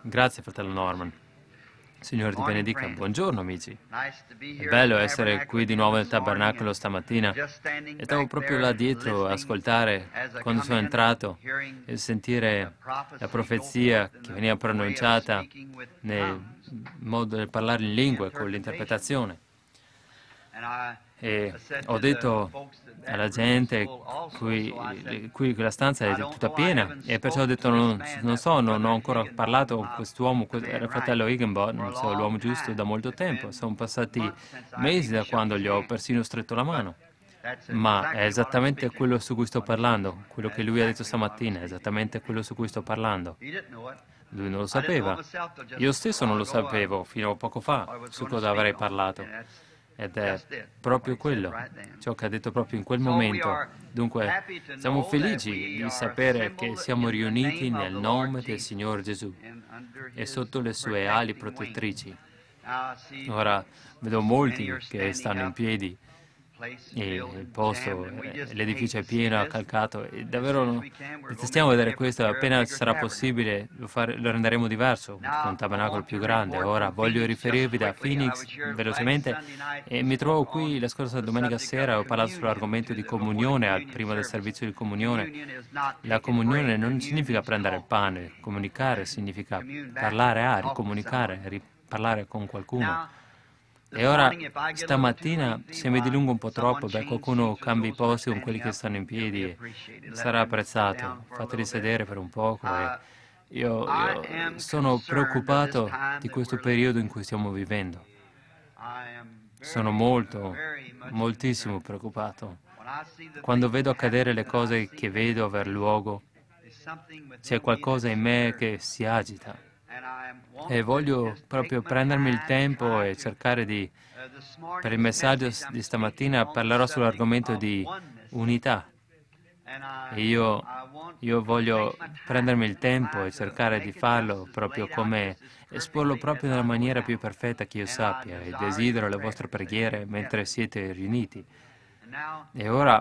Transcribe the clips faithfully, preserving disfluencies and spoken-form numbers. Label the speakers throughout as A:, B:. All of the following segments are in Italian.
A: Grazie, fratello Norman. Signore ti benedica. Buongiorno, amici. È bello essere qui di nuovo nel tabernacolo stamattina. E stavo proprio là dietro a ascoltare quando sono entrato e sentire la profezia che veniva pronunciata nel modo di parlare in lingue con l'interpretazione. E ho detto alla gente, qui, qui quella stanza è tutta piena, e perciò ho detto, non, non so, non ho ancora parlato con quest'uomo, era il fratello Higginbottom, so, l'uomo giusto da molto tempo, sono passati mesi da quando gli ho persino stretto la mano, ma è esattamente quello su cui sto parlando, quello che lui ha detto stamattina, è esattamente quello su cui sto parlando. Lui non lo sapeva, io stesso non lo sapevo fino a poco fa su cosa avrei parlato. Ed è proprio quello, ciò che ha detto proprio in quel momento. Dunque, siamo felici di sapere che siamo riuniti nel nome del Signore Gesù e sotto le sue ali protettrici. Ora, vedo molti che stanno in piedi e il posto, eh, l'edificio è pieno, accalcato, e davvero detestiamo vedere questo. Appena ci sarà possibile lo, fare, lo renderemo diverso, con un tabernacolo più grande. Ora voglio riferirvi da Phoenix velocemente, e mi trovo qui la scorsa domenica sera e ho parlato sull'argomento di comunione, al prima del servizio di comunione. La comunione non significa prendere il pane, comunicare significa parlare a, ricomunicare, riparlare con qualcuno. E ora, stamattina, se mi dilungo un po' troppo, beh, qualcuno cambia i posti con quelli che stanno in piedi e sarà apprezzato. Fateli sedere per un poco. E io, io sono preoccupato di questo periodo in cui stiamo vivendo. Sono molto, moltissimo preoccupato. Quando vedo accadere le cose che vedo aver luogo, c'è qualcosa in me che si agita. E voglio proprio prendermi il tempo e cercare di, per il messaggio di stamattina, parlerò sull'argomento di unità. E io, io voglio prendermi il tempo e cercare di farlo proprio come esporlo proprio nella maniera più perfetta che io sappia, e desidero le vostre preghiere mentre siete riuniti. E ora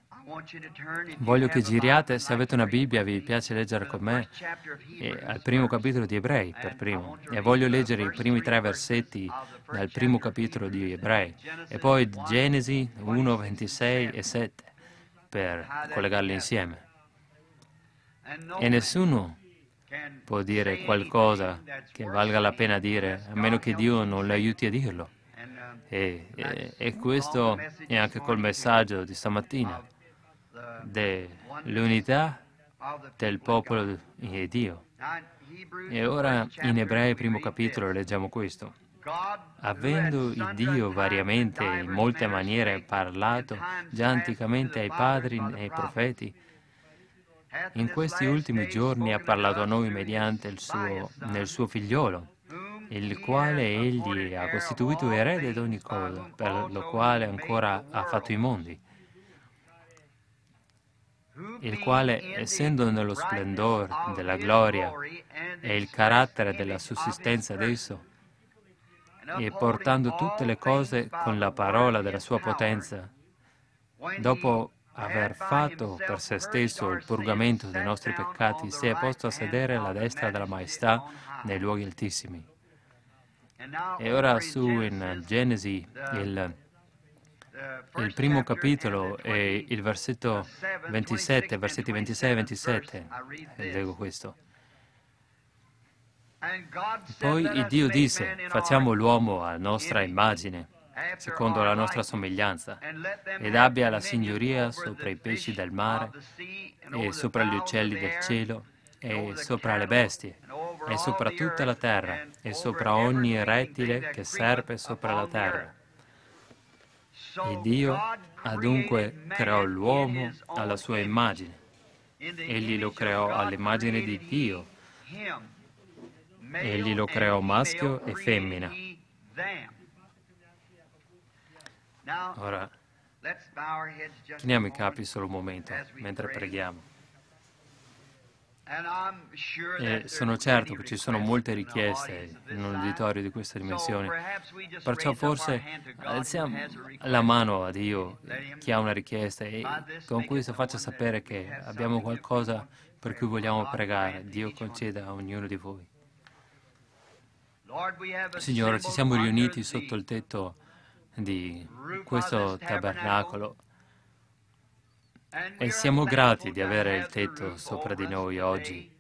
A: voglio che giriate, se avete una Bibbia, vi piace leggere con me, e al primo capitolo di Ebrei, per primo. E voglio leggere i primi tre versetti dal primo capitolo di Ebrei, e poi Genesi uno, ventisei e sette, per collegarli insieme. E nessuno può dire qualcosa che valga la pena dire, a meno che Dio non le aiuti a dirlo. E, e, e questo è anche col messaggio di stamattina, dell'unità del popolo di Dio. E ora in Ebrei primo capitolo leggiamo questo. Avendo il Dio variamente in molte maniere parlato già anticamente ai padri e ai profeti, in questi ultimi giorni ha parlato a noi mediante il suo, nel suo figliolo, il quale egli ha costituito erede di ogni cosa, per lo quale ancora ha fatto i mondi, il quale, essendo nello splendore della gloria e il carattere della sussistenza d'esso, e portando tutte le cose con la parola della sua potenza, dopo aver fatto per se stesso il purgamento dei nostri peccati, si è posto a sedere alla destra della maestà nei luoghi altissimi. E ora su in Genesi, il, il primo capitolo e il versetto ventisette, versetti ventisei e ventisette, leggo questo. Poi il Dio disse, facciamo l'uomo a nostra immagine, secondo la nostra somiglianza, ed abbia la signoria sopra i pesci del mare, e sopra gli uccelli del cielo, e sopra le bestie, e sopra tutta la terra, e sopra ogni rettile che serpe sopra la terra. E Dio adunque creò l'uomo alla sua immagine. Egli lo creò all'immagine di Dio. Egli lo creò maschio e femmina. Ora, chiniamo i capi solo un momento mentre preghiamo. E sono certo che ci sono molte richieste in un uditorio di questa dimensione, perciò forse alziamo la mano a Dio, chi ha una richiesta, e con questo faccia sapere che abbiamo qualcosa per cui vogliamo pregare. Dio conceda a ognuno di voi. Signore, ci siamo riuniti sotto il tetto di questo tabernacolo e siamo grati di avere il tetto sopra di noi oggi,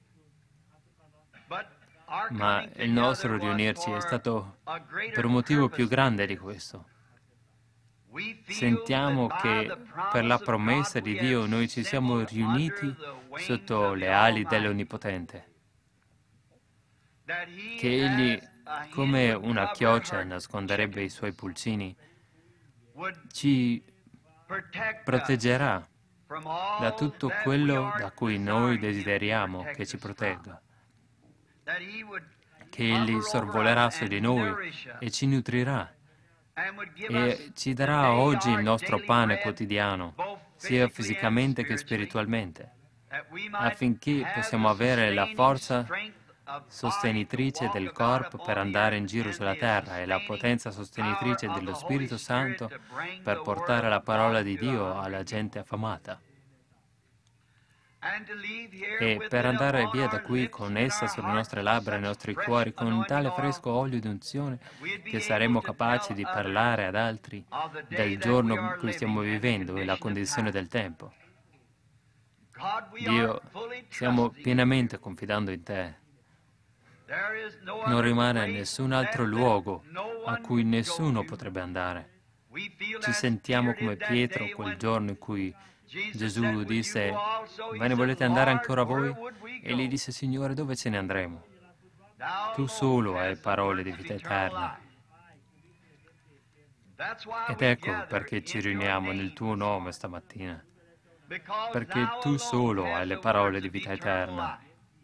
A: ma il nostro riunirci è stato per un motivo più grande di questo. Sentiamo che per la promessa di Dio noi ci siamo riuniti sotto le ali dell'Onnipotente, che Egli, come una chioccia nasconderebbe i suoi pulcini, ci proteggerà da tutto quello da cui noi desideriamo che ci protegga, che Egli sorvolerà su di noi e ci nutrirà e ci darà oggi il nostro pane quotidiano, sia fisicamente che spiritualmente, affinché possiamo avere la forza sostenitrice del corpo per andare in giro sulla terra e la potenza sostenitrice dello Spirito Santo per portare la parola di Dio alla gente affamata. E per andare via da qui con essa sulle nostre labbra e nei nostri cuori, con un tale fresco olio di unzione, che saremo capaci di parlare ad altri del giorno in cui stiamo vivendo e la condizione del tempo. Dio, stiamo pienamente confidando in Te. Non rimane nessun altro luogo a cui nessuno potrebbe andare. Ci sentiamo come Pietro quel giorno in cui Gesù disse: "Ve ne volete andare ancora voi?" E gli disse: "Signore, dove ce ne andremo? Tu solo hai parole di vita eterna." Ed ecco perché ci riuniamo nel Tuo nome stamattina, perché Tu solo hai le parole di vita eterna.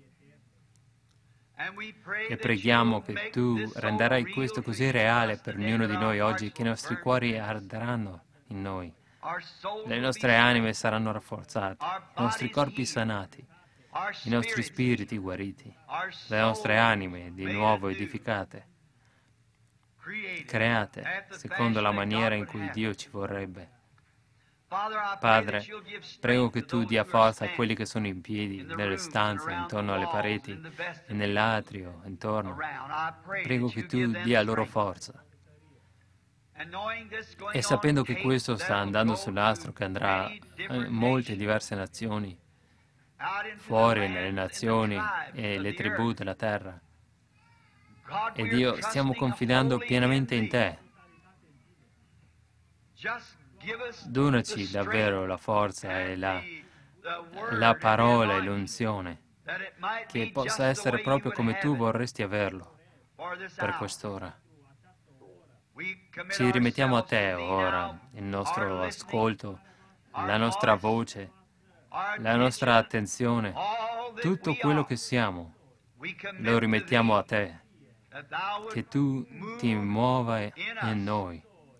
A: E preghiamo che Tu renderai questo così reale per ognuno di noi oggi, che i nostri cuori arderanno in noi. Le nostre anime saranno rafforzate, i nostri corpi sanati, i nostri spiriti guariti, le nostre anime di nuovo edificate, create secondo la maniera in cui Dio ci vorrebbe. Padre, prego che Tu dia forza a quelli che sono in piedi, nelle stanze, intorno alle pareti e nell'atrio, intorno. Prego che Tu dia loro forza. E sapendo che questo sta andando sull'astro, che andrà in molte diverse nazioni, fuori nelle nazioni e le tribù della terra, e Dio, stiamo confidando pienamente in Te. Donaci davvero la forza e la, la parola e l'unzione, che possa essere proprio come Tu vorresti averlo per quest'ora. Ci rimettiamo a Te ora, il nostro ascolto, la nostra voce, la nostra attenzione, tutto quello che siamo, lo rimettiamo a Te, che Tu ti muova in noi,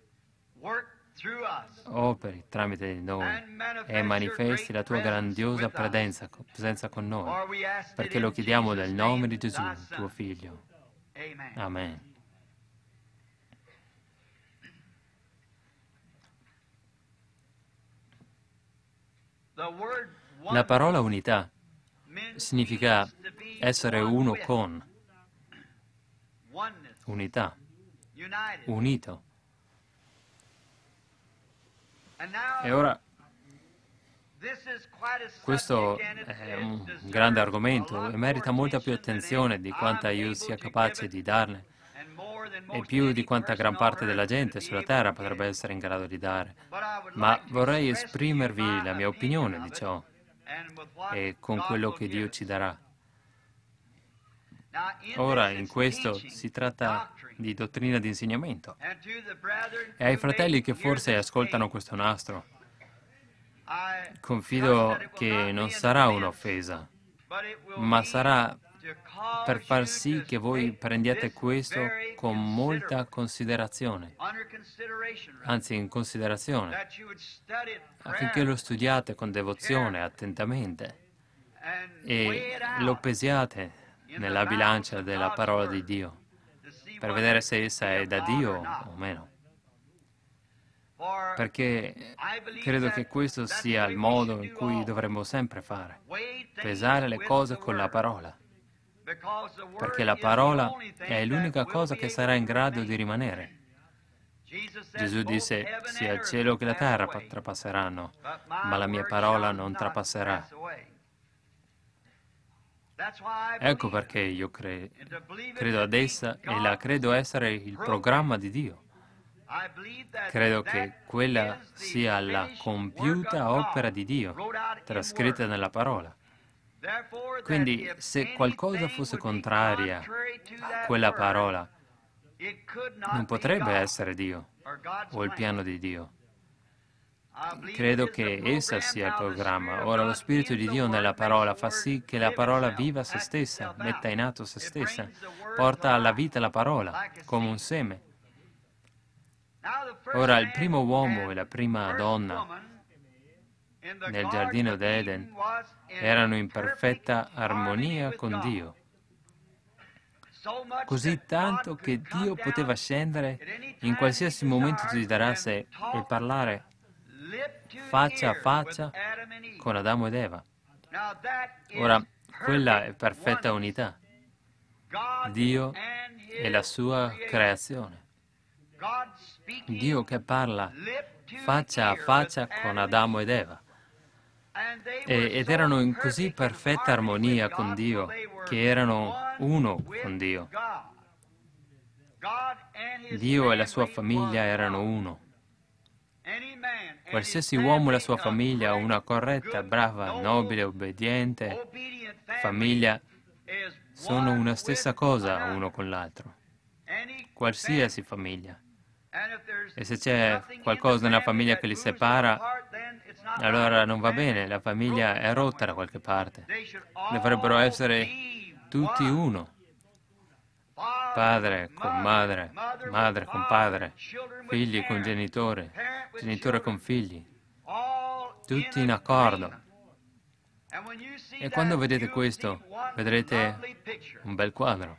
A: operi tramite di noi e manifesti la Tua grandiosa presenza, presenza con noi, perché lo chiediamo nel nome di Gesù, Tuo Figlio. Amen. La parola unità significa essere uno con, unità, unito. E ora, questo è un grande argomento e merita molta più attenzione di quanta io sia capace di darne e più di quanta gran parte della gente sulla terra potrebbe essere in grado di dare. Ma vorrei esprimervi la mia opinione di ciò e con quello che Dio ci darà. Ora, in questo si tratta di dottrina di insegnamento. E ai fratelli che forse ascoltano questo nastro, confido che non sarà un'offesa, ma sarà per far sì che voi prendiate questo con molta considerazione, anzi in considerazione, affinché lo studiate con devozione, attentamente, e lo pesiate nella bilancia della parola di Dio, per vedere se essa è da Dio o meno. Perché credo che questo sia il modo in cui dovremmo sempre fare, pesare le cose con la parola. perché la parola è l'unica cosa che sarà in grado di rimanere. Gesù disse, sia il cielo che la terra trapasseranno, ma la mia parola non trapasserà. Ecco perché io cre- credo ad essa e la credo essere il programma di Dio. Credo che quella sia la compiuta opera di Dio, trascritta nella parola. Quindi, se qualcosa fosse contraria a quella parola, non potrebbe essere Dio o il piano di Dio. Credo che essa sia il programma. Ora, lo Spirito di Dio nella parola fa sì che la parola viva se stessa, metta in atto se stessa, porta alla vita la parola, come un seme. Ora, il primo uomo e la prima donna nel giardino d'Eden erano in perfetta armonia con Dio, così tanto che Dio poteva scendere in qualsiasi momento desiderasse e parlare faccia a faccia con Adamo ed Eva. Ora, quella è perfetta unità. Dio e la sua creazione. Dio che parla faccia a faccia con Adamo ed Eva. E, ed erano in così perfetta armonia con Dio che erano uno con Dio. Dio e la sua famiglia erano uno. Qualsiasi uomo e la sua famiglia, una corretta, brava, nobile, obbediente famiglia, sono una stessa cosa uno con l'altro. Qualsiasi famiglia. E se c'è qualcosa nella famiglia che li separa, allora non va bene, la famiglia è rotta da qualche parte. Dovrebbero essere tutti uno. Padre con madre, madre con padre, figli con genitore, genitore con figli, tutti in accordo. E quando vedete questo, vedrete un bel quadro.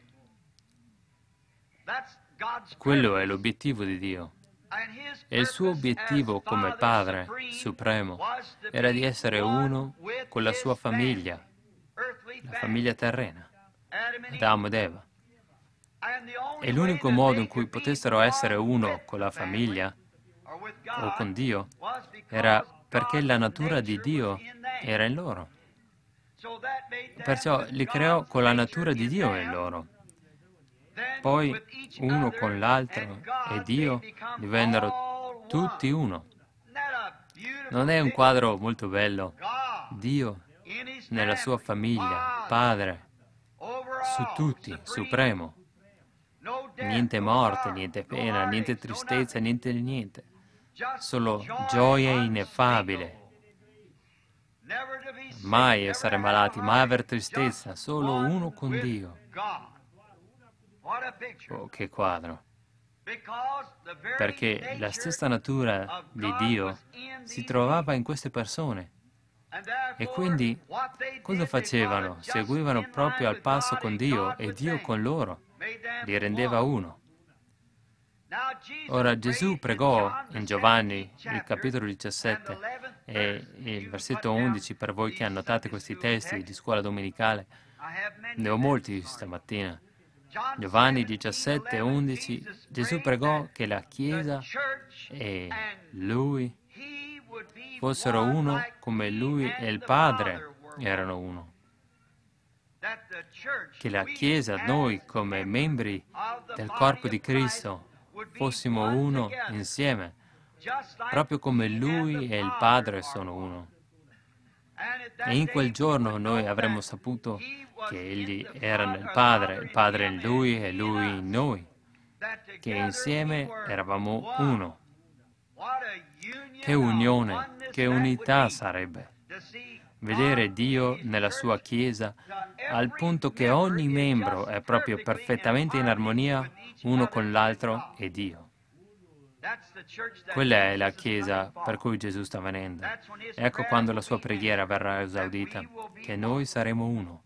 A: Quello è l'obiettivo di Dio. E il suo obiettivo come Padre Supremo era di essere uno con la sua famiglia, la famiglia terrena, Adamo ed Eva. E l'unico modo in cui potessero essere uno con la famiglia o con Dio era perché la natura di Dio era in loro. Perciò li creò con la natura di Dio in loro. Poi uno con l'altro e Dio divennero tutti uno. Non è un quadro molto bello? Dio nella sua famiglia, Padre, su tutti, supremo. Niente morte, niente pena, niente tristezza, niente di niente. Solo gioia ineffabile. Mai essere malati, mai aver tristezza, solo uno con Dio. Oh, che quadro! Perché la stessa natura di Dio si trovava in queste persone. E quindi cosa facevano? Seguivano proprio al passo con Dio e Dio con loro. Li rendeva uno. Ora Gesù pregò in Giovanni, il capitolo diciassette e il versetto undici, per voi che annotate questi testi di scuola domenicale, ne ho molti stamattina. Giovanni diciassette, undici, Gesù pregò che la Chiesa e Lui fossero uno come Lui e il Padre erano uno. Che la Chiesa, noi come membri del corpo di Cristo, fossimo uno insieme, proprio come Lui e il Padre sono uno. E in quel giorno noi avremmo saputo che Egli era nel Padre, il Padre in Lui e Lui in noi, che insieme eravamo uno. Che unione, che unità sarebbe! Vedere Dio nella sua Chiesa al punto che ogni membro è proprio perfettamente in armonia uno con l'altro e Dio. Quella è la Chiesa per cui Gesù sta venendo. Ecco quando la sua preghiera verrà esaudita, che noi saremo uno.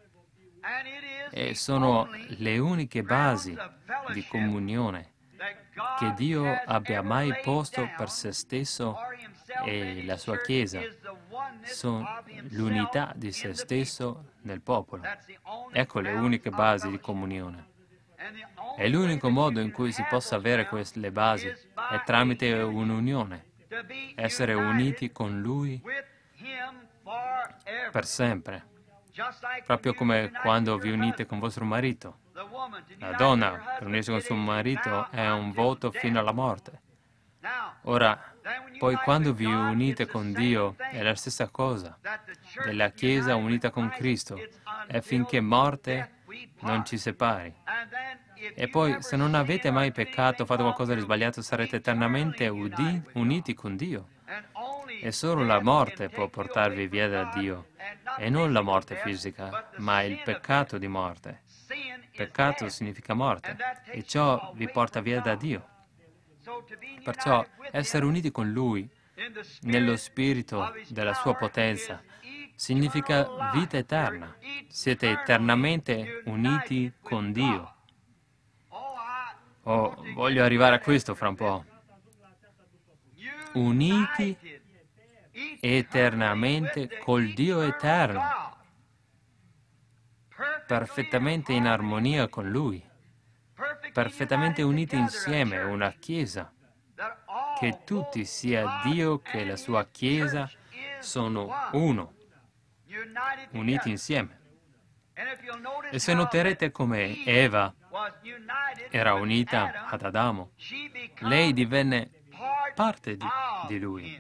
A: E sono le uniche basi di comunione che Dio abbia mai posto per se stesso e la sua Chiesa. sono l'unità di se stesso nel popolo. Ecco le uniche basi di comunione. E l'unico modo in cui si possa avere queste basi è tramite un'unione, essere uniti con Lui per sempre, proprio come quando vi unite con vostro marito. La donna per unirsi con suo marito è un voto fino alla morte. Ora, poi quando vi unite con Dio è la stessa cosa, della Chiesa unita con Cristo, e finché morte non ci separi. E poi, se non avete mai peccato, fatto qualcosa di sbagliato, sarete eternamente udi- uniti con Dio. E solo la morte può portarvi via da Dio, e non la morte fisica, ma il peccato di morte. Peccato significa morte, e ciò vi porta via da Dio. Perciò essere uniti con Lui, nello spirito della sua potenza, significa vita eterna. Siete eternamente uniti con Dio. Oh, voglio arrivare a questo fra un po'. Uniti eternamente col Dio eterno, perfettamente in armonia con Lui, perfettamente uniti insieme, una Chiesa, che tutti, sia Dio che la sua Chiesa, sono uno, uniti insieme. E se noterete come Eva era unita ad Adamo, lei divenne parte di, di lui.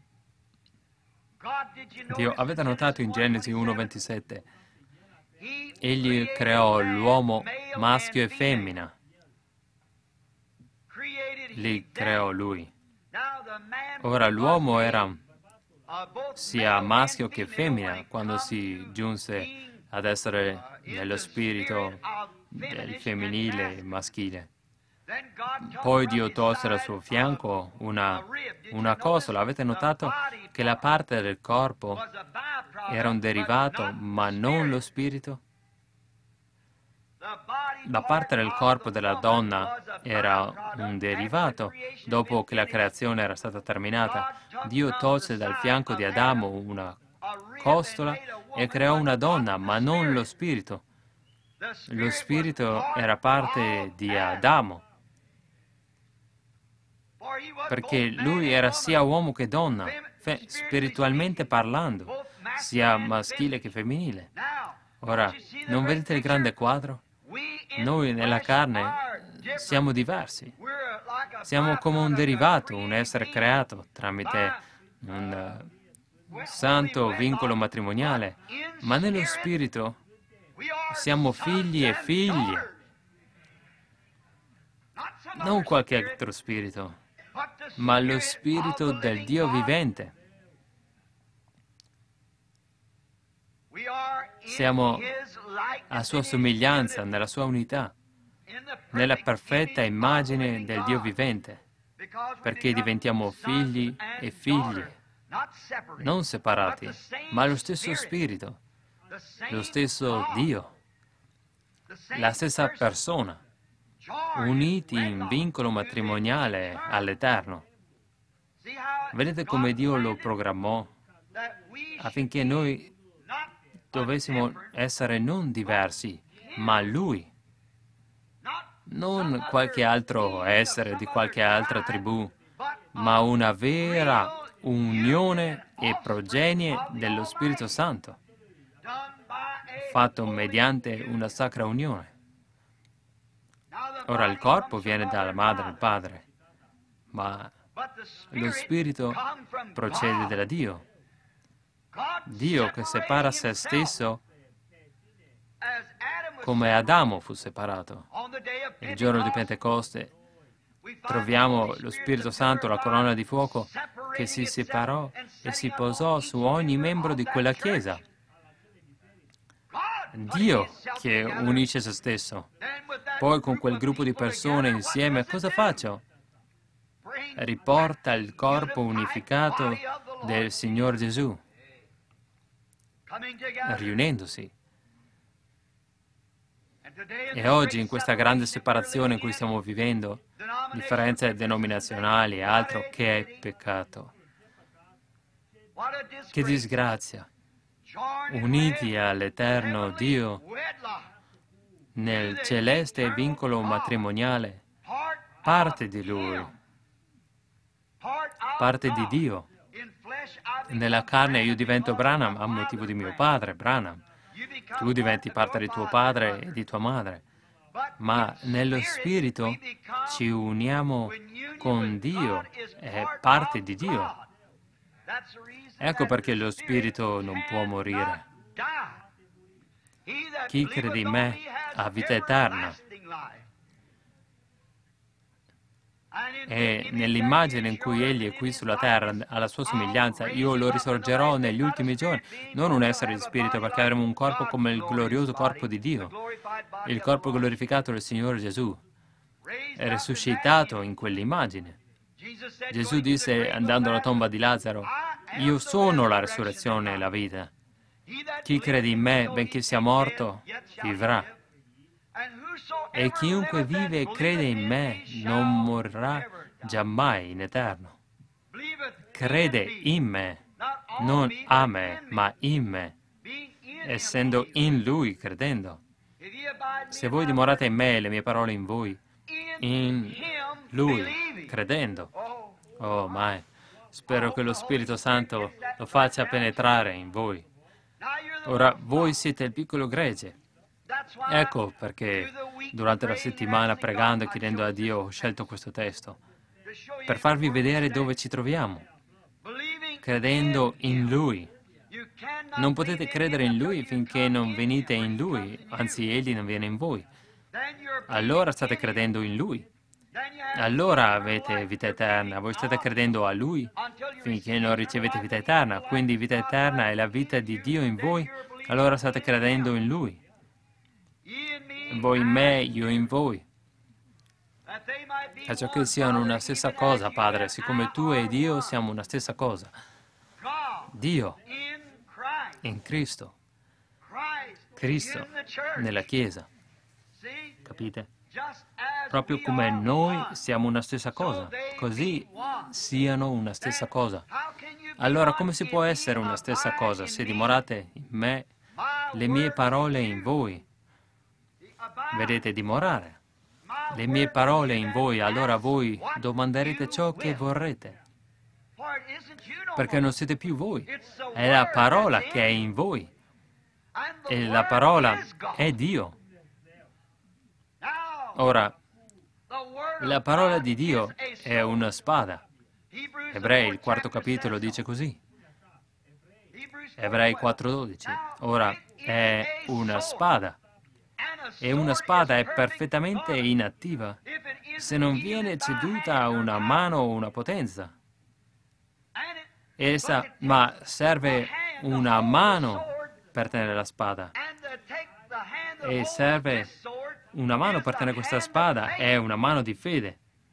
A: Dio, avete notato in Genesi uno ventisette? Egli creò l'uomo maschio e femmina. Li creò lui. Ora l'uomo era sia maschio che femmina quando si giunse ad essere nello spirito del femminile e maschile. Poi Dio tolse dal suo fianco una, una costola. Avete notato che la parte del corpo era un derivato, ma non lo spirito? La parte del corpo della donna era un derivato. Dopo che la creazione era stata terminata, Dio tolse dal fianco di Adamo una costola e creò una donna, ma non lo spirito. Lo spirito era parte di Adamo, perché lui era sia uomo che donna, fe- spiritualmente parlando, sia maschile che femminile. Ora, non vedete il grande quadro? Noi nella carne siamo diversi. Siamo come un derivato, un essere creato tramite un uh, santo vincolo matrimoniale, ma nello spirito siamo figli e figlie, non qualche altro spirito, ma lo spirito del Dio vivente. Siamo a sua somiglianza, nella sua unità, nella perfetta immagine del Dio vivente, perché diventiamo figli e figlie, non separati, ma lo stesso spirito, lo stesso Dio, la stessa persona, uniti in vincolo matrimoniale all'Eterno. Vedete come Dio lo programmò affinché noi dovessimo essere non diversi, ma Lui. Non qualche altro essere di qualche altra tribù, ma una vera unione e progenie dello Spirito Santo, fatto mediante una sacra unione. Ora il corpo viene dalla madre e dal padre, ma lo Spirito procede da Dio. Dio che separa se stesso come Adamo fu separato. Il giorno di Pentecoste troviamo lo Spirito Santo, la colonna di fuoco, che si separò e si posò su ogni membro di quella Chiesa. Dio che unisce se stesso. Poi con quel gruppo di persone insieme, cosa faccio? Riporta il corpo unificato del Signore Gesù, riunendosi. E oggi, in questa grande separazione in cui stiamo vivendo, differenze denominazionali e altro, che è peccato. Che disgrazia! Uniti all'eterno Dio nel celeste vincolo matrimoniale, parte di Lui, parte di Dio. Nella carne io divento Branham a motivo di mio padre, Branham. Tu diventi parte di tuo padre e di tua madre. Ma nello Spirito ci uniamo con Dio, è parte di Dio. Ecco perché lo Spirito non può morire. Chi crede in me ha vita eterna. E nell'immagine in cui Egli è qui sulla terra, alla sua somiglianza, io lo risorgerò negli ultimi giorni, non un essere di spirito, perché avremo un corpo come il glorioso corpo di Dio, il corpo glorificato del Signore Gesù, è risuscitato in quell'immagine. Gesù disse, andando alla tomba di Lazzaro, io sono la resurrezione e la vita. Chi crede in me, benché sia morto, vivrà. E chiunque vive e crede in me non morirà giammai in eterno. Crede in me, non a me, ma in me, essendo in Lui, credendo. Se voi dimorate in me e le mie parole in voi, in Lui, credendo. Oh, mai. Spero che lo Spirito Santo lo faccia penetrare in voi. Ora, voi siete il piccolo gregge. Ecco perché durante la settimana, pregando e chiedendo a Dio, ho scelto questo testo, per farvi vedere dove ci troviamo, credendo in Lui. Non potete credere in Lui finché non venite in Lui, anzi, Egli non viene in voi. Allora state credendo in Lui. Allora avete vita eterna. Voi state credendo a Lui finché non ricevete vita eterna. Quindi vita eterna è la vita di Dio in voi. Allora state credendo in Lui. Voi in me, io in voi. Faccio che siano una stessa cosa, Padre, siccome tu e Dio siamo una stessa cosa. Dio in Cristo. Cristo nella Chiesa. Capite? Proprio come noi siamo una stessa cosa, così siano una stessa cosa. Allora come si può essere una stessa cosa se dimorate in me, le mie parole in voi? Vedete, dimorare. Le mie parole in voi, allora voi domanderete ciò che vorrete. Perché non siete più voi. È la parola che è in voi. E la parola è Dio. Ora, la parola di Dio è una spada. Ebrei, il quarto capitolo, dice così. Ebrei quattro dodici. Ora, è una spada. E una spada è perfettamente inattiva se non viene ceduta a una mano o una potenza. Essa, ma serve una mano per tenere la spada. E serve una mano per tenere questa spada, è una mano di fede.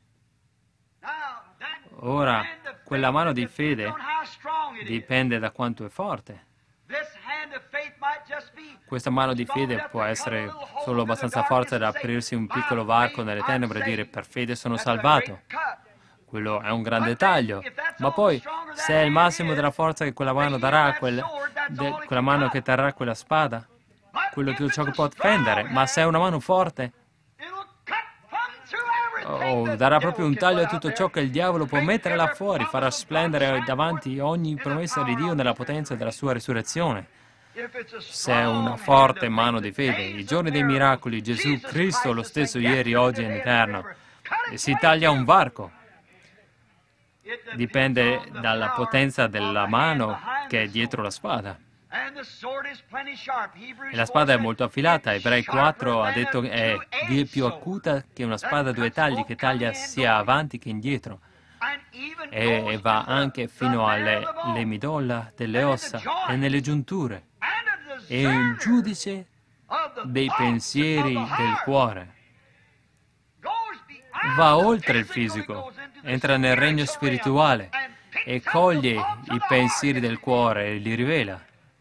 A: Ora, quella mano di fede dipende da quanto è forte. Questa mano di fede può essere solo abbastanza forte da aprirsi un piccolo varco nelle tenebre e dire per fede sono salvato. Quello è un grande taglio. Ma poi, se è il massimo della forza che quella mano darà, quel, de, quella mano che terrà quella spada, quello che ciò che può fendere, ma se è una mano forte, oh, darà proprio un taglio a tutto ciò che il diavolo può mettere là fuori, farà splendere davanti ogni promessa di Dio nella potenza della sua risurrezione. Se è una forte mano di fede, i giorni dei miracoli, Gesù Cristo lo stesso ieri, oggi e in eterno, e si taglia un varco. Dipende dalla potenza della mano che è dietro la spada. E la spada è molto affilata. Ebrei quattro ha detto che è vie più acuta che una spada a due tagli che taglia sia avanti che indietro. E va anche fino alle le midolla delle ossa e nelle giunture. È un giudice dei pensieri del cuore. Va oltre il fisico, entra nel regno spirituale e coglie i pensieri del cuore e li rivela.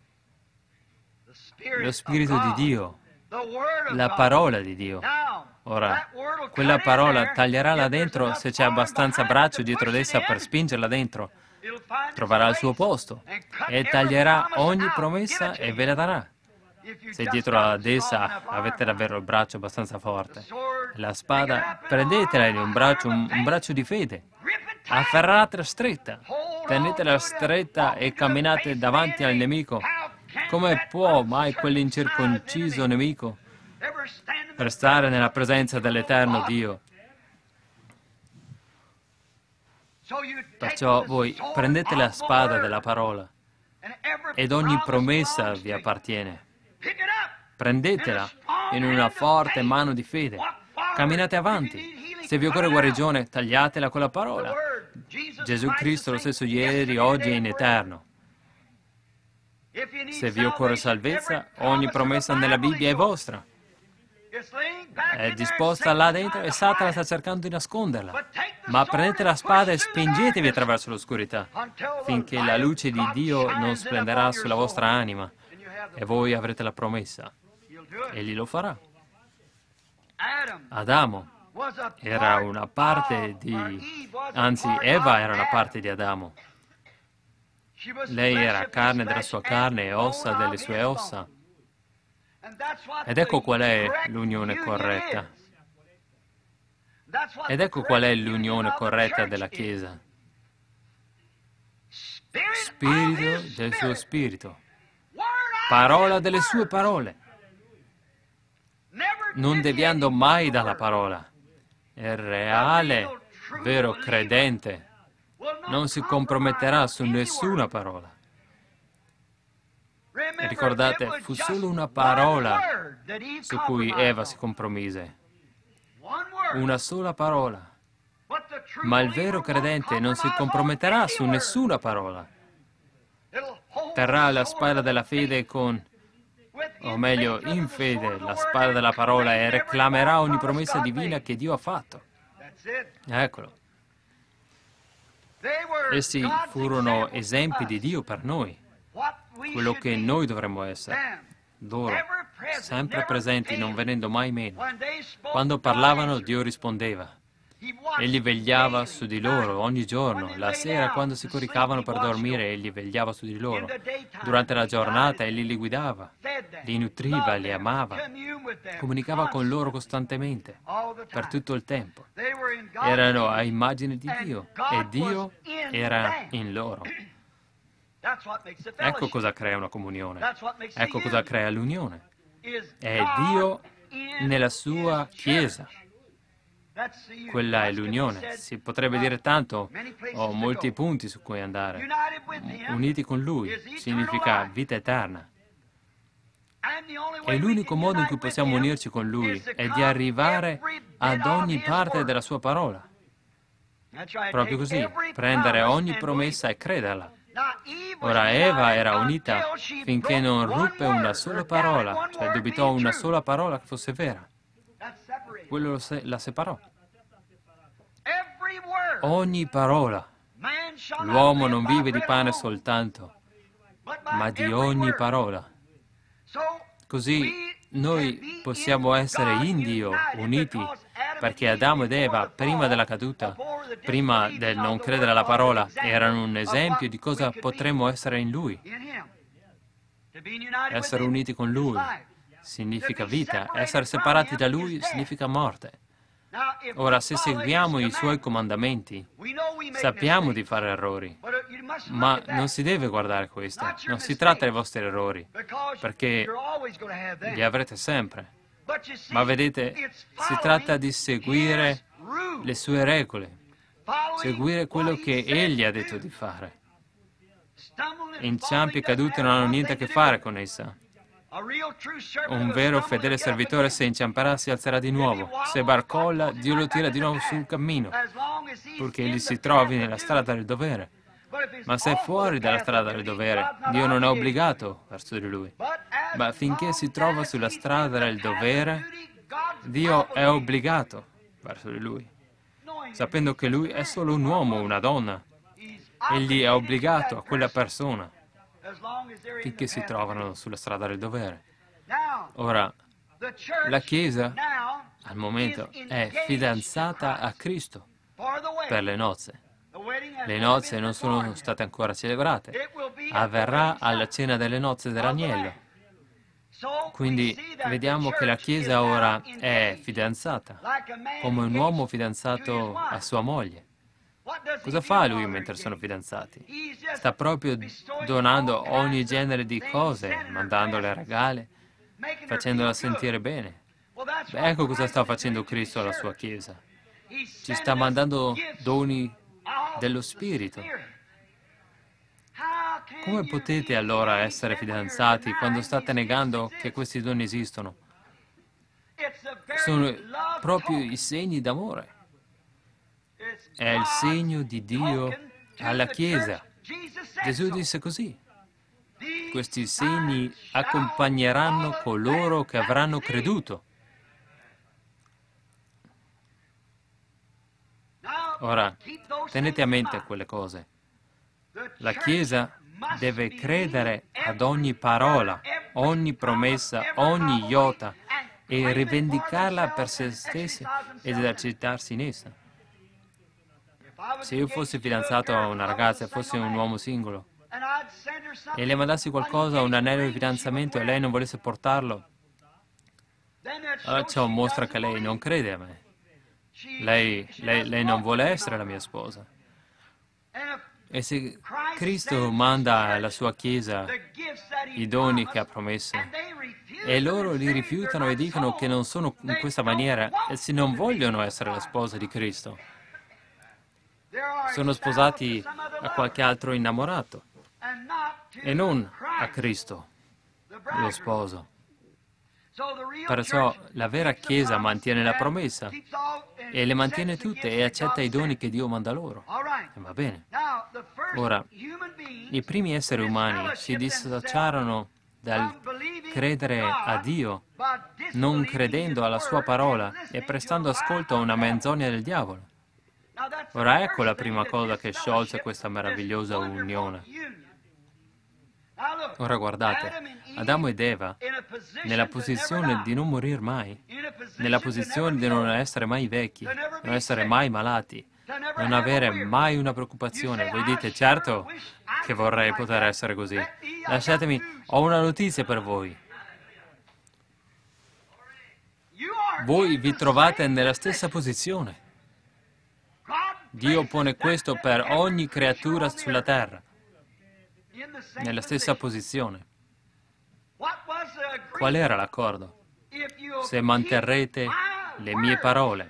A: Lo Spirito di Dio, la parola di Dio. Ora, quella parola taglierà là dentro se c'è abbastanza braccio dietro ad essa per spingerla dentro. troverà il suo posto e taglierà ogni promessa e ve la darà. Se dietro ad essa avete davvero il braccio abbastanza forte, la spada, prendetela in un braccio, un, un braccio di fede, afferratela stretta, tenetela stretta e camminate davanti al nemico. Come può mai quell'incirconciso nemico restare nella presenza dell'eterno Dio? Perciò voi prendete la spada della parola ed ogni promessa vi appartiene. Prendetela in una forte mano di fede. Camminate avanti. Se vi occorre guarigione, tagliatela con la parola. Gesù Cristo lo stesso ieri, oggi e in eterno. Se vi occorre salvezza, ogni promessa nella Bibbia è vostra. È disposta là dentro e Satana sta cercando di nasconderla. Ma prendete la spada e spingetevi attraverso l'oscurità, finché la luce di Dio non splenderà sulla vostra anima e voi avrete la promessa. Egli lo farà. Adamo era una parte di... anzi, Eva era una parte di Adamo. Lei era carne della sua carne e ossa delle sue ossa. Ed ecco qual è l'unione corretta. Ed ecco qual è l'unione corretta della Chiesa. Spirito del suo spirito. Parola delle sue parole. Non deviando mai dalla parola. Il reale, vero credente non si comprometterà su nessuna parola. E ricordate, fu solo una parola su cui Eva si compromise. Una sola parola. Ma il vero credente non si comprometterà su nessuna parola. Terrà la spada della fede con, o meglio, in fede, la spada della parola e reclamerà ogni promessa divina che Dio ha fatto. Eccolo. Essi furono esempi di Dio per noi, quello che noi dovremmo essere. Loro, sempre presenti, non venendo mai meno. Quando parlavano, Dio rispondeva. Egli vegliava su di loro ogni giorno. La sera, quando si coricavano per dormire, egli vegliava su di loro. Durante la giornata, egli li guidava, li nutriva, li amava, comunicava con loro costantemente, per tutto il tempo. Erano a immagine di Dio e Dio era in loro. Ecco cosa crea una comunione. Ecco cosa crea l'unione. È Dio nella sua Chiesa. Quella è l'unione. Si potrebbe dire tanto, ho molti punti su cui andare. Uniti con Lui significa vita eterna. E l'unico modo in cui possiamo unirci con Lui è di arrivare ad ogni parte della Sua parola. Proprio così, prendere ogni promessa e crederla. Ora Eva era unita finché non ruppe una sola parola, cioè dubitò una sola parola che fosse vera. Quello la separò. Ogni parola. L'uomo non vive di pane soltanto, ma di ogni parola. Così noi possiamo essere in Dio, uniti, perché Adamo ed Eva, prima della caduta, prima del non credere alla parola, erano un esempio di cosa potremmo essere in Lui. Essere uniti con Lui significa vita, essere separati da Lui significa morte. Ora, se seguiamo i Suoi comandamenti, sappiamo di fare errori, ma non si deve guardare questo. Non si tratta dei vostri errori, perché li avrete sempre. Ma vedete, si tratta di seguire le Sue regole, seguire quello che Egli ha detto di fare. Inciampi e cadute non hanno niente a che fare con essa. Un vero fedele servitore, se inciamperà, si alzerà di nuovo. Se barcolla, Dio lo tira di nuovo sul cammino, purché egli si trovi nella strada del dovere. Ma se è fuori dalla strada del dovere, Dio non è obbligato verso di lui. Ma finché si trova sulla strada del dovere, Dio è obbligato verso di lui. Sapendo che lui è solo un uomo, una donna, egli è obbligato a quella persona finché si trovano sulla strada del dovere. Ora, la Chiesa al momento è fidanzata a Cristo per le nozze. Le nozze non sono state ancora celebrate. Avverrà alla cena delle nozze dell'agnello. Quindi vediamo che la Chiesa ora è fidanzata, come un uomo fidanzato a sua moglie. Cosa fa lui mentre sono fidanzati? Sta proprio donando ogni genere di cose, mandandole regali, facendola sentire bene. Beh, ecco cosa sta facendo Cristo alla sua Chiesa. Ci sta mandando doni dello Spirito. Come potete allora essere fidanzati quando state negando che questi doni esistono? Sono proprio i segni d'amore. È il segno di Dio alla Chiesa. Gesù disse così: questi segni accompagneranno coloro che avranno creduto. Ora, tenete a mente quelle cose. La Chiesa deve credere ad ogni parola, ogni promessa, ogni iota e rivendicarla per se stessa ed esercitarsi in essa. Se io fossi fidanzato a una ragazza e fossi un uomo singolo e le mandassi qualcosa, un anello di fidanzamento, e lei non volesse portarlo, allora ciò mostra che lei non crede a me. Lei, lei, lei non vuole essere la mia sposa. E se Cristo manda alla sua Chiesa i doni che ha promesso e loro li rifiutano e dicono che non sono in questa maniera, e se non vogliono essere la sposa di Cristo, sono sposati a qualche altro innamorato e non a Cristo, lo sposo. Perciò la vera Chiesa mantiene la promessa e le mantiene tutte e accetta i doni che Dio manda loro. E va bene. Ora, i primi esseri umani si dissociarono dal credere a Dio, non credendo alla sua parola e prestando ascolto a una menzogna del diavolo. Ora ecco la prima cosa che sciolse questa meravigliosa unione. Ora guardate, Adamo ed Eva, nella posizione di non morire mai, nella posizione di non essere mai vecchi, non essere mai malati, non avere mai una preoccupazione. Voi dite, certo che vorrei poter essere così. Lasciatemi, ho una notizia per voi. Voi vi trovate nella stessa posizione. Dio pone questo per ogni creatura sulla terra, nella stessa posizione. Qual era l'accordo? Se manterrete le mie parole.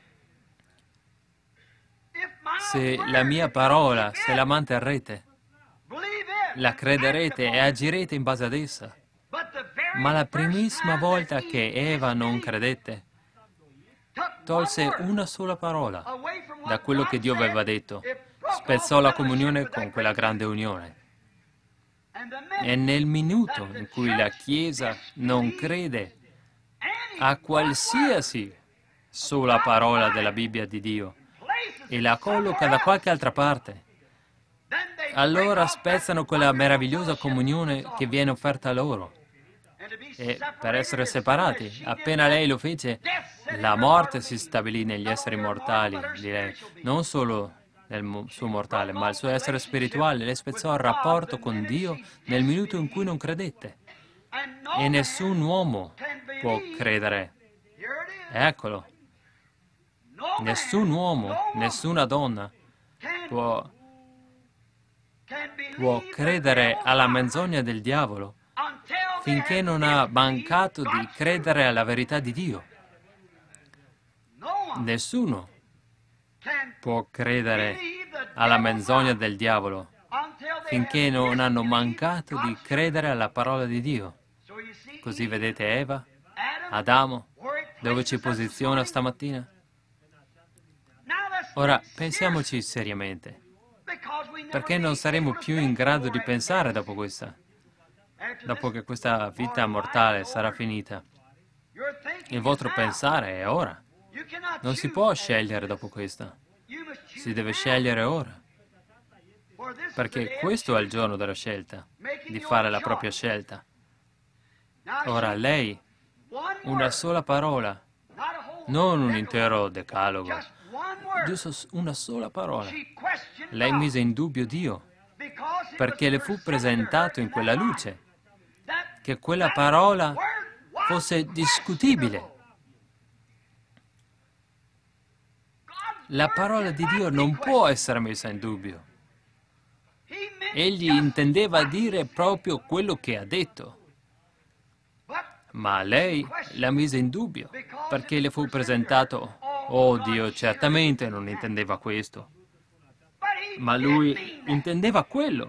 A: Se la mia parola, se la manterrete, la crederete e agirete in base ad essa. Ma la primissima volta che Eva non credette, tolse una sola parola da quello che Dio aveva detto, spezzò la comunione con quella grande unione. E nel minuto in cui la Chiesa non crede a qualsiasi sola parola della Bibbia di Dio e la colloca da qualche altra parte, allora spezzano quella meravigliosa comunione che viene offerta a loro. E per essere separati, appena lei lo fece, la morte si stabilì negli esseri mortali di lei, non solo nel suo mortale, ma il suo essere spirituale. Le spezzò il rapporto con Dio nel minuto in cui non credette. E nessun uomo può credere. Eccolo. Nessun uomo, nessuna donna può, può credere alla menzogna del diavolo finché non ha mancato di credere alla verità di Dio. Nessuno può credere alla menzogna del diavolo finché non hanno mancato di credere alla parola di Dio. Così vedete Eva, Adamo, dove ci posiziona stamattina? Ora, pensiamoci seriamente, perché non saremo più in grado di pensare dopo questa, dopo che questa vita mortale sarà finita. Il vostro pensare è ora. Non si può scegliere dopo questa. Si deve scegliere ora. Perché questo è il giorno della scelta, di fare la propria scelta. Ora lei, una sola parola, non un intero decalogo, giusto una sola parola. Lei mise in dubbio Dio, perché le fu presentato in quella luce che quella parola fosse discutibile. La parola di Dio non può essere messa in dubbio. Egli intendeva dire proprio quello che ha detto. Ma lei la mise in dubbio, perché le fu presentato, oh Dio, certamente non intendeva questo. Ma lui intendeva quello.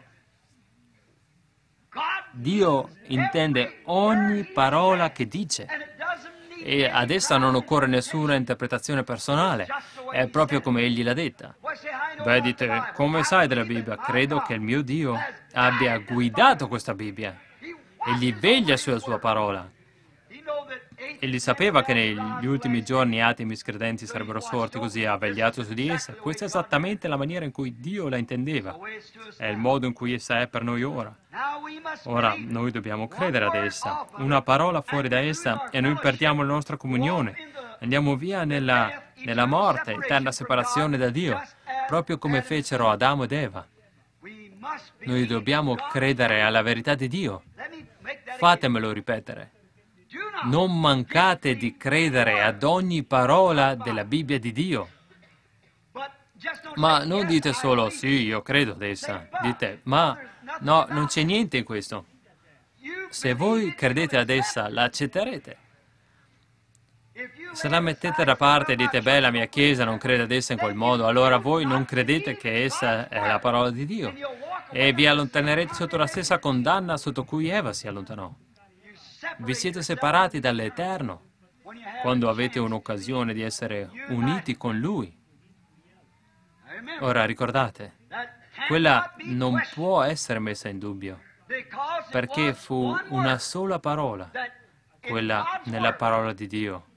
A: Dio intende ogni parola che dice. E ad essa non occorre nessuna interpretazione personale. È proprio come egli l'ha detta. Beh, dite, come sai della Bibbia? Credo che il mio Dio abbia guidato questa Bibbia. Egli veglia sulla sua parola. Egli sapeva che negli ultimi giorni atei miscredenti sarebbero sorti, così ha vegliato su di essa. Questa è esattamente la maniera in cui Dio la intendeva. È il modo in cui essa è per noi ora. Ora, noi dobbiamo credere ad essa. Una parola fuori da essa e noi perdiamo la nostra comunione. Andiamo via nella, nella morte, eterna separazione da Dio, proprio come fecero Adamo ed Eva. Noi dobbiamo credere alla verità di Dio. Fatemelo ripetere. Non mancate di credere ad ogni parola della Bibbia di Dio. Ma non dite solo, sì, io credo ad essa. Dite, ma no, non c'è niente in questo. Se voi credete ad essa, la accetterete. Se la mettete da parte e dite, beh, la mia Chiesa non crede ad essa in quel modo, allora voi non credete che essa è la parola di Dio. E vi allontanerete sotto la stessa condanna sotto cui Eva si allontanò. Vi siete separati dall'Eterno quando avete un'occasione di essere uniti con Lui. Ora ricordate, quella non può essere messa in dubbio, perché fu una sola parola, quella nella parola di Dio.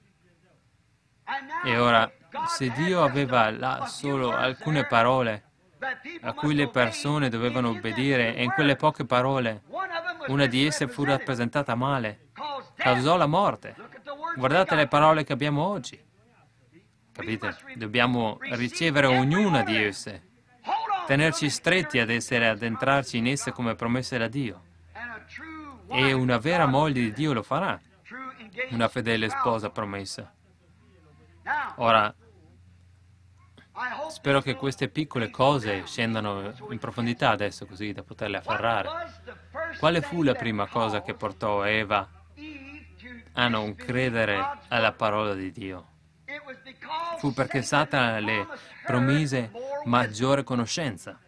A: E ora, se Dio aveva là solo alcune parole a cui le persone dovevano obbedire, e in quelle poche parole una di esse fu rappresentata male, causò la morte. Guardate le parole che abbiamo oggi. Capite? Dobbiamo ricevere ognuna di esse, tenerci stretti ad esse e addentrarci in esse come promesse da Dio. E una vera moglie di Dio lo farà, una fedele sposa promessa. Ora, spero che queste piccole cose scendano in profondità adesso, così da poterle afferrare. Quale fu la prima cosa che portò Eva a non credere alla parola di Dio? Fu perché Satana le promise maggiore conoscenza.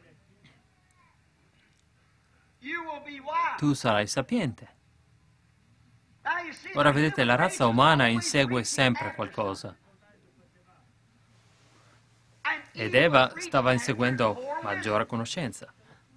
A: Tu sarai sapiente. Ora vedete, la razza umana insegue sempre qualcosa. Ed Eva stava inseguendo maggiore conoscenza.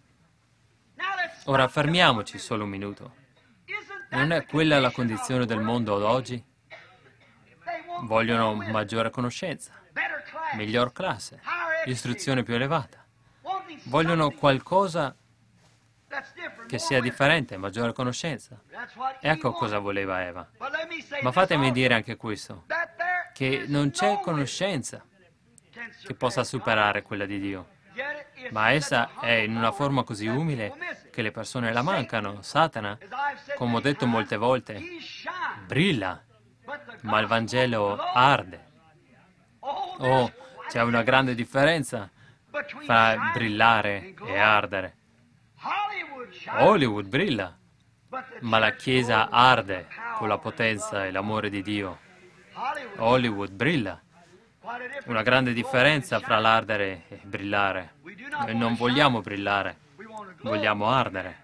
A: Ora fermiamoci solo un minuto. Non è quella la condizione del mondo ad oggi? Vogliono maggiore conoscenza, miglior classe, istruzione più elevata. Vogliono qualcosa che sia differente, maggiore conoscenza. Ecco cosa voleva Eva. Ma fatemi dire anche questo, che non c'è conoscenza che possa superare quella di Dio. Ma essa è in una forma così umile che le persone la mancano. Satana, come ho detto molte volte, brilla, ma il Vangelo arde. Oh, c'è una grande differenza fra brillare e ardere. Hollywood brilla, ma la Chiesa arde con la potenza e l'amore di Dio. Hollywood brilla. Una grande differenza fra l'ardere e brillare. Noi non vogliamo brillare, vogliamo ardere.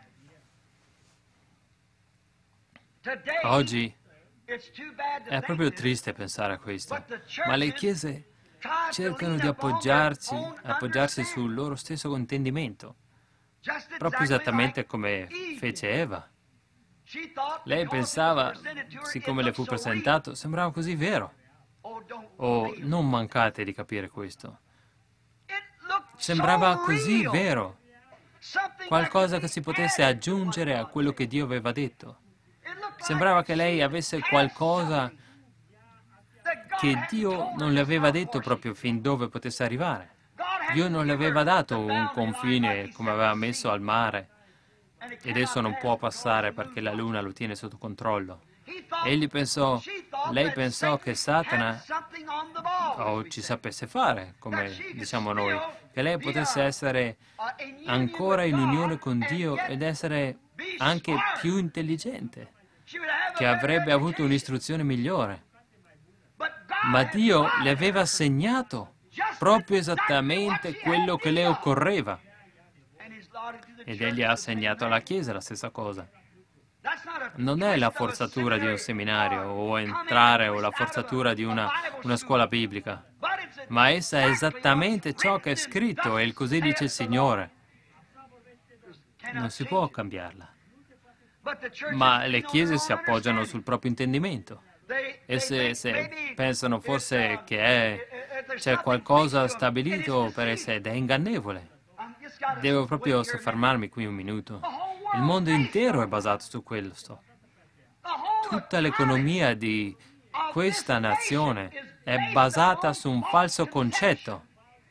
A: Oggi è proprio triste pensare a questo, ma le chiese cercano di appoggiarsi, appoggiarsi sul loro stesso intendimento, proprio esattamente come fece Eva. Lei pensava, siccome le fu presentato, sembrava così vero. Oh, non mancate di capire questo. Sembrava così vero, qualcosa che si potesse aggiungere a quello che Dio aveva detto. Sembrava che lei avesse qualcosa che Dio non le aveva detto proprio fin dove potesse arrivare. Dio non le aveva dato un confine come aveva messo al mare ed esso non può passare perché la luna lo tiene sotto controllo. Egli pensò, lei pensò che Satana o ci sapesse fare, come diciamo noi, che lei potesse essere ancora in unione con Dio ed essere anche più intelligente, che avrebbe avuto un'istruzione migliore. Ma Dio le aveva segnato proprio esattamente quello che le occorreva. Ed egli ha assegnato alla Chiesa la stessa cosa. Non è la forzatura di un seminario o entrare o la forzatura di una, una scuola biblica, ma essa è esattamente ciò che è scritto e il così dice il Signore. Non si può cambiarla. Ma le chiese si appoggiano sul proprio intendimento. Esse se pensano forse che è, c'è qualcosa stabilito per esse ed è ingannevole. Devo proprio soffermarmi qui un minuto. Il mondo intero è basato su questo. Tutta l'economia di questa nazione è basata su un falso concetto.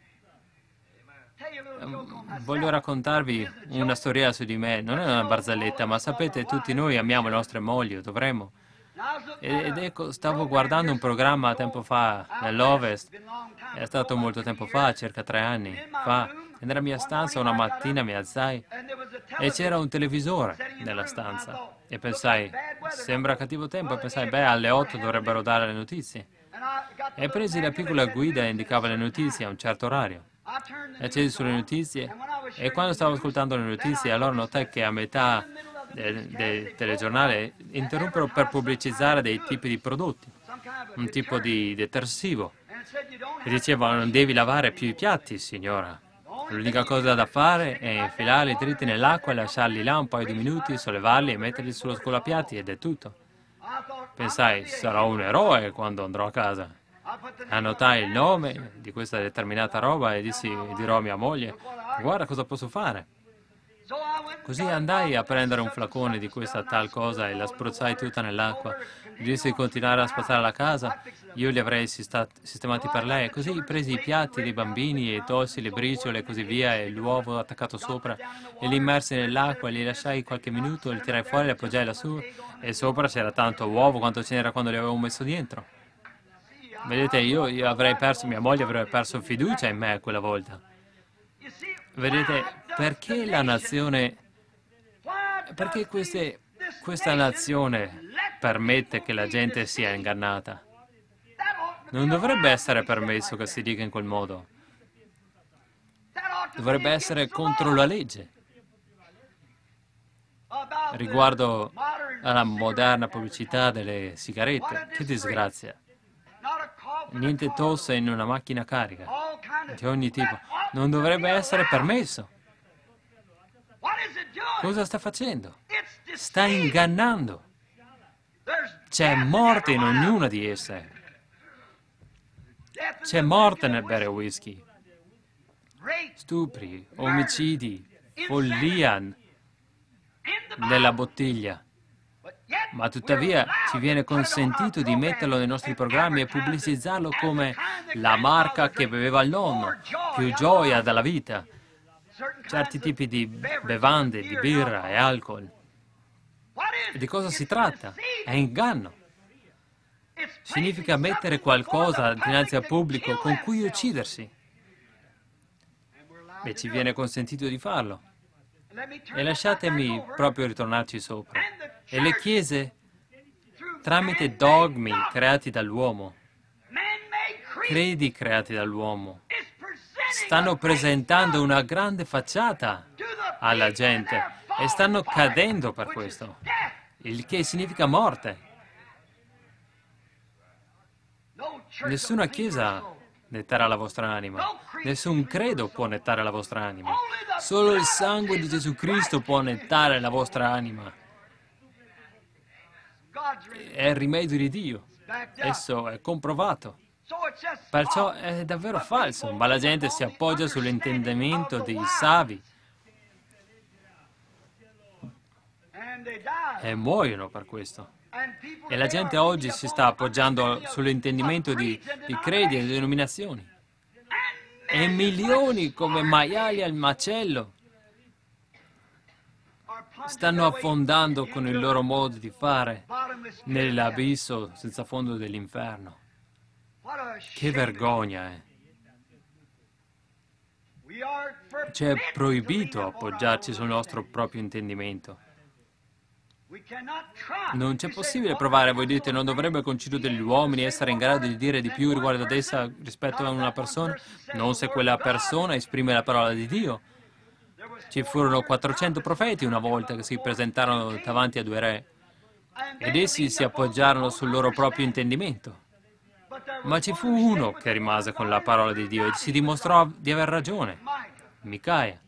A: Voglio raccontarvi una storia su di me. Non è una barzelletta, ma sapete, tutti noi amiamo le nostre mogli, o dovremmo. Ed ecco, stavo guardando un programma tempo fa nell'Ovest, è stato molto tempo fa, circa tre anni fa, e nella mia stanza una mattina mi alzai e c'era un televisore nella stanza e pensai, sembra cattivo tempo, e pensai, beh, alle otto dovrebbero dare le notizie. E presi la piccola guida e indicava le notizie a un certo orario. E accesi sulle notizie e quando stavo ascoltando le notizie allora notai che a metà del, del telegiornale interruppero per pubblicizzare dei tipi di prodotti, un tipo di detersivo. E diceva, non devi lavare più i piatti, signora. L'unica cosa da fare è infilare i dritti nell'acqua e lasciarli là un paio di minuti, sollevarli e metterli sullo scolapiatti ed è tutto. Pensai, sarò un eroe quando andrò a casa. Annotai il nome di questa determinata roba e dissi, dirò a mia moglie, guarda cosa posso fare. Così andai a prendere un flacone di questa tal cosa e la spruzzai tutta nell'acqua. Dissi di continuare a spazzare la casa, io li avrei sistemati per lei. Così presi i piatti dei bambini e tolsi le briciole e così via e l'uovo attaccato sopra e li immersi nell'acqua, li lasciai qualche minuto, li tirai fuori, li appoggiai lassù e sopra c'era tanto uovo quanto ce n'era quando li avevo messo dentro. Vedete, io, io avrei perso, mia moglie avrebbe perso fiducia in me quella volta. Vedete, perché la nazione, perché queste, questa nazione permette che la gente sia ingannata? Non dovrebbe essere permesso che si dica in quel modo. Dovrebbe essere contro la legge. Riguardo alla moderna pubblicità delle sigarette, che disgrazia. Niente tosse in una macchina carica, di ogni tipo. Non dovrebbe essere permesso. Cosa sta facendo? Sta ingannando. C'è morte in ognuna di esse. C'è morte nel bere whisky. Stupri, omicidi, follia nella bottiglia. Ma tuttavia ci viene consentito di metterlo nei nostri programmi e pubblicizzarlo come la marca che beveva il nonno, più gioia dalla vita, certi tipi di bevande, di birra e alcol. E di cosa si tratta? È inganno. Significa mettere qualcosa dinanzi al pubblico con cui uccidersi. E ci viene consentito di farlo. E lasciatemi proprio ritornarci sopra. E le chiese, tramite dogmi creati dall'uomo, credi creati dall'uomo, stanno presentando una grande facciata alla gente e stanno cadendo per questo, il che significa morte. Nessuna chiesa netterà la vostra anima, nessun credo può nettare la vostra anima, solo il sangue di Gesù Cristo può nettare la vostra anima. È il rimedio di Dio, esso è comprovato. Perciò è davvero falso, ma la gente si appoggia sull'intendimento dei savi e muoiono per questo. E la gente oggi si sta appoggiando sull'intendimento di, di credi e denominazioni. e milioni come maiali al macello stanno affondando con il loro modo di fare nell'abisso senza fondo dell'inferno. Che vergogna, eh! Ci è proibito appoggiarci sul nostro proprio intendimento. Non c'è possibile provare, voi dite, non dovrebbe il concilio degli uomini essere in grado di dire di più riguardo ad essa rispetto a una persona? Non se quella persona esprime la parola di Dio. Ci furono quattrocento profeti una volta che si presentarono davanti a due re ed essi si appoggiarono sul loro proprio intendimento. Ma ci fu uno che rimase con la parola di Dio e si dimostrò di aver ragione, Micaia.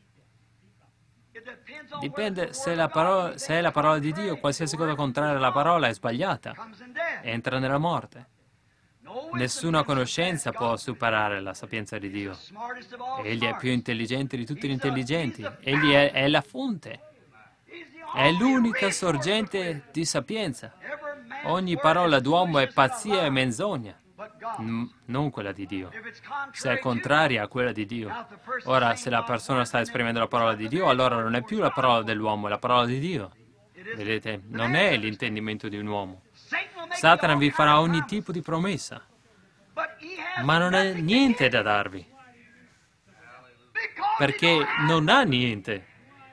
A: Dipende se, la parola, se è la parola di Dio, qualsiasi cosa contraria alla parola è sbagliata, entra nella morte. Nessuna conoscenza può superare la sapienza di Dio. Egli è più intelligente di tutti gli intelligenti. Egli è, è la fonte. È l'unica sorgente di sapienza. Ogni parola d'uomo è pazzia e menzogna, N- non quella di Dio. Se è contraria a quella di Dio. Ora, se la persona sta esprimendo la parola di Dio, allora non è più la parola dell'uomo, è la parola di Dio. Vedete, non è l'intendimento di un uomo. Satana vi farà ogni tipo di promessa, ma non ha niente da darvi, perché non ha niente.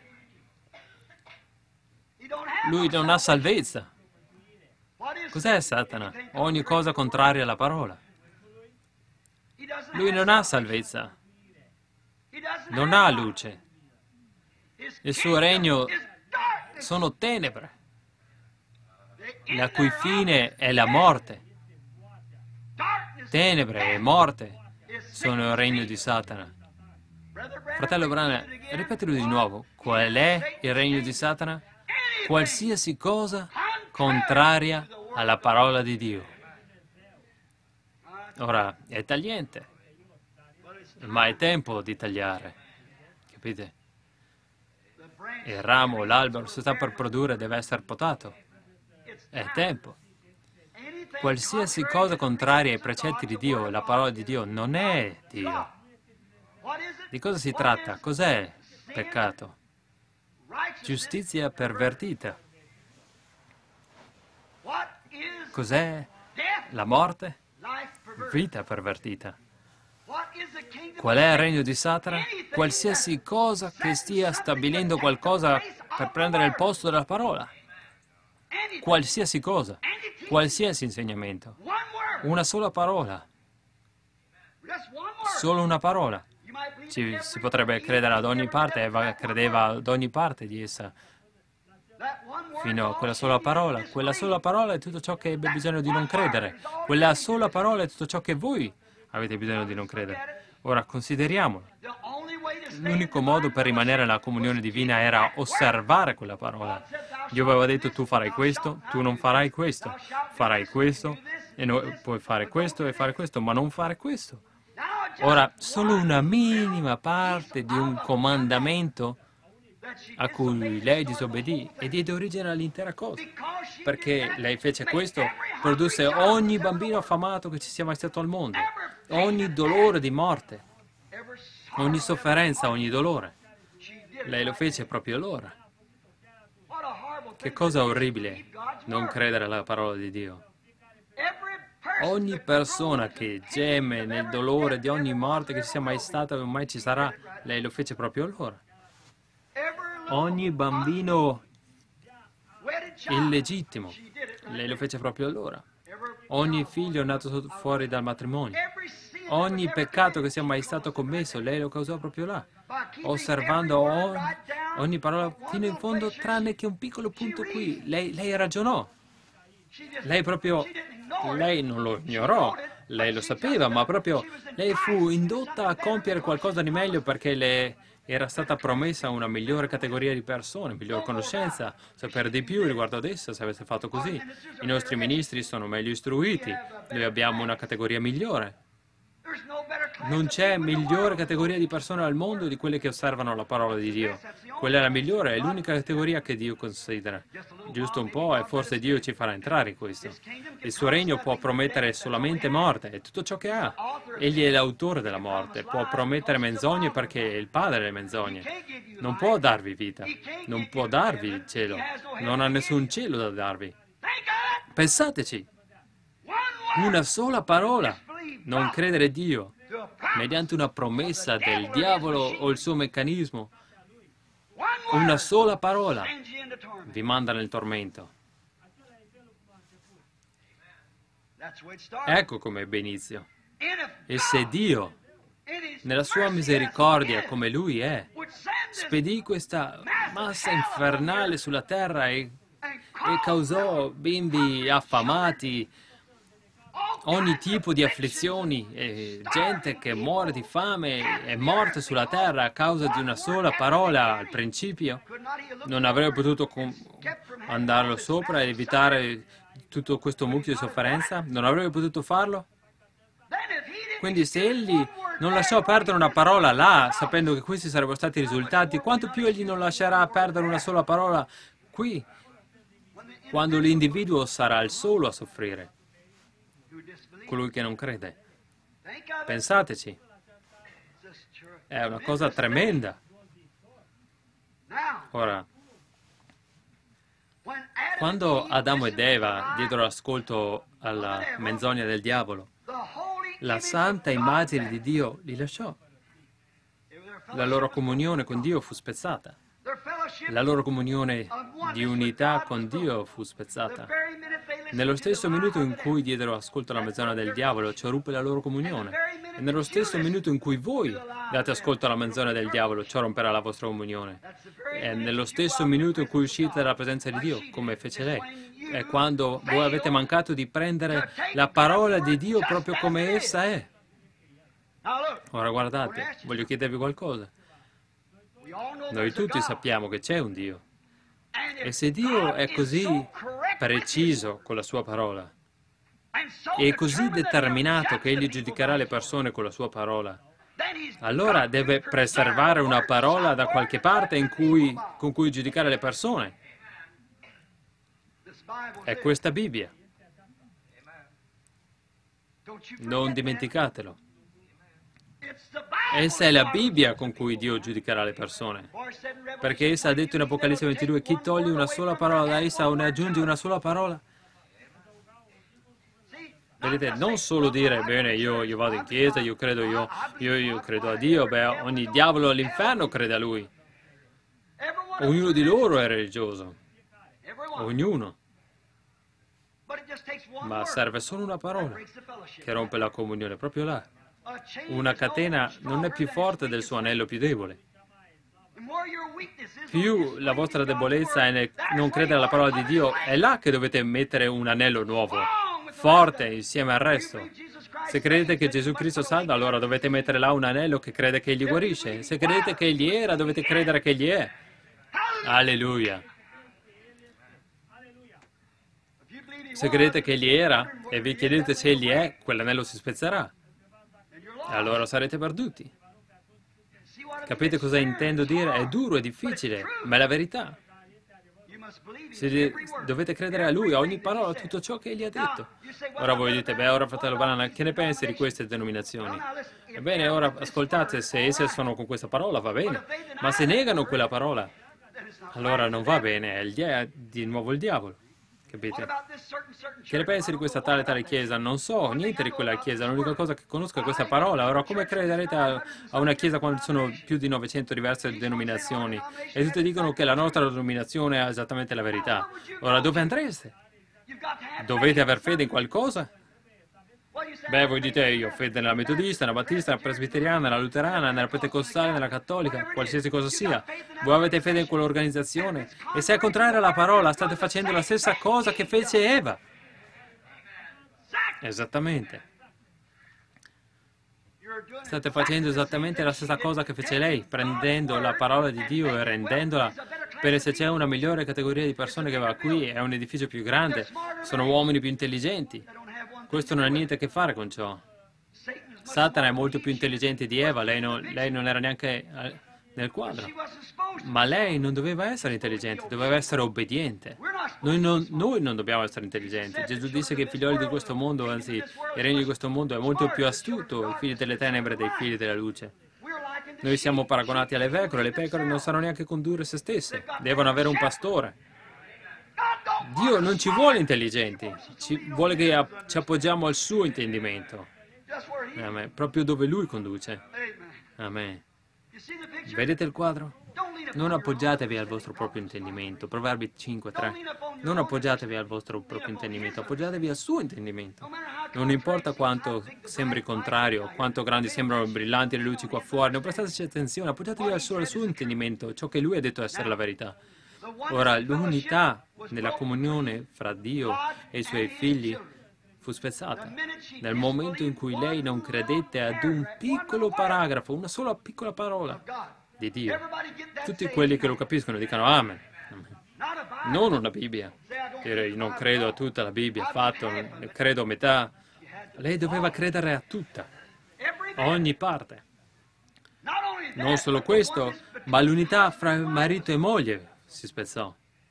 A: Lui non ha salvezza. Cos'è Satana? Ogni cosa contraria alla parola. Lui non ha salvezza, non ha luce. Il suo regno sono tenebre, la cui fine è la morte. Tenebre e morte sono il regno di Satana. Fratello Branham, ripetilo di nuovo. Qual è il regno di Satana? Qualsiasi cosa contraria alla parola di Dio. Ora, è tagliente, ma è tempo di tagliare. Capite? Il ramo, l'albero si sta per produrre, deve essere potato. È tempo. Qualsiasi cosa contraria ai precetti di Dio e la parola di Dio non è Dio. Di cosa si tratta? Cos'è peccato? Giustizia pervertita. Cos'è la morte? Vita pervertita. Qual è il regno di Satana? Qualsiasi cosa che stia stabilendo qualcosa per prendere il posto della parola. Qualsiasi cosa. Qualsiasi insegnamento. Una sola parola. Solo una parola. Ci, si potrebbe credere ad ogni parte, Eva credeva ad ogni parte di essa, fino a quella sola parola. Quella sola parola è tutto ciò che ebbe bisogno di non credere. Quella sola parola è tutto ciò che voi avete bisogno di non credere. Ora, consideriamolo. L'unico modo per rimanere nella comunione divina era osservare quella parola. Dio aveva detto: tu farai questo, tu non farai questo, farai questo, e no, puoi fare questo e fare questo, ma non fare questo. Ora, solo una minima parte di un comandamento a cui lei disobbedì e diede origine all'intera cosa. Perché lei fece questo, produsse ogni bambino affamato che ci sia mai stato al mondo, ogni dolore di morte, ogni sofferenza, ogni dolore. Lei lo fece proprio allora. Che cosa orribile non credere alla parola di Dio. Ogni persona che geme nel dolore di ogni morte che ci sia mai stata o mai ci sarà, lei lo fece proprio allora. Ogni bambino illegittimo, lei lo fece proprio allora. Ogni figlio nato fuori dal matrimonio, ogni peccato che sia mai stato commesso, lei lo causò proprio là, osservando ogni, ogni parola fino in fondo, tranne che un piccolo punto qui. Lei, lei ragionò. Lei proprio, lei non lo ignorò, lei lo sapeva, ma proprio lei fu indotta a compiere qualcosa di meglio perché le era stata promessa una migliore categoria di persone, miglior conoscenza, sapere di più riguardo ad essa se avesse fatto così. I nostri ministri sono meglio istruiti, noi abbiamo una categoria migliore. Non c'è migliore categoria di persone al mondo di quelle che osservano la parola di Dio. Quella è la migliore, è l'unica categoria che Dio considera. Giusto un po' e forse Dio ci farà entrare in questo. Il suo regno può promettere solamente morte e tutto ciò che ha. Egli è l'autore della morte, può promettere menzogne perché è il padre delle menzogne. Non può darvi vita, non può darvi il cielo, non ha nessun cielo da darvi. Pensateci, una sola parola, non credere Dio, mediante una promessa del diavolo o il suo meccanismo, una sola parola vi manda nel tormento. Ecco come ebbe inizio. E se Dio, nella sua misericordia come Lui è, spedì questa massa infernale sulla terra e, e causò bimbi affamati, ogni tipo di afflizioni, e gente che muore di fame è morta sulla terra a causa di una sola parola al principio, non avrebbe potuto andarlo sopra e evitare tutto questo mucchio di sofferenza? Non avrebbe potuto farlo? Quindi se egli non lasciò perdere una parola là, sapendo che questi sarebbero stati i risultati, quanto più egli non lascerà perdere una sola parola qui, quando l'individuo sarà il solo a soffrire, colui che non crede. Pensateci, è una cosa tremenda. Ora, quando Adamo ed Eva diedero ascolto alla menzogna del diavolo, la santa immagine di Dio li lasciò. La loro comunione con Dio fu spezzata. La loro comunione di unità con Dio fu spezzata. Nello stesso minuto in cui diedero ascolto alla menzogna del diavolo, ciò ruppe la loro comunione. E nello stesso minuto in cui voi date ascolto alla menzogna del diavolo, ciò romperà la vostra comunione. E nello stesso minuto in cui uscite dalla presenza di Dio, come fece lei, è quando voi avete mancato di prendere la parola di Dio proprio come essa è. Ora guardate, voglio chiedervi qualcosa. Noi tutti sappiamo che c'è un Dio. E se Dio è così preciso con la sua parola, e così determinato che Egli giudicherà le persone con la sua parola, allora deve preservare una parola da qualche parte in cui, con cui giudicare le persone. È questa Bibbia. Non dimenticatelo. Essa è la Bibbia con cui Dio giudicherà le persone. Perché essa ha detto in Apocalisse ventidue, chi toglie una sola parola da essa o ne aggiunge una sola parola? Vedete, non solo dire, bene, io, io vado in chiesa, io credo, io, io, io credo a Dio, beh, ogni diavolo all'inferno crede a Lui. Ognuno di loro è religioso. Ognuno. Ma serve solo una parola che rompe la comunione, proprio là. Una catena non è più forte del suo anello più debole. Più la vostra debolezza è nel non credere alla parola di Dio, è là che dovete mettere un anello nuovo, forte, insieme al resto. Se credete che Gesù Cristo salva, allora dovete mettere là un anello che crede che Egli guarisce. Se credete che Egli era, dovete credere che Egli è. Alleluia. Se credete che Egli era e vi chiedete se Egli è, quell'anello si spezzerà. E allora sarete perduti. Capite cosa intendo dire? È duro, è difficile, ma è la verità. Se dovete credere a Lui, a ogni parola, a tutto ciò che Egli ha detto. Ora voi dite, beh, ora fratello Branham, che ne pensi di queste denominazioni? Ebbene, ora ascoltate, se esse sono con questa parola va bene, ma se negano quella parola, allora non va bene, è il dia- di nuovo il diavolo. Capite? Che ne pensi di questa tale tale chiesa? Non so niente di quella chiesa, l'unica cosa che conosco è questa parola. Ora, come crederete a, a una chiesa quando ci sono più di novecento diverse denominazioni e tutti dicono che la nostra denominazione ha esattamente la verità? Ora, dove andreste? Dovete aver fede in qualcosa? Beh, voi dite, io ho fede nella metodista, nella battista, nella presbiteriana, nella luterana, nella pentecostale, nella cattolica, qualsiasi cosa sia. Voi avete fede in quell'organizzazione e se è contraria alla parola state facendo la stessa cosa che fece Eva. Esattamente. State facendo esattamente la stessa cosa che fece lei, prendendo la parola di Dio e rendendola, per se c'è una migliore categoria di persone che va qui, è un edificio più grande, sono uomini più intelligenti. Questo non ha niente a che fare con ciò. Satana è molto più intelligente di Eva, lei non, lei non era neanche eh, nel quadro. Ma lei non doveva essere intelligente, doveva essere obbediente. Noi non, noi non dobbiamo essere intelligenti. Gesù disse che i figlioli di questo mondo, anzi il regno di questo mondo, è molto più astuto, i figli delle tenebre dei figli della luce. Noi siamo paragonati alle pecore, le pecore non sanno neanche condurre se stesse, devono avere un pastore. Dio non ci vuole intelligenti, ci vuole che app- ci appoggiamo al suo intendimento. Amen. Proprio dove Lui conduce. Amen. Vedete il quadro? Non appoggiatevi al vostro proprio intendimento. Proverbi cinque tre. Non appoggiatevi al vostro proprio intendimento, appoggiatevi al suo intendimento. Non importa quanto sembri contrario, quanto grandi sembrano brillanti le luci qua fuori, non prestateci attenzione, appoggiatevi al suo, al suo intendimento, ciò che Lui ha detto essere la verità. Ora, l'unità nella comunione fra Dio e i Suoi figli fu spezzata nel momento in cui lei non credette ad un piccolo paragrafo, una sola piccola parola di Dio. Tutti quelli che lo capiscono dicano Amen. Non una Bibbia. Dire non credo a tutta la Bibbia, fatto, ne credo a metà. Lei doveva credere a tutta, a ogni parte. Non solo questo, ma l'unità fra marito e moglie si spezzò.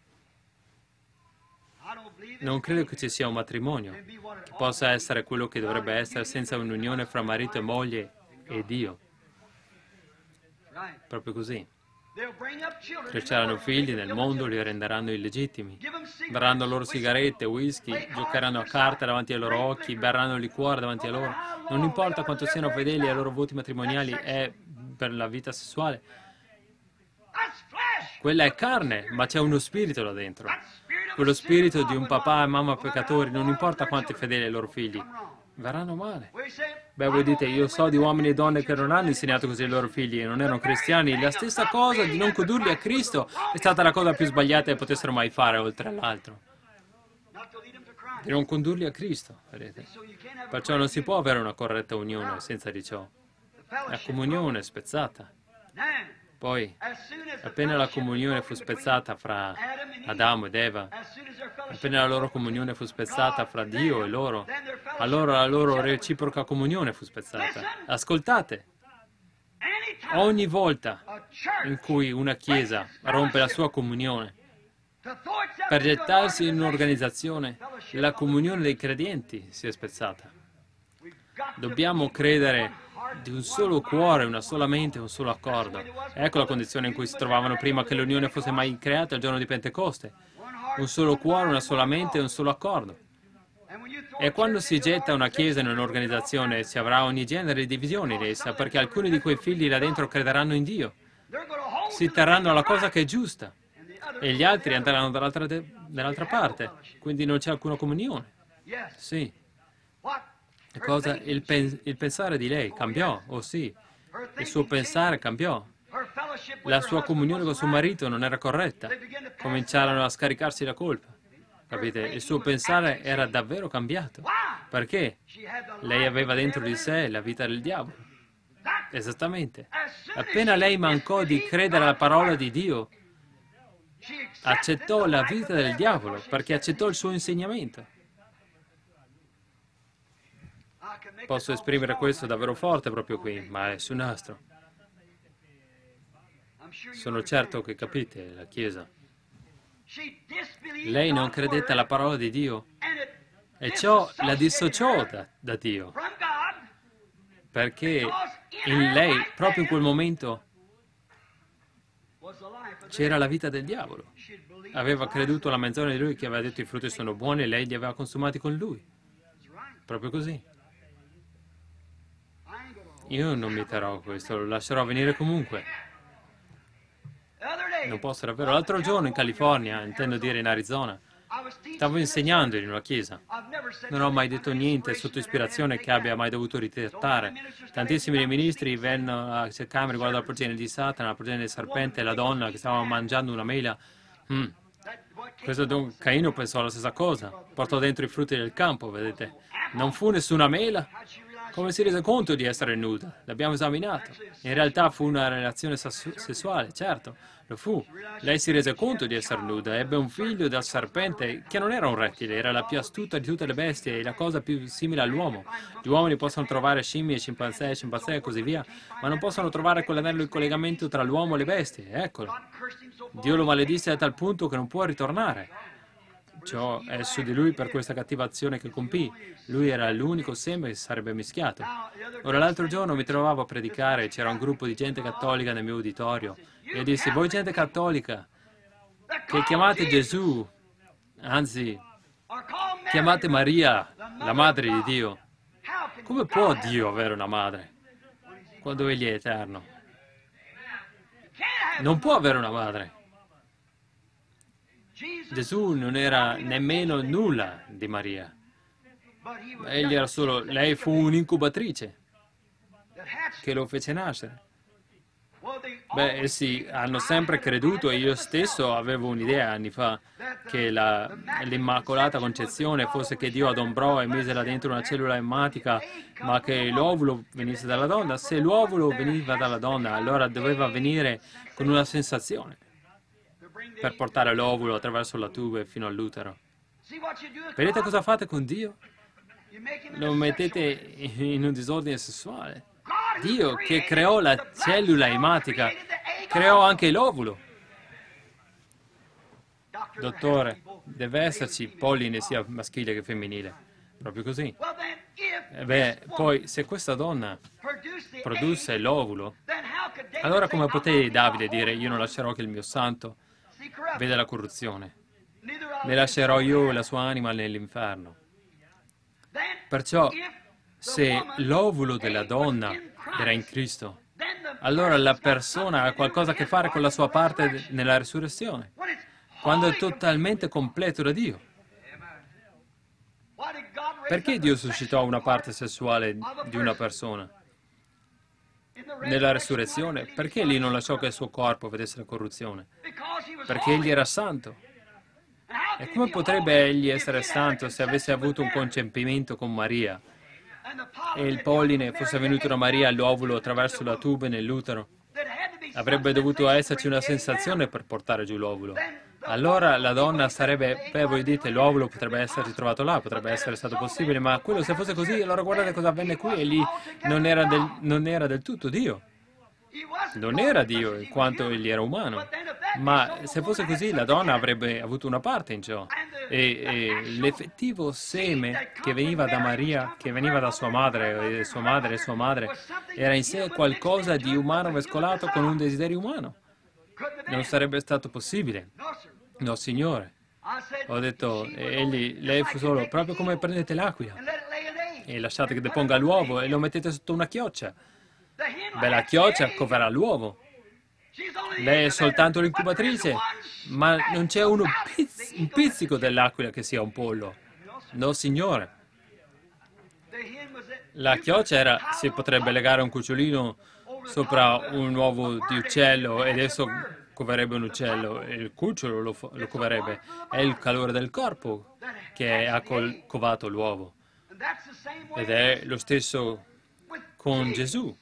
A: Non credo che ci sia un matrimonio che possa essere quello che dovrebbe essere senza un'unione fra marito e moglie e Dio. Proprio così. Cresceranno figli nel mondo, li renderanno illegittimi. Daranno loro sigarette, whisky, giocheranno a carte davanti ai loro occhi, berranno liquore davanti a loro. Non importa quanto siano fedeli ai loro voti matrimoniali e per la vita sessuale. Quella è carne, ma c'è uno spirito là dentro. Quello spirito di un papà e mamma peccatori, non importa quanto è fedele ai loro figli, verranno male. Beh, voi dite, io so di uomini e donne che non hanno insegnato così ai loro figli e non erano cristiani. La stessa cosa di non condurli a Cristo è stata la cosa più sbagliata che potessero mai fare, oltre all'altro. Di non condurli a Cristo, vedete. Perciò non si può avere una corretta unione senza di ciò. La comunione è spezzata. Poi, appena la comunione fu spezzata fra Adamo ed Eva, appena la loro comunione fu spezzata fra Dio e loro, allora la loro reciproca comunione fu spezzata. Ascoltate, ogni volta in cui una chiesa rompe la sua comunione per gettarsi in un'organizzazione, la comunione dei credenti si è spezzata. Dobbiamo credere di un solo cuore, una sola mente, un solo accordo. Ecco la condizione in cui si trovavano prima che l'unione fosse mai creata il giorno di Pentecoste. Un solo cuore, una sola mente e un solo accordo. E quando si getta una chiesa in un'organizzazione si avrà ogni genere di divisioni in essa, perché alcuni di quei figli là dentro crederanno in Dio. Si terranno alla cosa che è giusta e gli altri andranno dall'altra, de- dall'altra parte. Quindi non c'è alcuna comunione. Sì. Cosa? Il, pen- il pensare di lei cambiò, oh sì, il suo pensare cambiò. La sua comunione con suo marito non era corretta. Cominciarono a scaricarsi la colpa. Capite? Il suo pensare era davvero cambiato. Perché? Lei aveva dentro di sé la vita del diavolo. Esattamente. Appena lei mancò di credere alla parola di Dio, accettò la vita del diavolo perché accettò il suo insegnamento. Posso esprimere questo davvero forte proprio qui, ma è su nastro. Sono certo che capite la Chiesa. Lei non credette alla parola di Dio e ciò la dissociò da, da Dio, perché in lei, proprio in quel momento, c'era la vita del diavolo. Aveva creduto alla menzogna di lui che aveva detto i frutti sono buoni e lei li aveva consumati con lui. Proprio così. Io non mi terrò questo, lo lascerò venire comunque. Non posso davvero. L'altro giorno in California, intendo dire in Arizona, stavo insegnando in una chiesa. Non ho mai detto niente sotto ispirazione che abbia mai dovuto ritrattare. Tantissimi dei ministri vennero a cercarmi riguardo al progenie di Satana, al progenie del serpente, la donna che stava mangiando una mela. Mm. Questo Don Caino pensò la stessa cosa. Portò dentro i frutti del campo, vedete. Non fu nessuna mela. Come si rese conto di essere nuda? L'abbiamo esaminato. In realtà fu una relazione sessuale, certo, lo fu. Lei si rese conto di essere nuda, ebbe un figlio dal serpente che non era un rettile, era la più astuta di tutte le bestie e la cosa più simile all'uomo. Gli uomini possono trovare scimmie, scimpanzé, scimpanzé e così via, ma non possono trovare quell'anello di collegamento tra l'uomo e le bestie. Eccolo. Dio lo maledisse a tal punto che non può ritornare. Ciò è su di lui per questa cattiva azione che compì. Lui era l'unico seme che si sarebbe mischiato. Ora, l'altro giorno mi trovavo a predicare e c'era un gruppo di gente cattolica nel mio uditorio. E dissi, voi gente cattolica, che chiamate Gesù, anzi, chiamate Maria, la madre di Dio. Come può Dio avere una madre quando Egli è eterno? Non può avere una madre. Gesù non era nemmeno nulla di Maria. Egli era solo, lei fu un'incubatrice che lo fece nascere. Beh, essi hanno sempre creduto, e io stesso avevo un'idea anni fa, che la, l'Immacolata Concezione fosse che Dio adombrò e mise là dentro una cellula emmatica, ma che l'ovulo venisse dalla donna. Se l'ovulo veniva dalla donna, allora doveva venire con una sensazione per portare l'ovulo attraverso la tube fino all'utero. Vedete cosa fate con Dio? Lo mettete in un disordine sessuale. Dio, che creò la cellula ematica, creò anche l'ovulo. Dottore, deve esserci polline sia maschile che femminile. Proprio così. E beh, poi, se questa donna produsse l'ovulo, allora come poteva Davide dire, io non lascerò che il mio santo veda la corruzione, ne lascerò io la sua anima nell'inferno. Perciò, se l'ovulo della donna era in Cristo, allora la persona ha qualcosa a che fare con la sua parte nella risurrezione, quando è totalmente completo da Dio. Perché Dio suscitò una parte sessuale di una persona nella risurrezione? Perché Egli non lasciò che il suo corpo vedesse la corruzione? Perché Egli era santo. E come potrebbe Egli essere santo se avesse avuto un concepimento con Maria e il polline fosse venuto da Maria all'ovulo attraverso la tube nell'utero? Avrebbe dovuto esserci una sensazione per portare giù l'ovulo. Allora la donna sarebbe, beh, voi dite, l'ovulo potrebbe essere trovato là, potrebbe essere stato possibile, ma quello, se fosse così, allora guardate cosa avvenne qui, egli non era del, non era del tutto Dio. Non era Dio, in quanto egli era umano. Ma se fosse così, la donna avrebbe avuto una parte in ciò. E, e l'effettivo seme che veniva da Maria, che veniva da sua madre, e sua madre e sua madre, era in sé qualcosa di umano mescolato con un desiderio umano. Non sarebbe stato possibile. No, Signore. Ho detto, egli, lei fu solo, proprio come prendete l'aquila e lasciate che deponga l'uovo e lo mettete sotto una chioccia. Beh, la chioccia coverà l'uovo. Lei è soltanto l'incubatrice, ma non c'è uno pizz- un pizzico dell'aquila che sia un pollo. No, Signore. La chioccia era, si potrebbe legare un cucciolino sopra un uovo di uccello ed esso coverebbe un uccello e il cucciolo lo, lo coverebbe. È il calore del corpo che ha col- covato l'uovo. Ed è lo stesso con Gesù.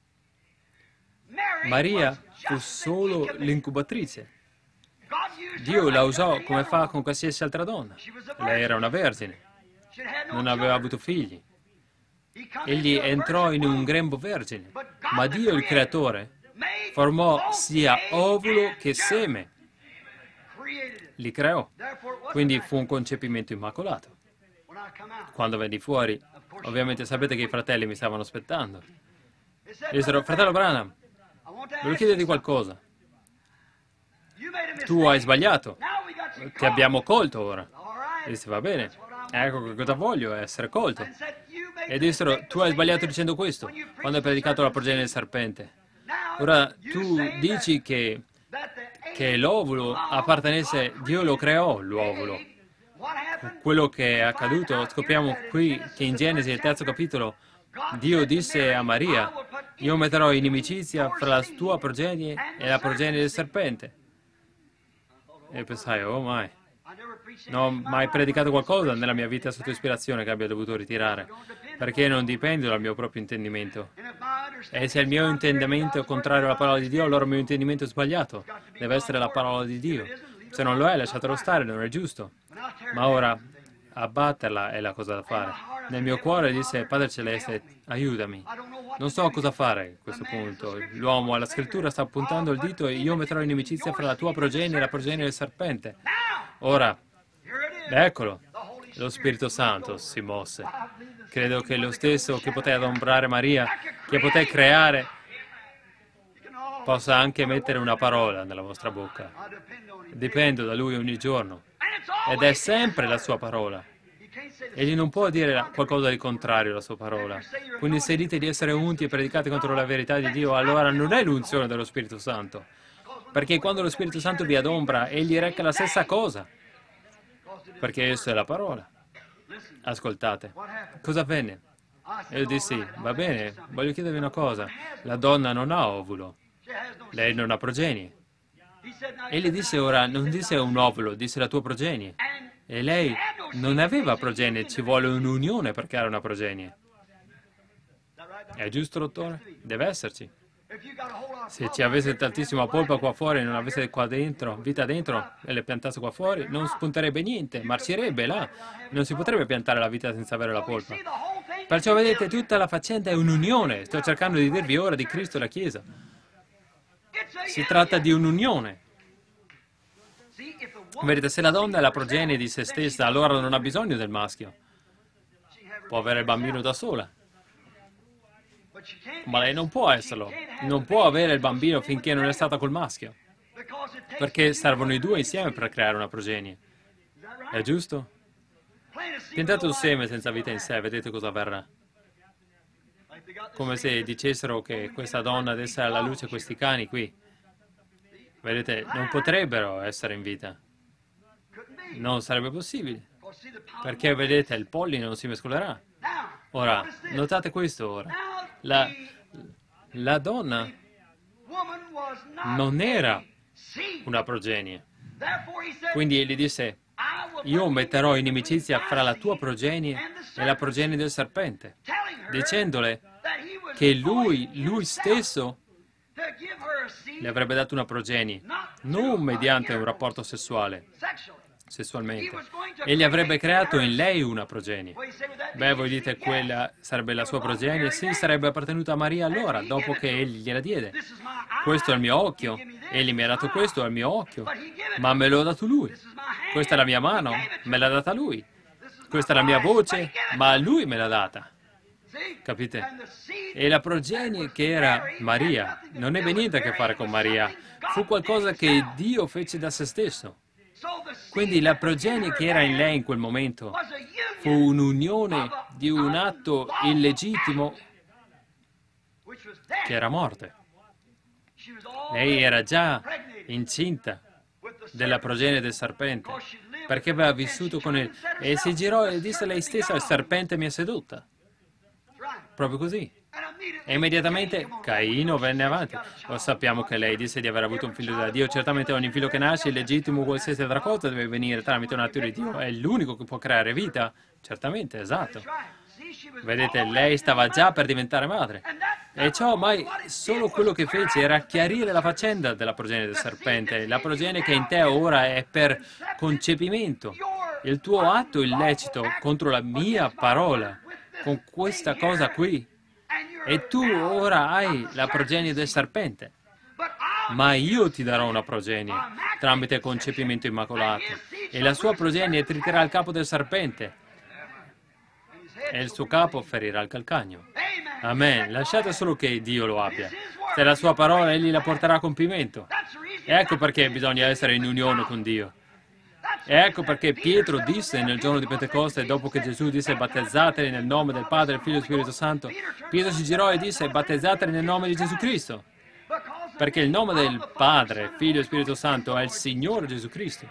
A: Maria fu solo l'incubatrice. Dio la usò come fa con qualsiasi altra donna. Lei era una vergine, non aveva avuto figli. Egli entrò in un grembo vergine, ma Dio, il Creatore, formò sia ovulo che seme. Li creò. Quindi fu un concepimento immacolato. Quando venni fuori, ovviamente sapete che i fratelli mi stavano aspettando. Dissero, fratello Branham, volevo chiederti qualcosa. Tu hai sbagliato. Ti abbiamo colto ora. E disse, va bene. Ecco che cosa voglio, è essere colto. E dissero, tu hai sbagliato dicendo questo, quando hai predicato la progenie del serpente. Ora, tu dici che, che l'ovulo appartenesse, Dio lo creò, l'ovulo. Quello che è accaduto, scopriamo qui che in Genesi, il terzo capitolo, Dio disse a Maria, io metterò inimicizia fra la tua progenie e la progenie del serpente. E pensai, oh mai. Non ho mai predicato qualcosa nella mia vita sotto ispirazione che abbia dovuto ritirare, perché non dipende dal mio proprio intendimento. E se il mio intendimento è contrario alla parola di Dio, allora il mio intendimento è sbagliato. Deve essere la parola di Dio. Se non lo è, lasciatelo stare, non è giusto. Ma ora, abbatterla è la cosa da fare. Nel mio cuore disse, Padre Celeste, aiutami. Non so cosa fare a questo punto. L'uomo alla scrittura sta puntando il dito e io metterò inimicizia fra la tua progenie e la progenie del serpente. Ora, eccolo, lo Spirito Santo si mosse. Credo che lo stesso che poté adombrare Maria, che poté creare, possa anche mettere una parola nella vostra bocca. Dipendo da Lui ogni giorno. Ed è sempre la sua parola. Egli non può dire qualcosa di contrario alla sua parola. Quindi se dite di essere unti e predicate contro la verità di Dio, allora non è l'unzione dello Spirito Santo. Perché quando lo Spirito Santo vi adombra, Egli reca la stessa cosa. Perché esso è la parola. Ascoltate. Cosa avvenne? Io dissi, va bene, voglio chiedervi una cosa. La donna non ha ovulo. Lei non ha progenie. Egli disse ora, non disse un ovulo, disse la tua progenie. E lei non aveva progenie, ci vuole un'unione per creare una progenie. È giusto, dottore? Deve esserci. Se ci avesse tantissima polpa qua fuori e non avesse qua dentro, vita dentro, e le piantasse qua fuori, non spunterebbe niente, marcirebbe là. Non si potrebbe piantare la vita senza avere la polpa. Perciò vedete, tutta la faccenda è un'unione. Sto cercando di dirvi ora di Cristo e la Chiesa. Si tratta di un'unione. Vedete, se la donna è la progenie di se stessa, allora non ha bisogno del maschio. Può avere il bambino da sola. Ma lei non può esserlo. Non può avere il bambino finché non è stata col maschio. Perché servono i due insieme per creare una progenie. È giusto? Piantate un seme senza vita in sé, vedete cosa avverrà. Come se dicessero che questa donna desse alla luce questi cani qui. Vedete, non potrebbero essere in vita. Non sarebbe possibile. Perché, vedete, il polline non si mescolerà. Ora, notate questo ora. La, la donna non era una progenie. Quindi egli disse, io metterò inimicizia fra la tua progenie e la progenie del serpente, dicendole che lui, lui stesso, le avrebbe dato una progenie, non mediante un rapporto sessuale, sessualmente. Egli avrebbe creato in lei una progenie. Beh, voi dite quella sarebbe la sua progenie? Sì, sarebbe appartenuta a Maria allora, dopo che egli gliela diede. Questo è il mio occhio. Egli mi ha dato questo, è il mio occhio. Ma me lo ha dato lui. Questa è la mia mano, me l'ha data lui. Questa è la mia voce, ma lui me l'ha data. Capite? E la progenie che era Maria non ebbe niente a che fare con Maria. Fu qualcosa che Dio fece da se stesso. Quindi la progenie che era in lei in quel momento fu un'unione di un atto illegittimo che era morte. Lei era già incinta della progenie del serpente, perché aveva vissuto con il... E si girò e disse lei stessa, il serpente mi ha sedotta. Proprio così. E immediatamente Caino venne avanti. Lo sappiamo che lei disse di aver avuto un figlio da Dio. Certamente ogni figlio che nasce, illegittimo, qualsiasi altra cosa, deve venire tramite un atto di Dio. È l'unico che può creare vita. Certamente, esatto. Vedete, lei stava già per diventare madre. E ciò mai solo quello che fece era chiarire la faccenda della progenie del serpente. La progenie che in te ora è per concepimento. Il tuo atto illecito contro la mia parola, con questa cosa qui. E tu ora hai la progenie del serpente. Ma io ti darò una progenie tramite concepimento immacolato. E la sua progenie triterà il capo del serpente. E il suo capo ferirà il calcagno. Amen. Lasciate solo che Dio lo abbia. Se è la sua parola, egli la porterà a compimento. E ecco perché bisogna essere in unione con Dio. E ecco perché Pietro disse nel giorno di Pentecoste, dopo che Gesù disse battezzateli nel nome del Padre, del Figlio e del Spirito Santo, Pietro si girò e disse battezzateli nel nome di Gesù Cristo. Perché il nome del Padre, Figlio e Spirito Santo è il Signore Gesù Cristo.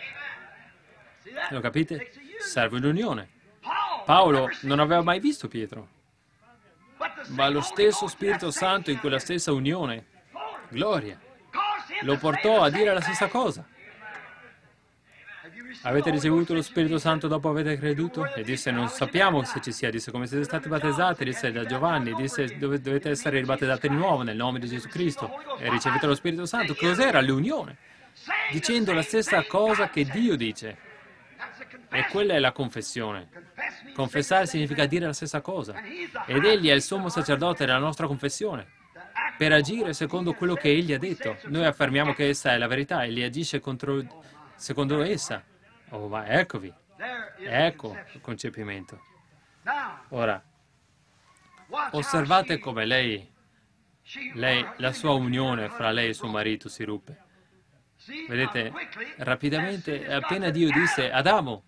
A: Lo capite? Serve un'unione. Paolo non aveva mai visto Pietro, ma lo stesso Spirito Santo in quella stessa unione, gloria, lo portò a dire la stessa cosa. avete ricevuto lo Spirito Santo dopo avete creduto? E disse, non sappiamo se ci sia. Disse, come siete stati battezzati? Disse, da Giovanni. Disse, dove dovete essere ribattezzati di nuovo nel nome di Gesù Cristo e ricevete lo Spirito Santo. Cos'era l'unione? Dicendo la stessa cosa che Dio dice. E quella è la confessione. Confessare significa dire la stessa cosa. Ed Egli è il sommo sacerdote della nostra confessione, per agire secondo quello che Egli ha detto. Noi affermiamo che essa è la verità, Egli agisce contro, secondo essa. Oh, ma eccovi. Ecco il concepimento. Ora, osservate come lei, lei, la sua unione fra lei e suo marito si ruppe. Vedete, rapidamente, appena Dio disse, Adamo,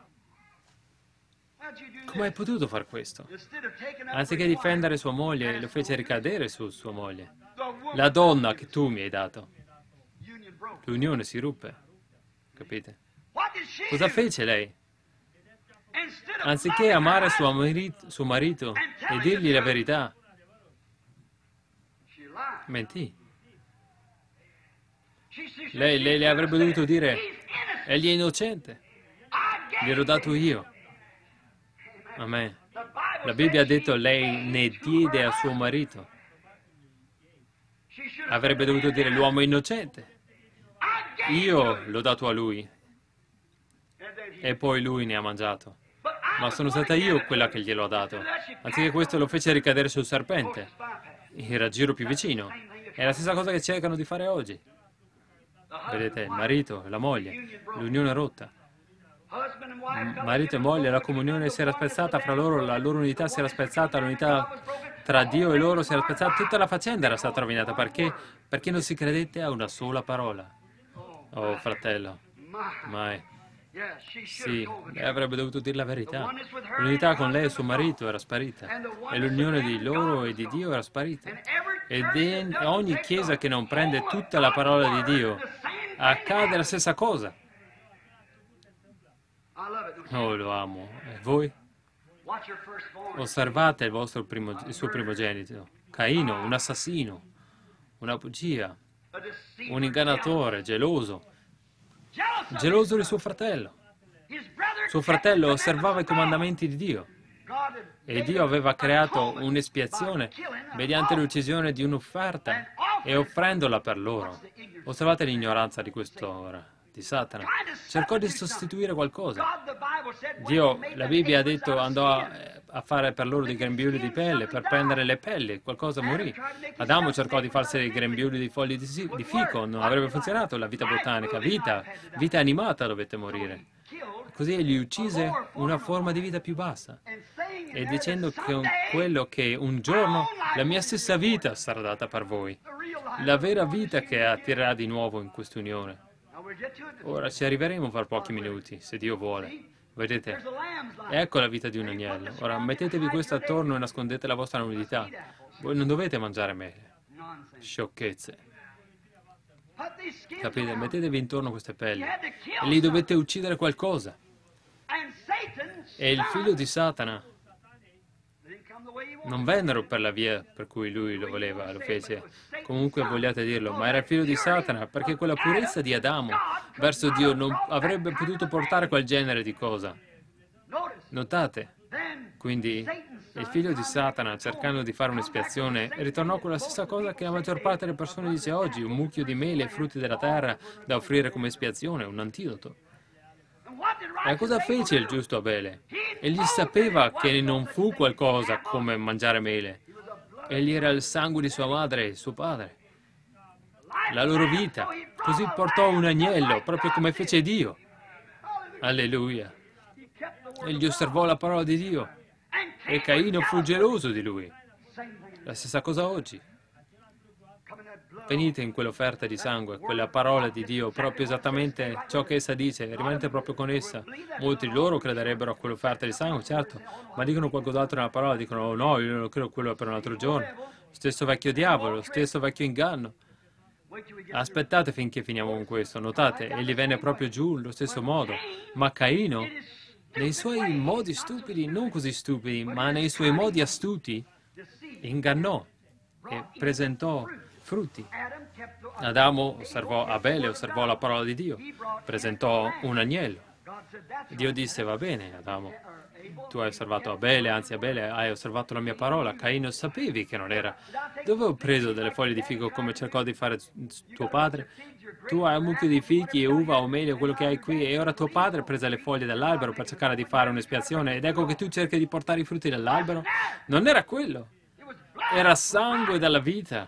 A: come hai potuto fare questo? Anziché difendere sua moglie, lo fece ricadere su sua moglie. La donna che tu mi hai dato. L'unione si ruppe. Capite? Cosa fece lei? Anziché amare suo marito, suo marito e dirgli la verità, mentì. Lei, lei le avrebbe dovuto dire, egli è innocente, gliel'ho dato io. Amen. La Bibbia ha detto, lei ne diede a suo marito. Avrebbe dovuto dire, l'uomo è innocente. Io l'ho dato a lui. E poi lui ne ha mangiato. Ma sono stata io quella che glielo ha dato. Anziché questo lo fece ricadere sul serpente. Il raggiro più vicino. È la stessa cosa che cercano di fare oggi. Vedete, il marito, la moglie, l'unione rotta. Marito e moglie, la comunione si era spezzata fra loro, la loro unità si era spezzata, l'unità tra Dio e loro si era spezzata, tutta la faccenda era stata rovinata. Perché? Perché non si credette a una sola parola. Oh, fratello, mai. Sì, lei avrebbe dovuto dire la verità. L'unità con lei e suo marito era sparita. E l'unione di loro e di Dio era sparita. Ed ogni chiesa che non prende tutta la parola di Dio, accade la stessa cosa. Oh, lo amo. E voi? Osservate il, vostro primo, il suo primogenito. Caino, un assassino, una bugia, un ingannatore, geloso. Geloso di suo fratello. Suo fratello osservava i comandamenti di Dio. E Dio aveva creato un'espiazione mediante l'uccisione di un'offerta e offrendola per loro. Osservate l'ignoranza di quest'ora, di Satana. Cercò di sostituire qualcosa. Dio, la Bibbia ha detto, andò a, a fare per loro dei grembiuli di pelle, per prendere le pelli, qualcosa morì. Adamo cercò di farsi dei grembiuli di foglie di, di fico, non avrebbe funzionato la vita botanica. Vita, vita animata dovette morire. Così egli uccise una forma di vita più bassa. E dicendo che quello che un giorno la mia stessa vita sarà data per voi. La vera vita che attirerà di nuovo in quest'unione. Ora ci arriveremo fra pochi minuti, se Dio vuole. Vedete? Ecco la vita di un agnello. Ora mettetevi questo attorno e nascondete la vostra nudità. Voi non dovete mangiare mele. Sciocchezze. Capite? Mettetevi intorno queste pelli. E lì dovete uccidere qualcosa. E il figlio di Satana non vennero per la via per cui lui lo voleva, lo fece. Comunque vogliate dirlo, ma era il figlio di Satana, perché quella purezza di Adamo verso Dio non avrebbe potuto portare quel genere di cosa. Notate? Quindi il figlio di Satana, cercando di fare un'espiazione, ritornò con la stessa cosa che la maggior parte delle persone dice oggi, un mucchio di mele e frutti della terra da offrire come espiazione, un antidoto. E cosa fece il giusto Abele? Egli sapeva che non fu qualcosa come mangiare mele. Egli era il sangue di sua madre e suo padre. La loro vita. Così portò un agnello, proprio come fece Dio. Alleluia. Egli osservò la parola di Dio. E Caino fu geloso di lui. La stessa cosa oggi. Venite in quell'offerta di sangue, quella parola di Dio, proprio esattamente ciò che essa dice, rimanete proprio con essa. Molti di loro crederebbero a quell'offerta di sangue, certo, ma dicono qualcos'altro nella parola, dicono oh, no, io non credo quello per un altro giorno. Lo stesso vecchio diavolo, lo stesso vecchio inganno. Aspettate finché finiamo con questo, notate, egli venne proprio giù allo stesso modo, ma Caino, nei suoi modi stupidi, non così stupidi, ma nei suoi modi astuti, ingannò e presentò frutti. Adamo osservò Abele, osservò la parola di Dio, presentò un agnello. Dio disse, va bene, Adamo, tu hai osservato Abele, anzi Abele, hai osservato la mia parola. Caino, sapevi che non era. Dove ho preso delle foglie di fico come cercò di fare tuo padre? Tu hai un mucchio di fichi e uva, o meglio quello che hai qui, e ora tuo padre prese le foglie dall'albero per cercare di fare un'espiazione, ed ecco che tu cerchi di portare i frutti dall'albero? Non era quello, era sangue dalla vita.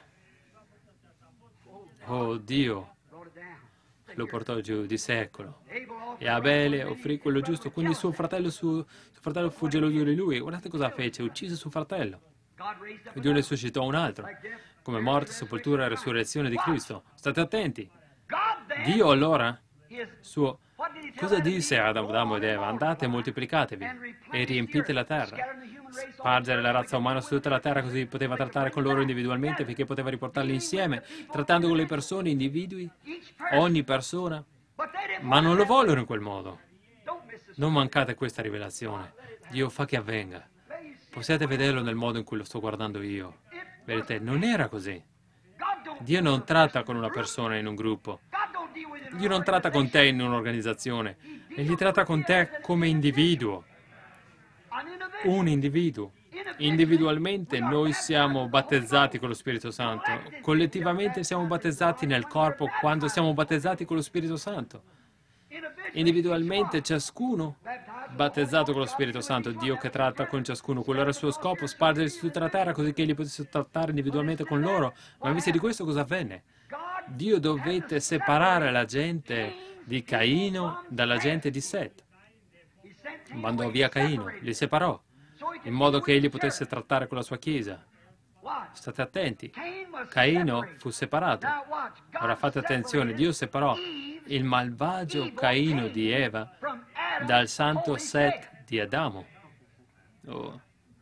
A: Oh Dio, lo portò giù, disse eccolo. E Abele offrì quello giusto, quindi suo fratello, suo, suo fratello fu geloso di lui. Guardate cosa fece, uccise suo fratello. E Dio ne suscitò un altro, come morte, sepoltura e resurrezione di Cristo. State attenti. Dio allora, suo, cosa disse ad Adamo ed Eva? Andate e moltiplicatevi e riempite la terra. Spargere la razza umana su tutta la terra, così poteva trattare con loro individualmente, finché poteva riportarli insieme, trattando con le persone, individui, ogni persona. Ma non lo vollero in quel modo. Non mancate questa rivelazione. Dio fa che avvenga. Possiate vederlo nel modo in cui lo sto guardando io. Vedete, non era così. Dio non tratta con una persona in un gruppo. Dio non tratta con te in un'organizzazione. Egli tratta con te come individuo. Un individuo. Individualmente noi siamo battezzati con lo Spirito Santo. Collettivamente siamo battezzati nel corpo quando siamo battezzati con lo Spirito Santo. Individualmente ciascuno battezzato con lo Spirito Santo, Dio che tratta con ciascuno. Quello era il suo scopo, spargerli su tutta la terra così che egli potesse trattare individualmente con loro. Ma invece di questo cosa avvenne? Dio dovette separare la gente di Caino dalla gente di Set. Mandò via Caino, li separò, in modo che egli potesse trattare con la sua Chiesa. State attenti. Caino fu separato. Ora fate attenzione, Dio separò il malvagio Caino di Eva dal santo Set di Adamo. Oh.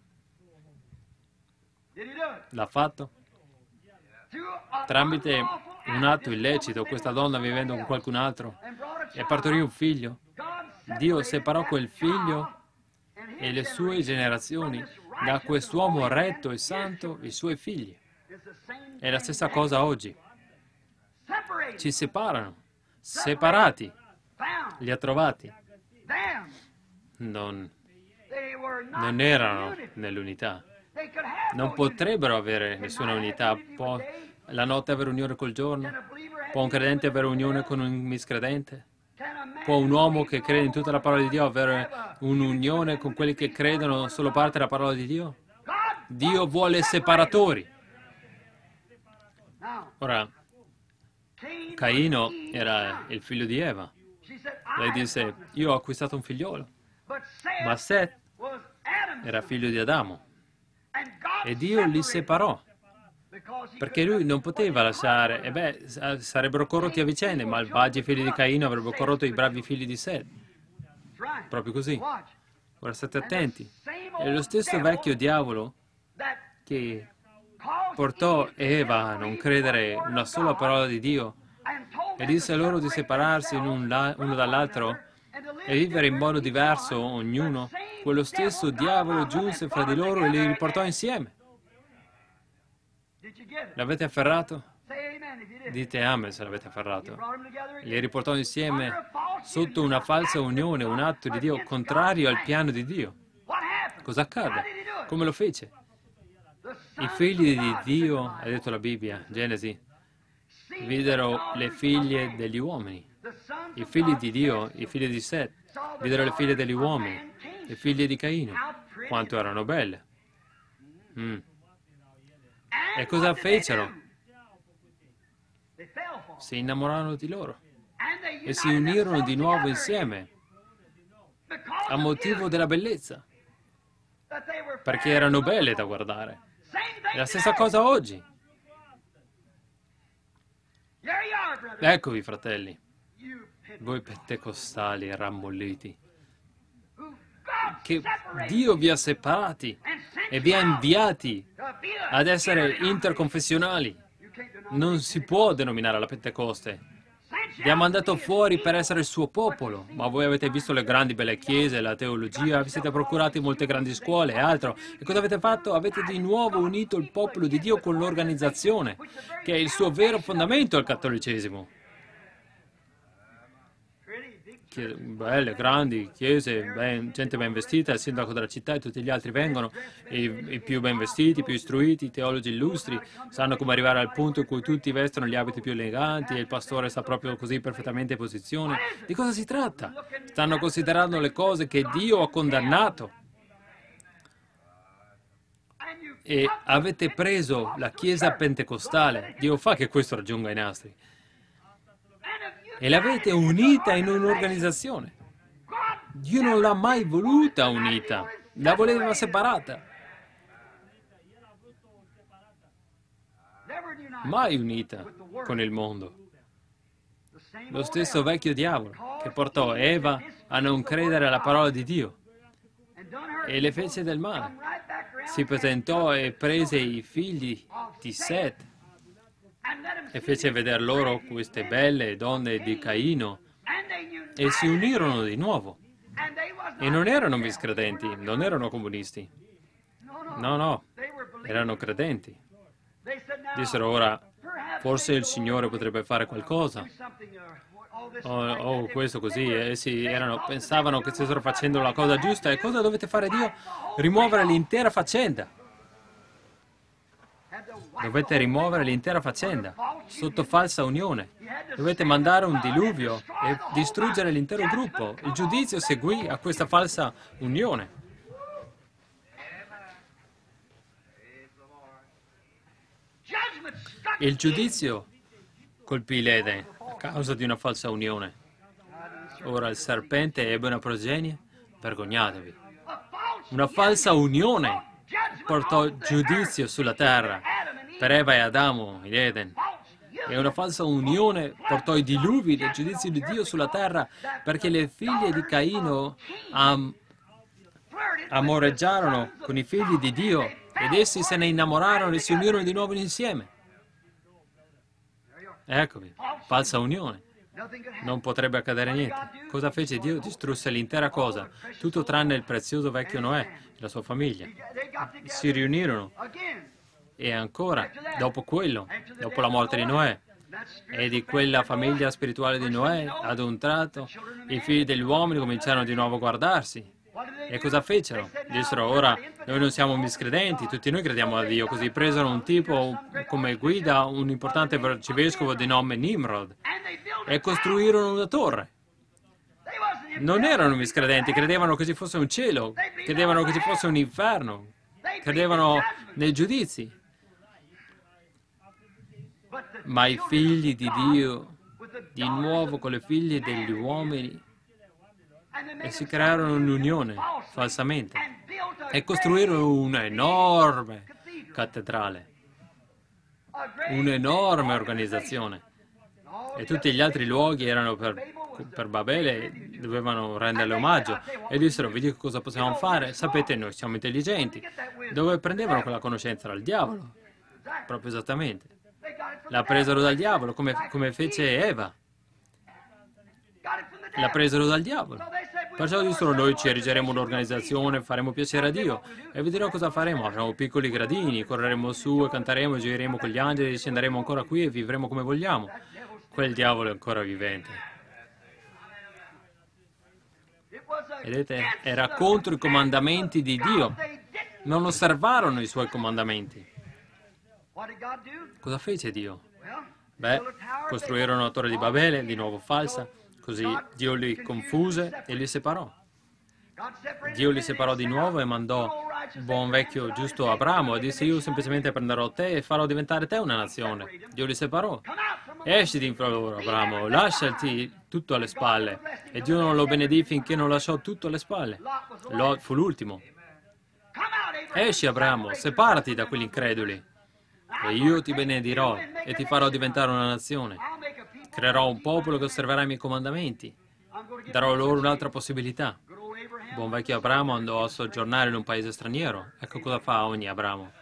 A: L'ha fatto? Tramite un atto illecito, questa donna vivendo con qualcun altro, e partorì un figlio. Dio separò quel figlio e le sue generazioni da quest'uomo retto e santo, i suoi figli. È la stessa cosa oggi. Ci separano, separati. Li ha trovati. Non, non erano nell'unità. Non potrebbero avere nessuna unità. Può la notte avere unione col giorno? Può un credente avere unione con un miscredente? Può un uomo che crede in tutta la parola di Dio avere un'unione con quelli che credono solo parte della parola di Dio? Dio vuole separatori. Ora, Caino era il figlio di Eva. Lei disse, io ho acquistato un figliolo. Ma Set era figlio di Adamo. E Dio li separò. Perché lui non poteva lasciare, e beh, sarebbero corrotti a vicenda, i malvagi figli di Caino avrebbero corrotto i bravi figli di Set. Proprio così. Ora state attenti. È lo stesso vecchio diavolo che portò Eva a non credere una sola parola di Dio e disse loro di separarsi uno dall'altro e vivere in modo diverso ognuno. Quello stesso diavolo giunse fra di loro e li riportò insieme. L'avete afferrato? Dite amen se l'avete afferrato. Li riportò insieme sotto una falsa unione, un atto di Dio contrario al piano di Dio. Cosa accadde? Come lo fece? I figli di Dio, ha detto la Bibbia, Genesi, videro le figlie degli uomini. I figli di Dio, i figli di Set, videro le figlie degli uomini, le figlie di Caino, quanto erano belle. Mm. E cosa fecero? Si innamorarono di loro e si unirono di nuovo insieme a motivo della bellezza, perché erano belle da guardare. È la stessa cosa oggi. Eccovi, fratelli, voi pentecostali rammolliti, che Dio vi ha separati e vi ha inviati ad essere interconfessionali. Non si può denominare la Pentecoste. Vi ha mandato fuori per essere il suo popolo, ma voi avete visto le grandi belle chiese, la teologia, vi siete procurati molte grandi scuole e altro. E cosa avete fatto? Avete di nuovo unito il popolo di Dio con l'organizzazione, che è il suo vero fondamento al cattolicesimo. chie- belle, grandi, chiese, ben- gente ben vestita, il sindaco della città e tutti gli altri vengono, i, i più ben vestiti, i più istruiti, i teologi illustri, sanno come arrivare al punto in cui tutti vestono gli abiti più eleganti e il pastore sta proprio così perfettamente in posizione. Di cosa si tratta? Stanno considerando le cose che Dio ha condannato. E avete preso la Chiesa pentecostale, Dio fa che questo raggiunga i nastri, e l'avete unita in un'organizzazione. Dio non l'ha mai voluta unita, la voleva separata. Mai unita con il mondo. Lo stesso vecchio diavolo che portò Eva a non credere alla parola di Dio e le fece del male. Si presentò e prese i figli di Set e fece vedere loro queste belle donne di Caino e si unirono di nuovo. E non erano miscredenti, non erano comunisti. No, no, erano credenti. Dissero ora, forse il Signore potrebbe fare qualcosa. Oh, oh, questo così, essi erano, pensavano che stessero facendo la cosa giusta. E cosa dovete fare Dio? Rimuovere l'intera faccenda. Dovete rimuovere l'intera faccenda sotto falsa unione. Dovete mandare un diluvio e distruggere l'intero gruppo. Il giudizio seguì a questa falsa unione. Il giudizio colpì l'Eden a causa di una falsa unione. Ora il serpente ebbe una progenie? Vergognatevi. Una falsa unione portò giudizio sulla terra per Eva e Adamo in Eden. E una falsa unione portò i diluvi del giudizio di Dio sulla terra perché le figlie di Caino am- amoreggiarono con i figli di Dio ed essi se ne innamorarono e si unirono di nuovo insieme. Eccovi, falsa unione. Non potrebbe accadere niente. Cosa fece Dio? Distrusse l'intera cosa, tutto tranne il prezioso vecchio Noè e la sua famiglia. Si riunirono. E ancora, dopo quello, dopo la morte di Noè, e di quella famiglia spirituale di Noè, ad un tratto, i figli degli uomini cominciarono di nuovo a guardarsi. E cosa fecero? Dissero, ora noi non siamo miscredenti, tutti noi crediamo a Dio. Così presero un tipo come guida, un importante arcivescovo di nome Nimrod, e costruirono una torre. Non erano miscredenti, credevano che ci fosse un cielo, credevano che ci fosse un inferno, credevano nei giudizi. Ma i figli di Dio, di nuovo con le figlie degli uomini, e si crearono un'unione falsamente e costruirono un'enorme cattedrale, un'enorme organizzazione. E tutti gli altri luoghi erano per, per Babele, dovevano renderle omaggio. E dissero, vi dico cosa possiamo fare? Sapete, noi siamo intelligenti. Dove prendevano quella conoscenza? Dal diavolo. Proprio esattamente. La presero dal diavolo, come, come fece Eva. La presero dal diavolo. Perciò dissero, noi ci erigeremo un'organizzazione, faremo piacere a Dio. E vi dirò cosa faremo. Avremo piccoli gradini, correremo su e canteremo, gireremo con gli angeli, scenderemo ancora qui e vivremo come vogliamo. Quel diavolo è ancora vivente. Vedete? Era contro i comandamenti di Dio. Non osservarono i suoi comandamenti. Cosa fece Dio? Beh, costruirono la torre di Babele, di nuovo falsa, così Dio li confuse e li separò. Dio li separò di nuovo e mandò buon vecchio giusto Abramo e disse, io semplicemente prenderò te e farò diventare te una nazione. Dio li separò. Esci di fra loro, Abramo, lasciati tutto alle spalle. E Dio non lo benedì finché non lasciò tutto alle spalle. Lot fu l'ultimo. Esci, Abramo, separati da quegli increduli. E io ti benedirò e ti farò diventare una nazione. Creerò un popolo che osserverà i miei comandamenti. Darò loro un'altra possibilità. Buon vecchio Abramo andò a soggiornare in un paese straniero. Ecco cosa fa ogni Abramo.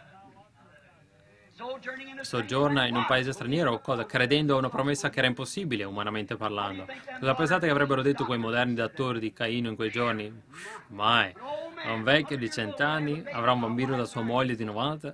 A: Soggiorna in un paese straniero, cosa? Credendo a una promessa che era impossibile, umanamente parlando. Cosa pensate che avrebbero detto quei moderni datori di Caino in quei giorni? Mai. A un vecchio di cent'anni avrà un bambino da sua moglie di novanta?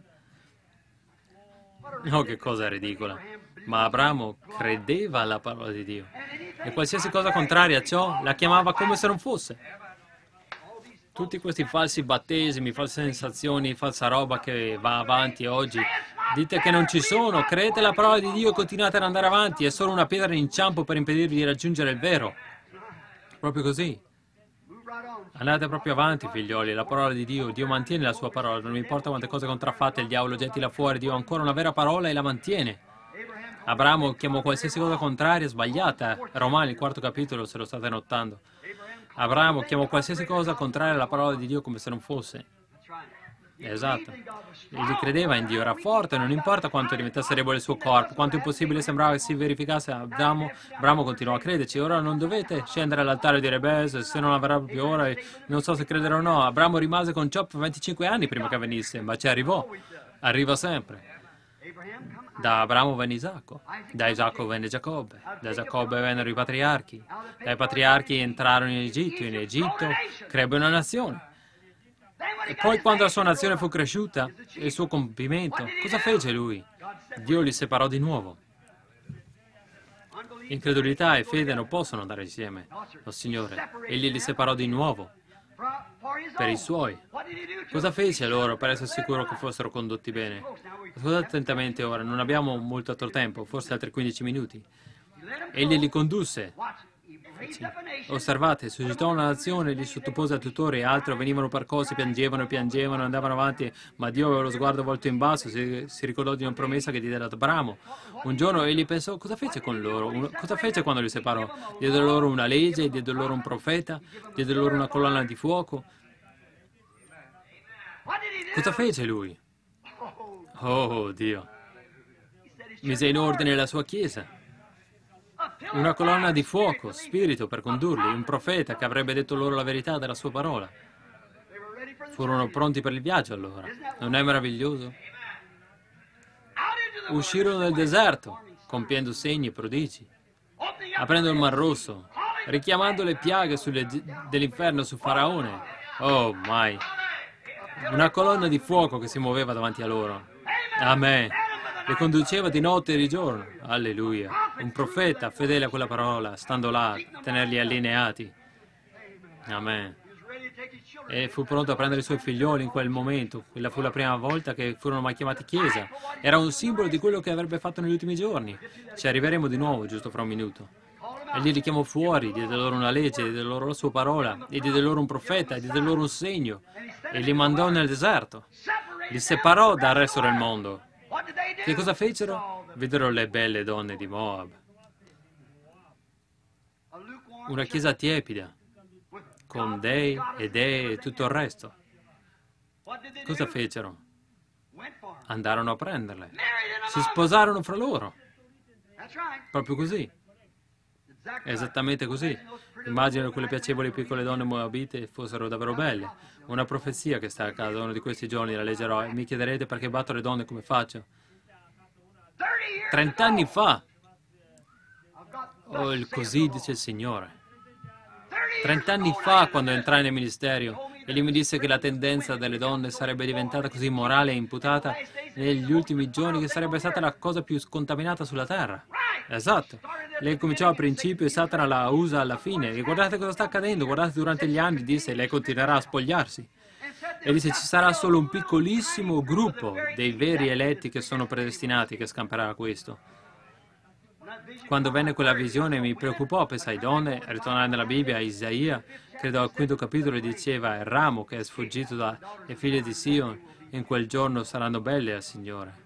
A: Oh, che cosa ridicola. Ma Abramo credeva alla parola di Dio. E qualsiasi cosa contraria a ciò la chiamava come se non fosse. Tutti questi falsi battesimi, false sensazioni, falsa roba che va avanti oggi. Dite che non ci sono, credete la parola di Dio e continuate ad andare avanti. È solo una pietra d'inciampo per impedirvi di raggiungere il vero. Proprio così. Andate proprio avanti, figlioli, la parola di Dio. Dio mantiene la sua parola. Non importa quante cose contraffatte il diavolo getti là fuori, Dio ha ancora una vera parola e la mantiene. Abramo chiamò qualsiasi cosa contraria sbagliata. Romani, il quarto capitolo, se lo state notando. Abramo chiamò qualsiasi cosa contraria alla parola di Dio come se non fosse. Esatto. Egli credeva in Dio, era forte, non importa quanto diventasse debole il suo corpo, quanto impossibile sembrava che si verificasse. Abramo, Abramo continuò a crederci. Ora non dovete scendere all'altare e dire, beh, se non avverrà più ora, non so se credere o no. Abramo rimase con Ciò per venticinque anni prima che avvenisse, ma ci arrivò. Arriva sempre. Da Abramo venne Isacco, da Isacco venne Giacobbe, da Giacobbe vennero i patriarchi, dai patriarchi entrarono in Egitto, in Egitto crebbe una nazione. E poi quando la sua nazione fu cresciuta, il suo compimento, cosa fece lui? Dio li separò di nuovo. Incredulità e fede non possono andare insieme. Oh Signore, egli li separò di nuovo per i suoi. Cosa fece loro per essere sicuro che fossero condotti bene? Ascoltate attentamente ora, non abbiamo molto altro tempo, forse altri quindici minuti. Egli li condusse. Sì. Osservate, suscitò una nazione, li sottopose a tutori e altro, venivano percossi, piangevano e piangevano, andavano avanti, ma Dio aveva lo sguardo volto in basso, si, si ricordò di una promessa che diede ad Abramo. Un giorno egli pensò, cosa fece con loro? Un, cosa fece quando li separò? Diede loro una legge, diede loro un profeta, diede loro una colonna di fuoco. Cosa fece lui? Oh Dio! Mise in ordine la sua chiesa. Una colonna di fuoco, spirito per condurli, un profeta che avrebbe detto loro la verità della sua parola. Furono pronti per il viaggio allora. Non è meraviglioso? Uscirono nel deserto, compiendo segni e prodigi, aprendo il Mar Rosso, richiamando le piaghe dell'inferno su Faraone. Oh, mai! Una colonna di fuoco che si muoveva davanti a loro. Amen. Le conduceva di notte e di giorno. Alleluia. Un profeta fedele a quella parola, stando là, a tenerli allineati. Amen. E fu pronto a prendere i suoi figlioli in quel momento. Quella fu la prima volta che furono mai chiamati chiesa. Era un simbolo di quello che avrebbe fatto negli ultimi giorni. Ci arriveremo di nuovo, giusto fra un minuto. Egli li chiamò fuori, diede loro una legge, diede loro la sua parola, e diede loro un profeta, diede loro un segno, e li mandò nel deserto. Li separò dal resto del mondo. Che cosa fecero? Videro le belle donne di Moab. Una chiesa tiepida, con dei e dei e tutto il resto. Cosa fecero? Andarono a prenderle. Si sposarono fra loro. Proprio così. Esattamente così. Immagino che quelle piacevoli piccole donne moabite fossero davvero belle. Una profezia che sta a casa uno di questi giorni, la leggerò, e mi chiederete perché batto le donne come faccio. Trent'anni fa. Oh, il così dice il Signore. Trent'anni fa, quando entrai nel ministero, egli mi disse che la tendenza delle donne sarebbe diventata così morale e imputata negli ultimi giorni che sarebbe stata la cosa più scontaminata sulla terra. Esatto. Lei cominciò al principio e Satana la usa alla fine. E guardate cosa sta accadendo, guardate durante gli anni, disse, lei continuerà a spogliarsi. E disse, ci sarà solo un piccolissimo gruppo dei veri eletti che sono predestinati che scamperà questo. Quando venne quella visione mi preoccupò, pensai, donne, ritornare nella Bibbia, a Isaia, credo al quinto capitolo, diceva, il ramo che è sfuggito dalle figlie di Sion, in quel giorno saranno belle al Signore.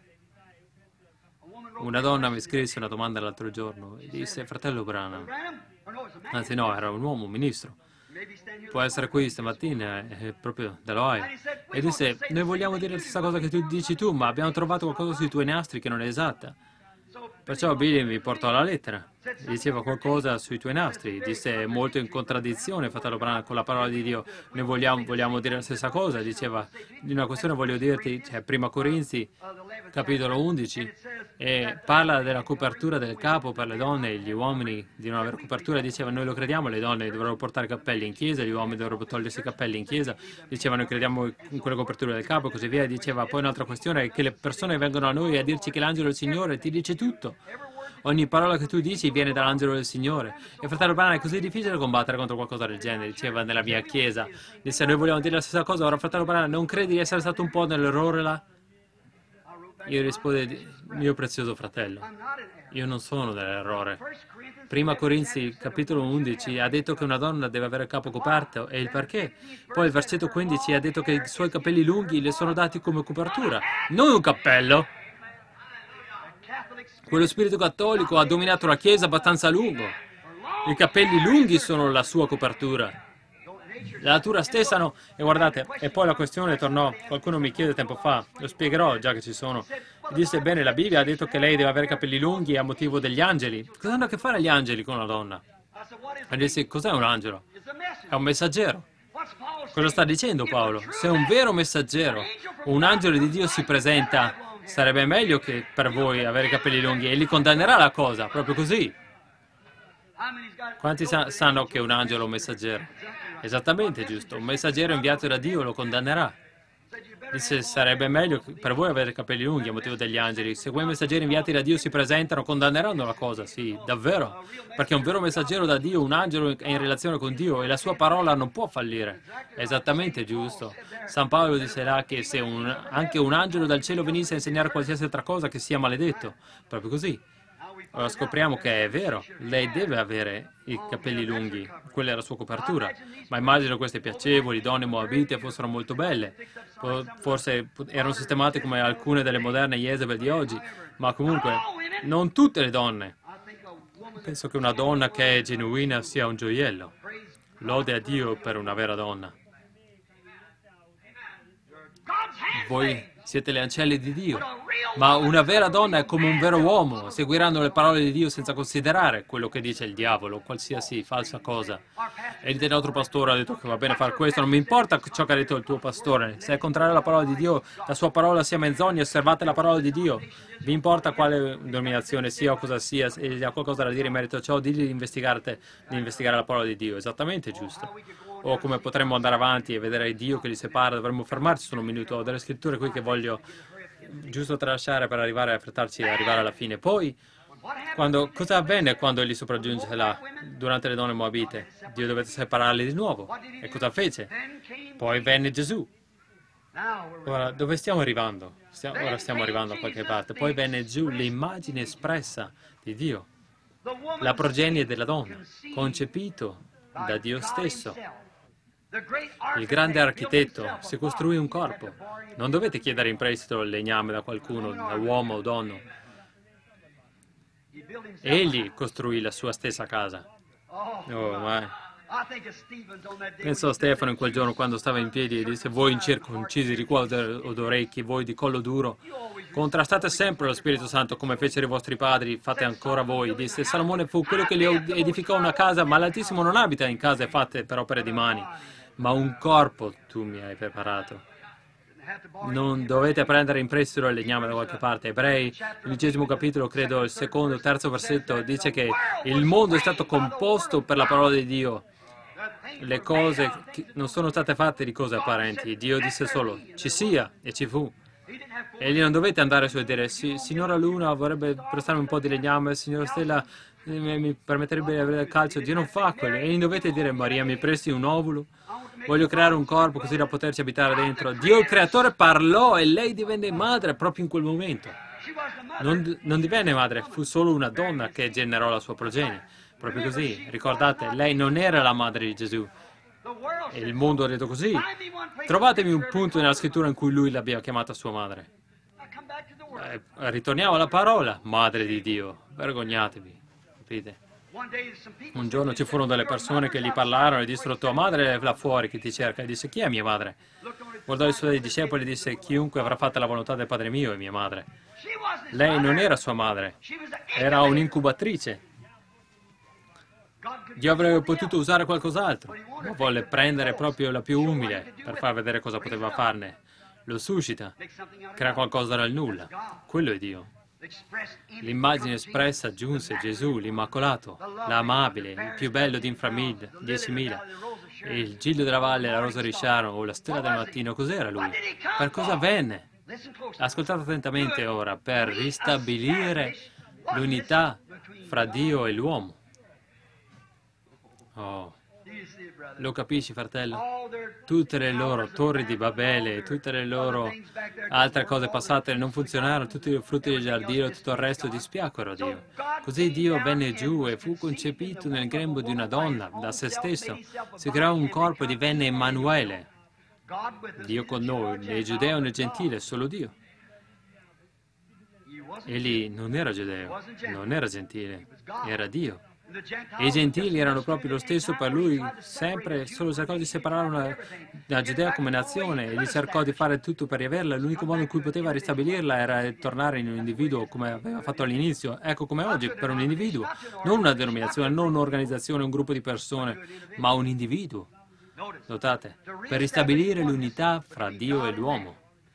A: Una donna mi scrisse una domanda l'altro giorno e disse, fratello Branham, anzi no, era un uomo, un ministro, può essere qui stamattina, è proprio dall'Ohio, e disse, noi vogliamo dire la stessa cosa che tu dici tu, ma abbiamo trovato qualcosa sui tuoi nastri che non è esatta. Perciò Billy mi portò la lettera, diceva qualcosa sui tuoi nastri, disse molto in contraddizione, fratello Branham, con la parola di Dio, noi vogliamo, vogliamo dire la stessa cosa, diceva, di una questione voglio dirti, cioè Prima Corinzi, capitolo undici, e parla della copertura del capo per le donne e gli uomini di non avere copertura, diceva noi lo crediamo, le donne dovrebbero portare i cappelli in chiesa, gli uomini dovrebbero togliersi i cappelli in chiesa, diceva noi crediamo in quella copertura del capo e così via, diceva poi un'altra questione è che le persone vengono a noi a dirci che l'angelo del Signore ti dice tutto. Ogni parola che tu dici viene dall'angelo del Signore. E fratello Branham, è così difficile combattere contro qualcosa del genere, diceva nella mia chiesa. Disse, noi vogliamo dire la stessa cosa. Ora, fratello Branham, non credi di essere stato un po' nell'errore là? Io risposi, mio prezioso fratello, io non sono nell'errore. Prima Corinzi, capitolo undici, ha detto che una donna deve avere il capo coperto, e il perché. Poi il versetto quindici ha detto che i suoi capelli lunghi le sono dati come copertura, non un cappello. Quello spirito cattolico ha dominato la Chiesa abbastanza a lungo. I capelli lunghi sono la sua copertura. La natura stessa no. E guardate, e poi la questione tornò. Qualcuno mi chiede tempo fa, lo spiegherò già che ci sono. Disse, bene, la Bibbia ha detto che lei deve avere capelli lunghi a motivo degli angeli. Cosa hanno a che fare gli angeli con una donna? E disse, cos'è un angelo? È un messaggero. Cosa sta dicendo Paolo? Se un vero messaggero, un angelo di Dio si presenta, sarebbe meglio che per voi avere i capelli lunghi, e li condannerà la cosa, proprio così. Quanti sa- sanno che un angelo è un messaggero? Esattamente, giusto. Un messaggero inviato da Dio lo condannerà. Disse, sarebbe meglio per voi avere i capelli lunghi a motivo degli angeli. Se quei messaggeri inviati da Dio si presentano, condanneranno la cosa, sì, davvero. Perché un vero messaggero da Dio, un angelo è in relazione con Dio, e la sua parola non può fallire. È esattamente giusto. San Paolo disse là che se un, anche un angelo dal cielo venisse a insegnare qualsiasi altra cosa, che sia maledetto. Proprio così. Ora scopriamo che è vero, lei deve avere i capelli lunghi, quella è la sua copertura, ma immagino queste piacevoli donne moabite fossero molto belle, forse erano sistemate come alcune delle moderne Jezebel di oggi, ma comunque non tutte le donne. Penso che una donna che è genuina sia un gioiello. Lode a Dio per una vera donna. Voi siete le ancelle di Dio, ma una vera donna è come un vero uomo, seguiranno le parole di Dio senza considerare quello che dice il diavolo o qualsiasi falsa cosa. E il nostro pastore ha detto che va bene fare questo, non mi importa ciò che ha detto il tuo pastore, se è contrario alla parola di Dio, la sua parola sia menzogna, osservate la parola di Dio. Vi importa quale denominazione sia o cosa sia, se ha qualcosa da dire in merito a ciò, digli di investigare, di investigare la parola di Dio, esattamente giusto. O come potremmo andare avanti e vedere Dio che li separa, dovremmo fermarci solo un minuto. Ho delle scritture qui che voglio giusto tralasciare per arrivare a affrettarci e arrivare alla fine. Poi, quando, cosa avvenne quando egli sopraggiunge là, durante le donne moabite? Dio dovette separarli di nuovo. E cosa fece? Poi venne Gesù. Ora, dove stiamo arrivando? Stiamo, ora stiamo arrivando a qualche parte. Poi venne giù l'immagine espressa di Dio, la progenie della donna, concepito da Dio stesso. Il grande architetto si costruì un corpo. Non dovete chiedere in prestito il legname da qualcuno, da uomo o donna. Egli costruì la sua stessa casa. Oh, ma... Penso a Stefano in quel giorno quando stava in piedi e disse: voi incirconcisi di cuore o d'orecchi, voi di collo duro, contrastate sempre lo Spirito Santo come fecero i vostri padri, fate ancora voi. Disse: Salomone fu quello che gli edificò una casa, ma l'Altissimo non abita in case fatte per opere di mani, ma un corpo tu mi hai preparato. Non dovete prendere in prestito il legname da qualche parte. Ebrei, l'undicesimo capitolo, credo il secondo o terzo versetto, dice che il mondo è stato composto per la parola di Dio. Le cose non sono state fatte di cose apparenti. Dio disse solo ci sia e ci fu. E lì non dovete andare su e dire: signora Luna vorrebbe prestarmi un po' di legname, signora Stella mi permetterebbe di avere il calcio. Dio non fa quello. E gli dovete dire: Maria, mi presti un ovulo? Voglio creare un corpo così da poterci abitare dentro. Dio il creatore parlò e lei divenne madre proprio in quel momento. Non, non divenne madre, fu solo una donna che generò la sua progenie. Proprio così, ricordate, lei non era la madre di Gesù. E il mondo ha detto così. Trovatemi un punto nella scrittura in cui lui l'abbia chiamata sua madre. Eh, ritorniamo alla parola, madre di Dio. Vergognatevi, capite? Un giorno ci furono delle persone che gli parlarono e dissero: tua madre è là fuori che ti cerca. E disse: chi è mia madre? Guardò i suoi discepoli e disse: chiunque avrà fatto la volontà del Padre mio è mia madre. Lei non era sua madre, era un'incubatrice. Dio avrebbe potuto usare qualcos'altro, ma volle prendere proprio la più umile per far vedere cosa poteva farne. Lo suscita, crea qualcosa dal nulla. Quello è Dio. L'immagine espressa giunse Gesù, l'Immacolato, l'amabile, il più bello di inframila, diecimila. E il Giglio della Valle, la Rosa di Sharon o la Stella del Mattino, cos'era lui? Per cosa venne? Ascoltate attentamente ora, per ristabilire l'unità fra Dio e l'uomo. Oh. Lo capisci, fratello? Tutte le loro torri di Babele, tutte le loro altre cose passate non funzionarono, tutti i frutti del giardino, tutto il resto dispiacquero a Dio. Così Dio venne giù e fu concepito nel grembo di una donna, da se stesso. Si creò un corpo e divenne Emanuele. Dio con noi, né giudeo né gentile, solo Dio. Egli non era giudeo, non era gentile, era Dio. E i gentili erano proprio lo stesso per lui, sempre solo cercò di separare la Giudea come nazione, e gli cercò di fare tutto per riaverla. L'unico modo in cui poteva ristabilirla era tornare in un individuo come aveva fatto all'inizio. Ecco come oggi, per un individuo, non una denominazione, non un'organizzazione, un gruppo di persone, ma un individuo. Notate, per ristabilire l'unità fra Dio e l'uomo.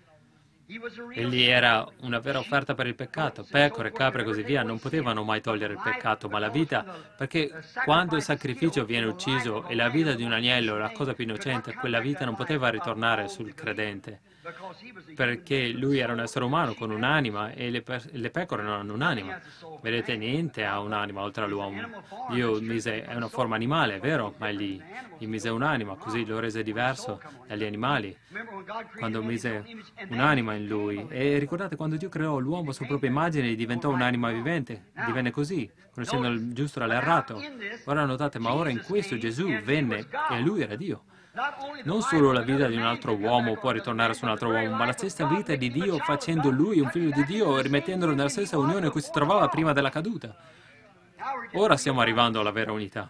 A: Egli era una vera offerta per il peccato. Pecore, capre e così via non potevano mai togliere il peccato, ma la vita, perché quando il sacrificio viene ucciso e la vita di un agnello è la cosa più innocente, quella vita non poteva ritornare sul credente, perché lui era un essere umano con un'anima e le, pe le pecore non hanno un'anima. Vedete, niente ha un'anima oltre all'uomo. Dio mise, è una forma animale, è vero, ma egli gli mise un'anima, così lo rese diverso dagli animali, quando mise un'anima in lui. E ricordate, quando Dio creò l'uomo a sua propria immagine, diventò un'anima vivente, divenne così, conoscendo il giusto dall'errato. Ora notate, ma ora in questo Gesù venne e lui era Dio. Non solo la vita di un altro uomo può ritornare su un altro uomo, ma la stessa vita di Dio facendo lui un figlio di Dio e rimettendolo nella stessa unione in cui si trovava prima della caduta. Ora stiamo arrivando alla vera unità.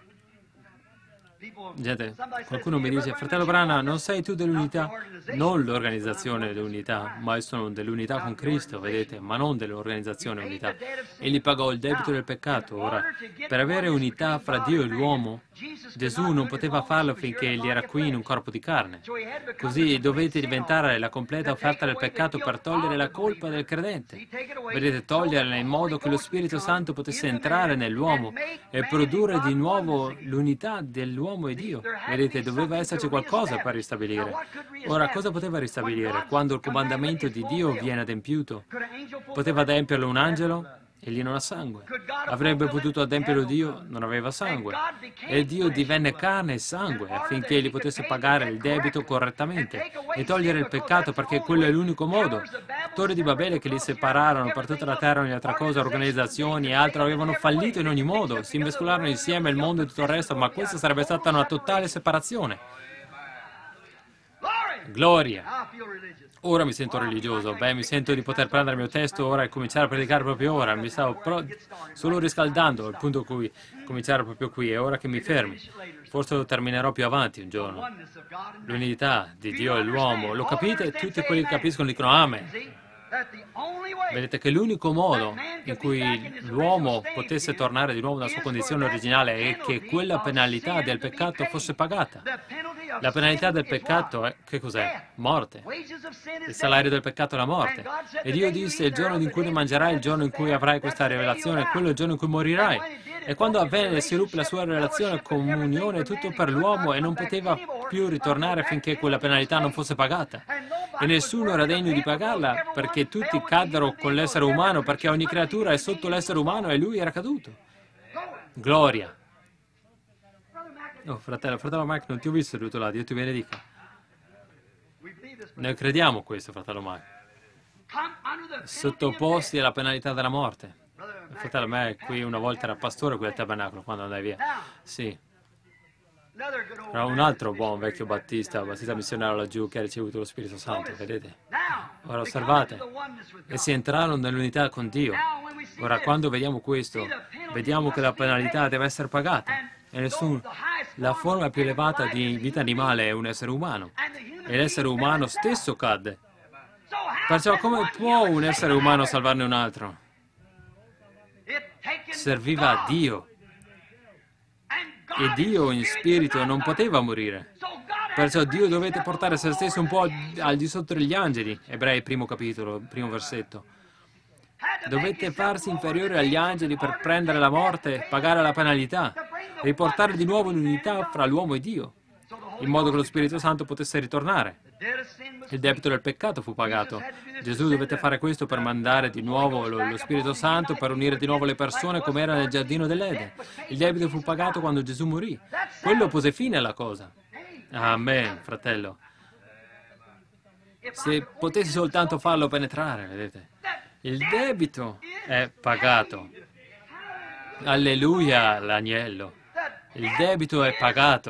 A: Gente, qualcuno mi dice, fratello Branham, non sei tu dell'unità? Non l'organizzazione dell'unità, ma sono dell'unità con Cristo, vedete, ma non dell'organizzazione unità. Egli pagò il debito del peccato. Ora, per avere unità fra Dio e l'uomo, Gesù non poteva farlo finché egli era qui in un corpo di carne. Così dovete diventare la completa offerta del peccato per togliere la colpa del credente. Vedete, toglierla in modo che lo Spirito Santo potesse entrare nell'uomo e produrre di nuovo l'unità dell'uomo e Dio. Vedete, doveva esserci qualcosa per ristabilire. Ora, cosa poteva ristabilire? Quando il comandamento di Dio viene adempiuto, poteva adempierlo un angelo? Egli non ha sangue. Avrebbe potuto adempierlo Dio? Non aveva sangue. E Dio divenne carne e sangue affinché egli potesse pagare il debito correttamente e togliere il peccato, perché quello è l'unico modo. Torri di Babele che li separarono per tutta la terra, ogni altra cosa, organizzazioni e altro, avevano fallito in ogni modo. Si mescolarono insieme il mondo e tutto il resto, ma questa sarebbe stata una totale separazione. Gloria! Ora mi sento religioso. Beh, mi sento di poter prendere il mio testo ora e cominciare a predicare proprio ora. Mi stavo pro solo riscaldando al punto in cui cominciare proprio qui. È ora che mi fermi. Forse lo terminerò più avanti un giorno. L'unità di Dio e l'uomo. Lo capite? Tutti quelli che capiscono dicono Amen. Vedete che l'unico modo in cui l'uomo potesse tornare di nuovo alla sua condizione originale è che quella penalità del peccato fosse pagata. La penalità del peccato è, che cos'è? Morte. Il salario del peccato è la morte. E Dio disse, il giorno in cui ne mangerai, il giorno in cui avrai questa rivelazione, quello è il giorno in cui morirai. E quando avvenne, si ruppe la sua relazione, comunione, tutto per l'uomo e non poteva più ritornare finché quella penalità non fosse pagata. E nessuno era degno di pagarla, perché tutti caddero con l'essere umano, perché ogni creatura è sotto l'essere umano e lui era caduto. Gloria. Oh, fratello, fratello Mike, non ti ho visto seduto là, Dio ti benedica. Noi crediamo questo, fratello Mike. Sottoposti alla penalità della morte. Il fratello Mike qui una volta era pastore qui al tabernacolo, quando andai via. Sì. Era un altro buon vecchio battista, battista missionario laggiù, che ha ricevuto lo Spirito Santo, vedete? Ora osservate, essi entrarono nell'unità con Dio. Ora, quando vediamo questo, vediamo che la penalità deve essere pagata. E nessuno, la forma più elevata di vita animale è un essere umano. E l'essere umano stesso cadde. Perciò come può un essere umano salvarne un altro? Serviva a Dio. E Dio in spirito non poteva morire. Perciò Dio dovette portare se stesso un po' al di sotto degli angeli. Ebrei, primo capitolo, primo versetto. Dovette farsi inferiore agli angeli per prendere la morte, pagare la penalità, riportare di nuovo l'unità fra l'uomo e Dio, in modo che lo Spirito Santo potesse ritornare. Il debito del peccato fu pagato. Gesù dovette fare questo per mandare di nuovo lo, lo Spirito Santo, per unire di nuovo le persone come era nel giardino dell'Eden. Il debito fu pagato quando Gesù morì. Quello pose fine alla cosa. Amen, fratello. Se potessi soltanto farlo penetrare, vedete. Il debito è pagato. Alleluia, l'agnello. Il debito è pagato.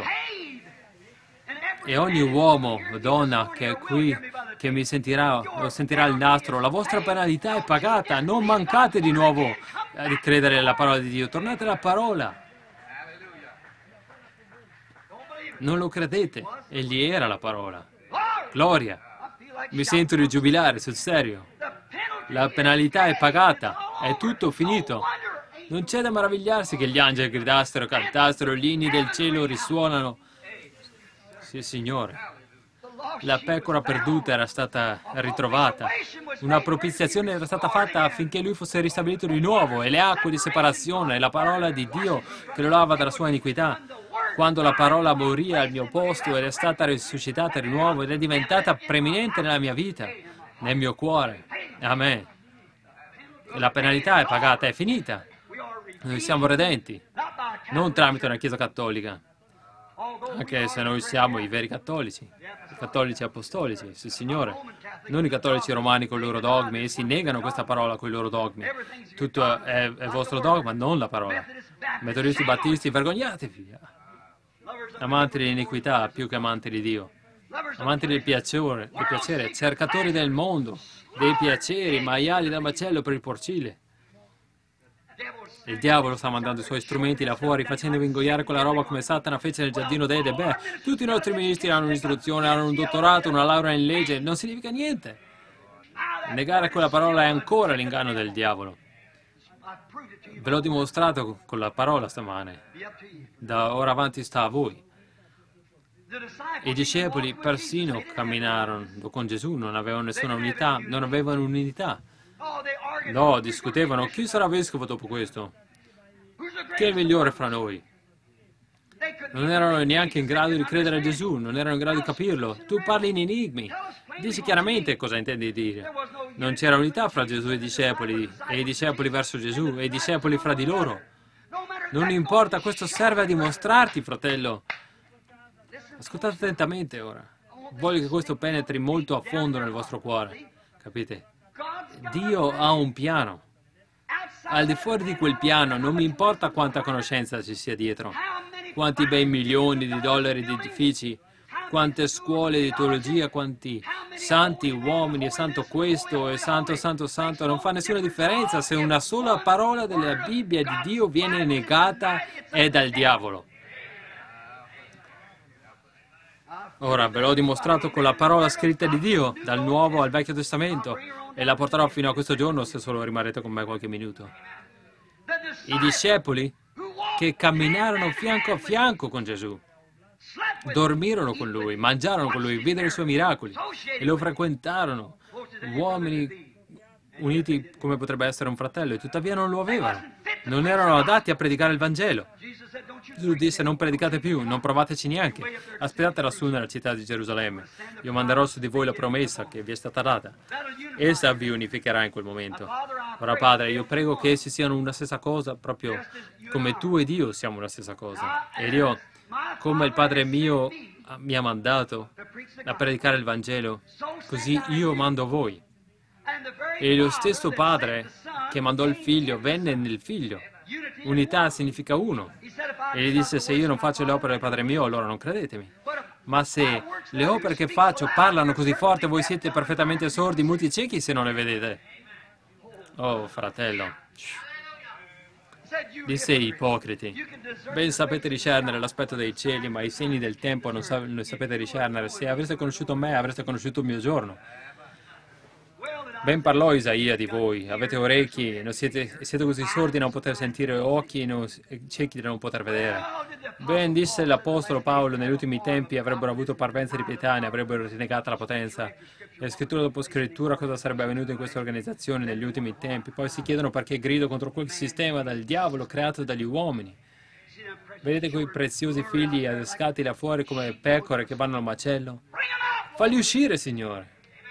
A: E ogni uomo o donna che è qui, che mi sentirà o sentirà il nastro, la vostra penalità è pagata. Non mancate di nuovo a ricredere alla parola di Dio. Tornate alla parola. Non lo credete? Egli era la parola. Gloria. Mi sento di giubilare, sul serio. La penalità è pagata. È tutto finito. Non c'è da meravigliarsi che gli angeli gridassero, cantassero, gli inni del cielo risuonano. Sì, Signore. La pecora perduta era stata ritrovata. Una propiziazione era stata fatta affinché lui fosse ristabilito di nuovo, e le acque di separazione, e la parola di Dio che lo lava dalla sua iniquità. Quando la parola morì al mio posto ed è stata risuscitata di nuovo ed è diventata preeminente nella mia vita, nel mio cuore. Amen. La penalità è pagata, è finita. Noi siamo redenti, non tramite una Chiesa cattolica, anche se noi siamo i veri cattolici, i cattolici apostolici, sì Signore, non i cattolici romani con i loro dogmi. Essi negano questa parola con i loro dogmi. Tutto è, è vostro dogma, non la parola. Metodisti, battisti, vergognatevi. Amanti dell'iniquità più che amanti di Dio. Amanti del piacere, del piacere, cercatori del mondo, dei piaceri, maiali da macello per il porcile. Il diavolo sta mandando i suoi strumenti là fuori, facendovi ingoiare quella roba come Satana fece nel giardino d'Eden. Beh, tutti i nostri ministri hanno un'istruzione, hanno un dottorato, una laurea in legge, non significa niente. Negare quella parola è ancora l'inganno del diavolo. Ve l'ho dimostrato con la parola stamane. Da ora avanti sta a voi. I discepoli persino camminarono con Gesù, non avevano nessuna unità, non avevano unità. No, discutevano, chi sarà vescovo dopo questo? Chi è il migliore fra noi? Non erano neanche in grado di credere a Gesù, non erano in grado di capirlo. Tu parli in enigmi, dici chiaramente cosa intendi dire. Non c'era unità fra Gesù e i discepoli, e i discepoli verso Gesù, e i discepoli fra di loro. Non importa, questo serve a dimostrarti, fratello. Ascoltate attentamente ora. Voglio che questo penetri molto a fondo nel vostro cuore, capite? Dio ha un piano. Al di fuori di quel piano non mi importa quanta conoscenza ci sia dietro, quanti bei milioni di dollari di edifici, quante scuole di teologia, quanti santi uomini, e santo questo, e santo, santo, santo. Non fa nessuna differenza se una sola parola della Bibbia di Dio viene negata, è dal diavolo. Ora, ve l'ho dimostrato con la parola scritta di Dio, dal Nuovo al Vecchio Testamento, e la porterò fino a questo giorno se solo rimarrete con me qualche minuto. I discepoli che camminarono fianco a fianco con Gesù, dormirono con Lui, mangiarono con Lui, videro i Suoi miracoli e lo frequentarono, uomini uniti come potrebbe essere un fratello, e tuttavia non lo avevano. Non erano adatti a predicare il Vangelo. Gesù disse, non predicate più, non provateci neanche. Aspettate lassù nella città di Gerusalemme. Io manderò su di voi la promessa che vi è stata data. Essa vi unificherà in quel momento. Ora, Padre, io prego che essi siano una stessa cosa, proprio come tu ed io siamo una stessa cosa. Ed io, come il Padre mio mi ha mandato a predicare il Vangelo, così io mando voi. E lo stesso Padre che mandò il Figlio venne nel Figlio. Unità significa uno. E gli disse, se io non faccio le opere del Padre mio, allora non credetemi. Ma se le opere che faccio parlano così forte, voi siete perfettamente sordi, muti e ciechi se non le vedete. Oh, fratello. Disse ai ipocriti, ben sapete discernere l'aspetto dei cieli, ma i segni del tempo non, sa- non sapete discernere. Se avreste conosciuto me, avreste conosciuto il mio giorno. Ben parlò Isaia di voi, avete orecchi, non siete, siete così sordi da non poter sentire, occhi e non, ciechi da non poter vedere. Ben disse l'Apostolo Paolo, negli ultimi tempi avrebbero avuto parvenza di pietà, ne avrebbero rinnegata la potenza. E scrittura dopo scrittura cosa sarebbe avvenuto in queste organizzazioni negli ultimi tempi. Poi si chiedono perché grido contro quel sistema dal diavolo creato dagli uomini. Vedete quei preziosi figli adescati là fuori come pecore che vanno al macello? Falli uscire, Signore.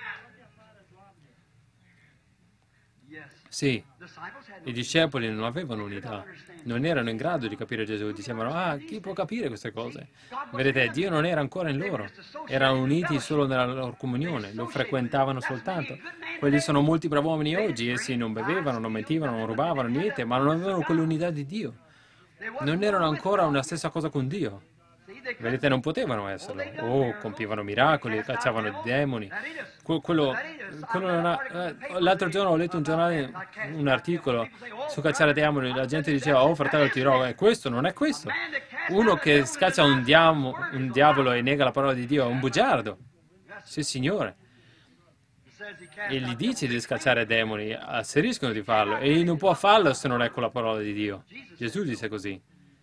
A: Sì, i discepoli non avevano unità, non erano in grado di capire Gesù, dicevano, ah, chi può capire queste cose? Vedete, Dio non era ancora in loro, erano uniti solo nella loro comunione, lo frequentavano soltanto. Quelli sono molti bravi uomini oggi, essi non bevevano, non mentivano, non rubavano, niente, ma non avevano quell'unità di Dio, non erano ancora una stessa cosa con Dio. Vedete, non potevano esserlo. Oh, compivano miracoli, cacciavano demoni. Que- quello, quello non ha- eh, l'altro giorno ho letto un giornale, un articolo su cacciare demoni. La gente diceva, oh fratello, ti rogo, è questo, non è questo. Uno che scaccia un, diamo, un diavolo e nega la parola di Dio è un bugiardo. Sì, Signore. E gli dice di scacciare demoni, asseriscono di farlo. E non può farlo se non è con la parola di Dio. Gesù disse così.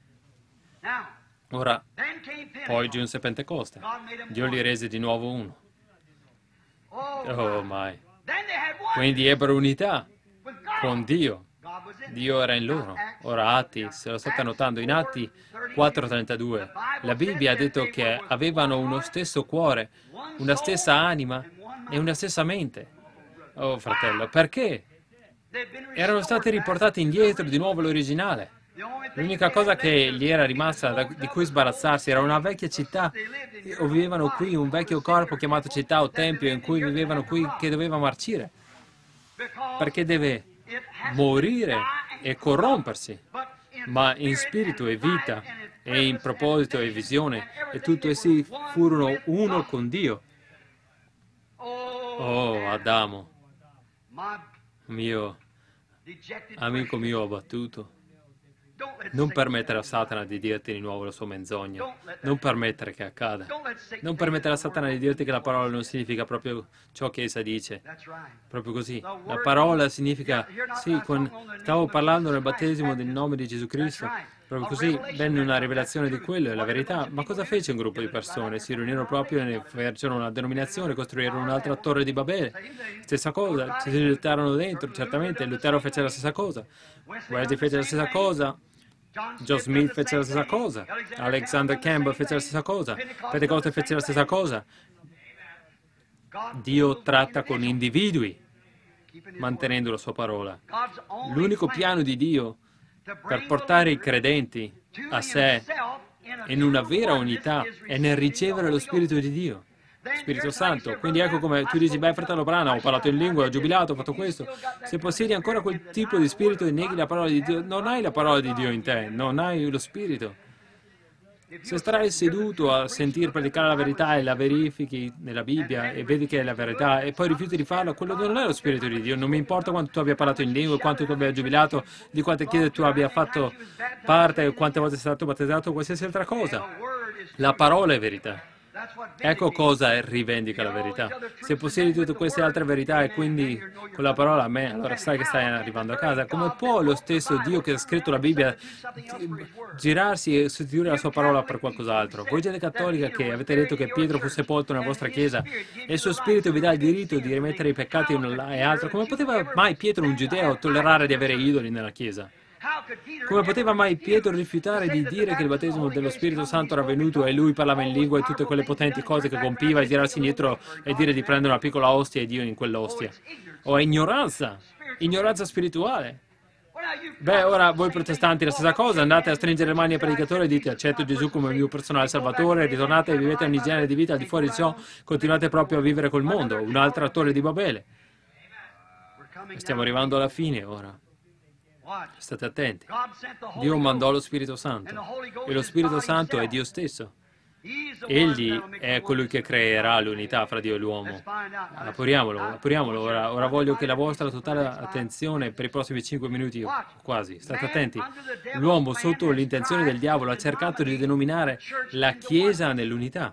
A: Ora, poi giunse Pentecoste. Dio li rese di nuovo uno. Oh, mai. Quindi ebbero unità con Dio. Dio era in loro. Ora, Atti, se lo state notando, in Atti quattro trentadue, la Bibbia ha detto che avevano uno stesso cuore, una stessa anima e una stessa mente. Oh, fratello, perché? Erano stati riportati indietro di nuovo all'originale. L'unica cosa che gli era rimasta da, di cui sbarazzarsi era una vecchia città, o vivevano qui, un vecchio corpo chiamato città o tempio in cui vivevano qui che doveva marcire, perché deve morire e corrompersi, ma in spirito e vita e in proposito e visione e tutto essi furono uno con Dio. Oh, Adamo, mio amico mio abbattuto. Non permettere a Satana di dirti di nuovo la sua menzogna. Non permettere che accada. Non permettere a Satana di dirti che la parola non significa proprio ciò che essa dice. Proprio così. La parola significa, sì, con... stavo parlando nel battesimo del nome di Gesù Cristo. Proprio così venne una rivelazione di quello, è la verità. Ma cosa fece un gruppo di persone? Si riunirono proprio e fecero una denominazione, costruirono un'altra torre di Babele. Stessa cosa, si luttarono dentro, certamente. Lutero fece la stessa cosa. Wesley fece la stessa cosa. John Smith fece la stessa cosa, Alexander Campbell fece la stessa cosa, Pentecoste fece la stessa cosa. Dio tratta con individui, mantenendo la sua parola. L'unico piano di Dio per portare i credenti a sé in una vera unità è nel ricevere lo Spirito di Dio. Spirito Santo. Quindi ecco come tu dici, beh fratello Brana, ho parlato in lingua, ho giubilato, ho fatto questo. Se possiedi ancora quel tipo di spirito e neghi la parola di Dio, non hai la parola di Dio in te, non hai lo spirito. Se starai seduto a sentire predicare la verità e la verifichi nella Bibbia e vedi che è la verità e poi rifiuti di farlo, quello non è lo Spirito di Dio. Non mi importa quanto tu abbia parlato in lingua, quanto tu abbia giubilato, di quante chiese tu abbia fatto parte, quante volte sei stato battezzato, qualsiasi altra cosa. La parola è verità. Ecco cosa rivendica la verità. Se possiedi tutte queste altre verità e quindi con la parola a me, allora sai che stai arrivando a casa. Come può lo stesso Dio che ha scritto la Bibbia girarsi e sostituire la sua parola per qualcos'altro? Voi gente cattolica che avete detto che Pietro fu sepolto nella vostra chiesa e il suo spirito vi dà il diritto di rimettere i peccati e altro, come poteva mai Pietro, un giudeo, tollerare di avere idoli nella chiesa? Come poteva mai Pietro rifiutare di dire che il battesimo dello Spirito Santo era venuto e lui parlava in lingua e tutte quelle potenti cose che compiva e girarsi indietro e dire di prendere una piccola ostia e Dio in quell'ostia? O è ignoranza, ignoranza spirituale. Beh, ora voi protestanti la stessa cosa, andate a stringere le mani al predicatore e dite accetto Gesù come mio personale salvatore, ritornate e vivete ogni genere di vita al di fuori di ciò, continuate proprio a vivere col mondo, un'altra torre di Babele. Stiamo arrivando alla fine ora. State attenti. Dio mandò lo Spirito Santo e lo Spirito Santo è Dio stesso. Egli è colui che creerà l'unità fra Dio e l'uomo. Apriamolo, apriamolo. Ora, ora voglio che la vostra totale attenzione per i prossimi cinque minuti, quasi, state attenti. L'uomo, sotto l'intenzione del diavolo, ha cercato di denominare la Chiesa nell'unità.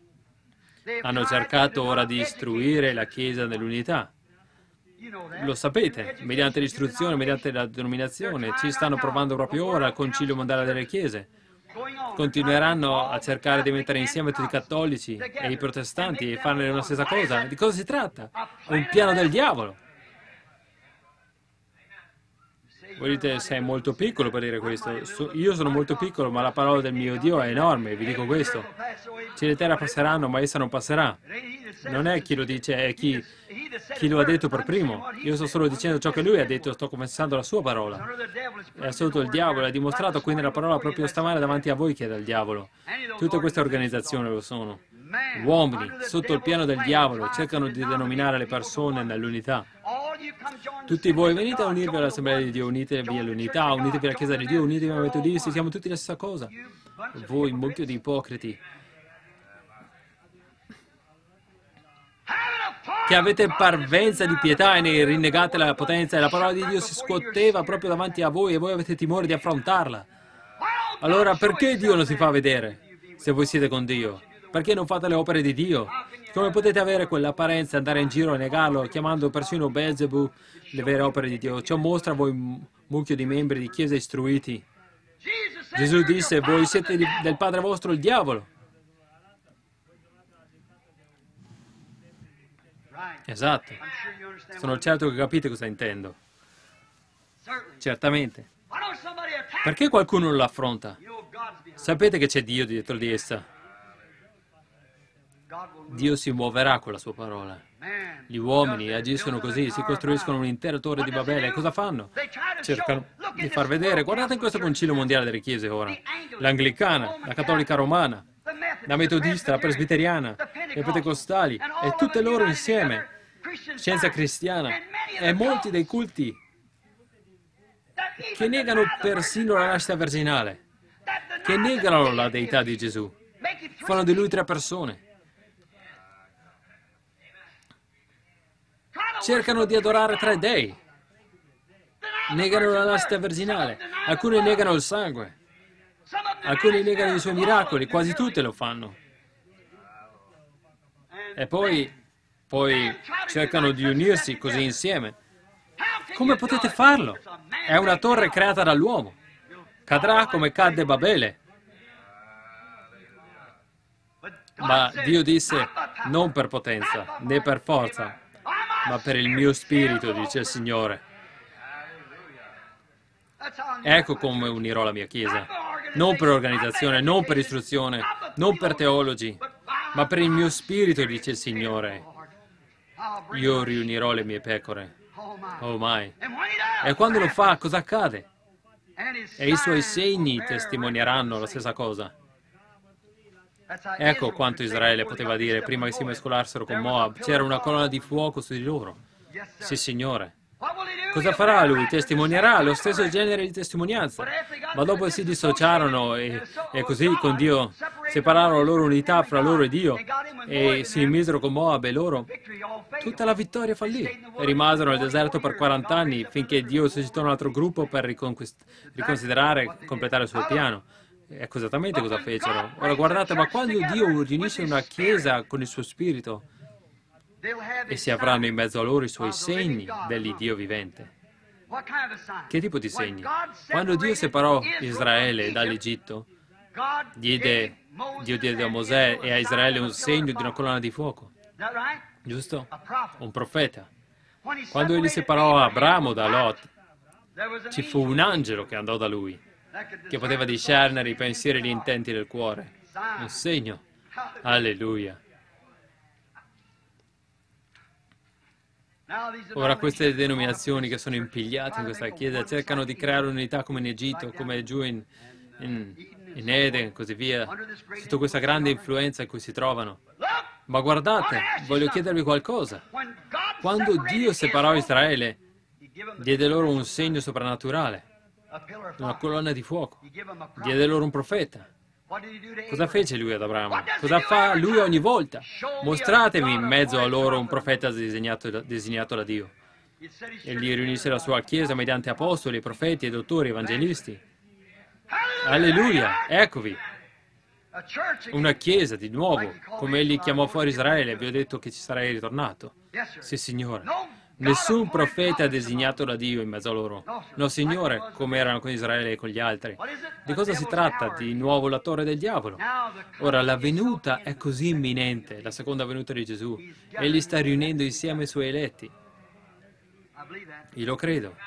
A: Hanno cercato ora di istruire la Chiesa nell'unità. Lo sapete, mediante l'istruzione, mediante la denominazione, ci stanno provando proprio ora al Concilio Mondiale delle Chiese. Continueranno a cercare di mettere insieme tutti i cattolici e i protestanti e farne una stessa cosa. Di cosa si tratta? È un piano del diavolo. Voi dite, sei molto piccolo per dire questo. So- io sono molto piccolo, ma la parola del mio Dio è enorme, vi dico questo. Cielo e terra passeranno, ma essa non passerà. Non è chi lo dice, è chi, chi lo ha detto per primo. Io sto solo dicendo ciò che lui ha detto, sto confessando la sua parola. È sotto il diavolo, è dimostrato quindi la parola proprio stamane davanti a voi che è dal diavolo. Tutte queste organizzazioni lo sono. Uomini, sotto il piano del diavolo, cercano di denominare le persone nell'unità. Tutti voi venite a unirvi all'Assemblea di Dio, unitevi all'unità, unitevi alla Chiesa di Dio, unitevi ai metodisti, siamo tutti la stessa cosa. Voi, mucchio di ipocriti, che avete parvenza di pietà e ne rinnegate la potenza, e la parola di Dio si scuoteva proprio davanti a voi e voi avete timore di affrontarla. Allora perché Dio non si fa vedere se voi siete con Dio? Perché non fate le opere di Dio? Come potete avere quell'apparenza e andare in giro a negarlo, chiamando persino Beelzebù le vere opere di Dio? Ciò mostra a voi un mucchio di membri di chiese istruiti. Gesù disse, voi siete di- del padre vostro il diavolo. Esatto. Sono certo che capite cosa intendo. Certamente. Perché qualcuno non l'affronta? Sapete che c'è Dio dietro di essa. Dio si muoverà con la sua parola. Gli uomini agiscono così, si costruiscono un'intera torre di Babele. E cosa fanno? Cercano di far vedere. Guardate in questo concilio mondiale delle chiese ora. L'anglicana, la cattolica romana, la metodista, la presbiteriana, le pentecostali, e tutte loro insieme, scienza cristiana, e molti dei culti che negano persino la nascita virginale, che negano la deità di Gesù, fanno di lui tre persone. Cercano di adorare tre dei. Negano la nascita virginale. Alcuni negano il sangue. Alcuni negano i suoi miracoli. Quasi tutti lo fanno. E poi, poi cercano di unirsi così insieme. Come potete farlo? È una torre creata dall'uomo. Cadrà come cadde Babele. Ma Dio disse, non per potenza, né per forza, ma per il mio spirito, dice il Signore. Ecco come unirò la mia Chiesa. Non per organizzazione, non per istruzione, non per teologi, ma per il mio spirito, dice il Signore. Io riunirò le mie pecore. Oh mai. E quando lo fa, cosa accade? E i suoi segni testimonieranno la stessa cosa. Ecco quanto Israele poteva dire prima che si mescolassero con Moab. C'era una colonna di fuoco su di loro. Sì, Signore. Cosa farà lui? Testimonierà lo stesso genere di testimonianza. Ma dopo si dissociarono e, e così con Dio separarono la loro unità fra loro e Dio e si misero con Moab e loro. Tutta la vittoria fallì e rimasero nel deserto per quaranta anni finché Dio suscitò un altro gruppo per riconquist- riconsiderare e completare il suo piano. Ecco esattamente cosa fecero. Ora guardate, ma quando Dio riunisce una chiesa con il suo spirito, essi avranno in mezzo a loro i suoi segni dell'Iddio vivente. Che tipo di segni? Quando Dio separò Israele dall'Egitto, diede, Dio diede a Mosè e a Israele un segno di una colonna di fuoco. Giusto? Un profeta. Quando egli separò Abramo da Lot, ci fu un angelo che andò da lui, che poteva discernere i pensieri e gli intenti del cuore. Un segno. Alleluia. Ora queste denominazioni che sono impigliate in questa chiesa cercano di creare unità come in Egitto, come giù in, in, in Eden e così via, sotto questa grande influenza in cui si trovano. Ma guardate, voglio chiedervi qualcosa. Quando Dio separò Israele, diede loro un segno soprannaturale, una colonna di fuoco, diede loro un profeta. Cosa fece lui ad Abramo? Cosa fa lui ogni volta? Mostratemi in mezzo a loro un profeta designato da, designato da Dio. Egli riunisse la sua Chiesa mediante apostoli, profeti, dottori, evangelisti. Alleluia! Eccovi! Una Chiesa di nuovo, come egli chiamò fuori Israele, vi ho detto che ci sarei ritornato. Sì, Signore. Nessun profeta designato da Dio in mezzo a loro. No, Signore, come erano con Israele e con gli altri. Di cosa si tratta? Di nuovo la torre del diavolo. Ora, la venuta è così imminente, la seconda venuta di Gesù. Egli sta riunendo insieme i suoi eletti. Io lo credo.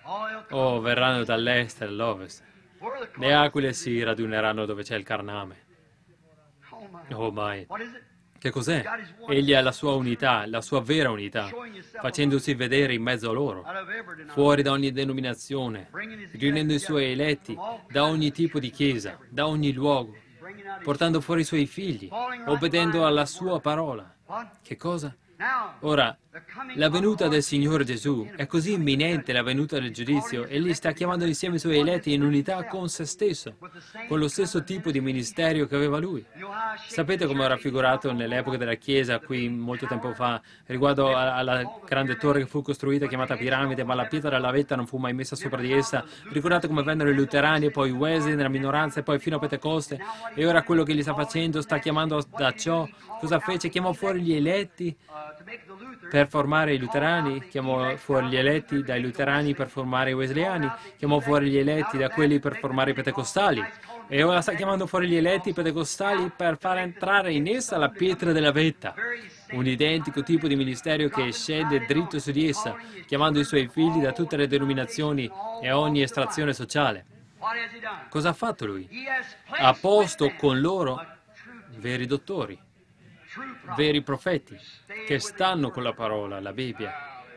A: Oh, verranno dall'est e dall'ovest. Le aquile si raduneranno dove c'è il carname. Oh, mai. Che cos'è? Egli ha la sua unità, la sua vera unità, facendosi vedere in mezzo a loro, fuori da ogni denominazione, riunendo i suoi eletti da ogni tipo di chiesa, da ogni luogo, portando fuori i suoi figli, obbedendo alla sua parola. Che cosa? Ora, la venuta del Signore Gesù è così imminente, la venuta del giudizio. Egli sta chiamando insieme i suoi eletti in unità con se stesso, con lo stesso tipo di ministero che aveva lui. Sapete come ho raffigurato nell'epoca della Chiesa, qui molto tempo fa, riguardo alla grande torre che fu costruita, chiamata piramide, ma la pietra della vetta non fu mai messa sopra di essa. Ricordate come vennero i luterani, e poi i Wesley nella minoranza, e poi fino a Pentecoste. E ora quello che gli sta facendo, sta chiamando da ciò. Cosa fece? Chiamò fuori gli eletti per formare i luterani, chiamò fuori gli eletti dai luterani per formare i wesleyani, chiamò fuori gli eletti da quelli per formare i pentecostali. E ora sta chiamando fuori gli eletti pentecostali per far entrare in essa la pietra della vetta, un identico tipo di ministero che scende dritto su di essa, chiamando i suoi figli da tutte le denominazioni e ogni estrazione sociale. Cosa ha fatto lui? Ha posto con loro veri dottori, veri profeti, che stanno con la parola, la Bibbia.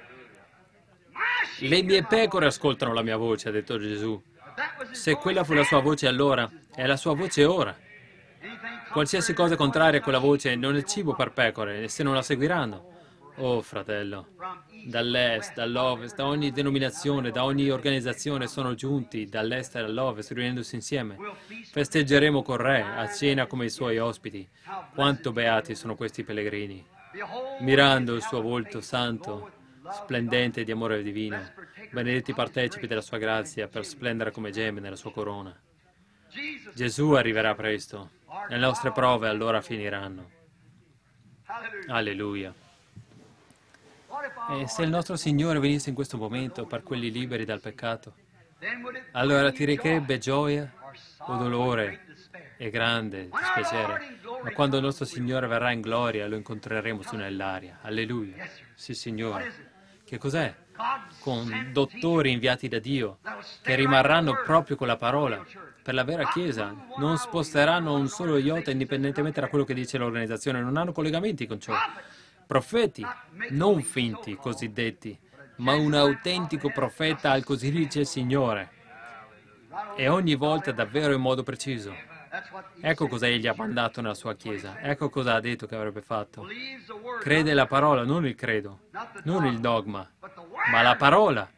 A: Le mie pecore ascoltano la mia voce, ha detto Gesù. Se quella fu la sua voce allora, è la sua voce ora. Qualsiasi cosa contraria a quella voce non è cibo per pecore, e se non la seguiranno. Oh, fratello, dall'est, dall'ovest, da ogni denominazione, da ogni organizzazione sono giunti, dall'est e dall'ovest, riunendosi insieme. Festeggeremo col Re, a cena come i suoi ospiti. Quanto beati sono questi pellegrini. Mirando il suo volto santo, splendente di amore divino, benedetti partecipi della sua grazia per splendere come gemme nella sua corona. Gesù arriverà presto, le nostre prove allora finiranno. Alleluia. E se il nostro Signore venisse in questo momento per quelli liberi dal peccato, allora ti recherebbe gioia o dolore e grande dispiacere. Ma quando il nostro Signore verrà in gloria, lo incontreremo su nell'aria. Alleluia. Sì, Signore. Che cos'è? Con dottori inviati da Dio, che rimarranno proprio con la parola. Per la vera Chiesa non sposteranno un solo iota indipendentemente da quello che dice l'organizzazione, non hanno collegamenti con ciò. Profeti, non finti cosiddetti, ma un autentico profeta al così dice il Signore. E ogni volta davvero in modo preciso. Ecco cosa egli ha mandato nella sua Chiesa. Ecco cosa ha detto che avrebbe fatto. Crede la parola, non il credo, non il dogma, ma la parola.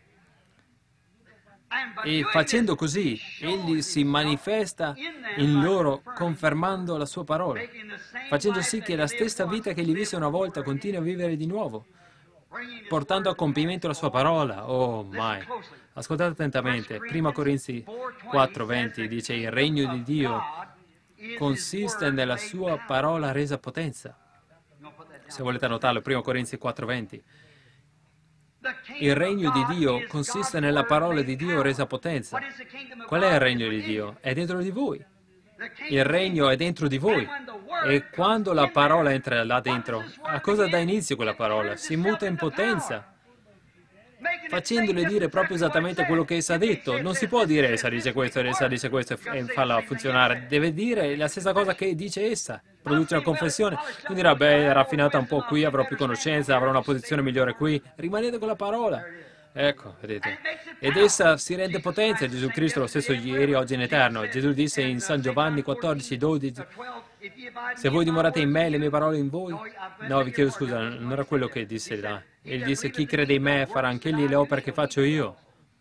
A: E facendo così, egli si manifesta in loro confermando la sua parola, facendo sì che la stessa vita che egli visse una volta continui a vivere di nuovo, portando a compimento la sua parola. Oh, mai. Ascoltate attentamente. Prima Corinzi quattro venti dice: il regno di Dio consiste nella sua parola resa potenza. Se volete annotarlo, Prima Corinzi quattro venti. Il regno di Dio consiste nella parola di Dio resa potenza. Qual è il regno di Dio? È dentro di voi. Il regno è dentro di voi. E quando la parola entra là dentro, a cosa dà inizio quella parola? Si muta in potenza, facendole dire proprio esattamente quello che essa ha detto. Non si può dire essa dice questo, essa dice questo e farla funzionare. Deve dire la stessa cosa che dice essa. Produce una confessione. Non dirà, beh, è raffinata un po' qui, avrò più conoscenza, avrò una posizione migliore qui. Rimanete con la parola. Ecco, vedete. Ed essa si rende potenza. Gesù Cristo è lo stesso ieri, oggi e in eterno. Gesù disse in San Giovanni quattordici dodici: se voi dimorate in me, le mie parole in voi. No, vi chiedo scusa, non era quello che disse là. Egli disse: chi crede in me farà anche egli le opere che faccio io.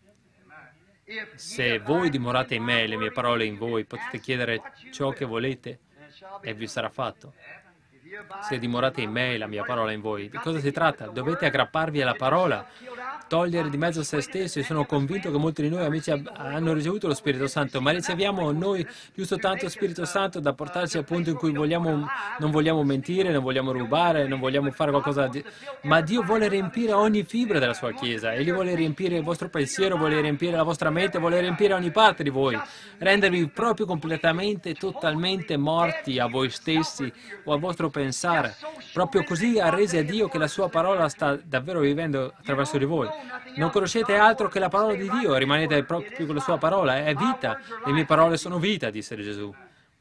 A: Se voi dimorate in me, le mie parole in voi, potete chiedere ciò che volete e vi sarà fatto. Se dimorate in me e la mia parola in voi. Di cosa si tratta? Dovete aggrapparvi alla parola, togliere di mezzo se stessi. Sono convinto che molti di noi amici hanno ricevuto lo Spirito Santo, ma riceviamo noi giusto tanto Spirito Santo da portarci al punto in cui vogliamo, non vogliamo mentire, non vogliamo rubare, non vogliamo fare qualcosa di... Ma Dio vuole riempire ogni fibra della sua Chiesa. Egli vuole riempire il vostro pensiero, vuole riempire la vostra mente, vuole riempire ogni parte di voi, rendervi proprio completamente, totalmente morti a voi stessi o al vostro pensare, proprio così arresi a Dio che la sua parola sta davvero vivendo attraverso di voi. Non conoscete altro che la parola di Dio, rimanete proprio con la sua parola, è vita. Le mie parole sono vita, disse Gesù.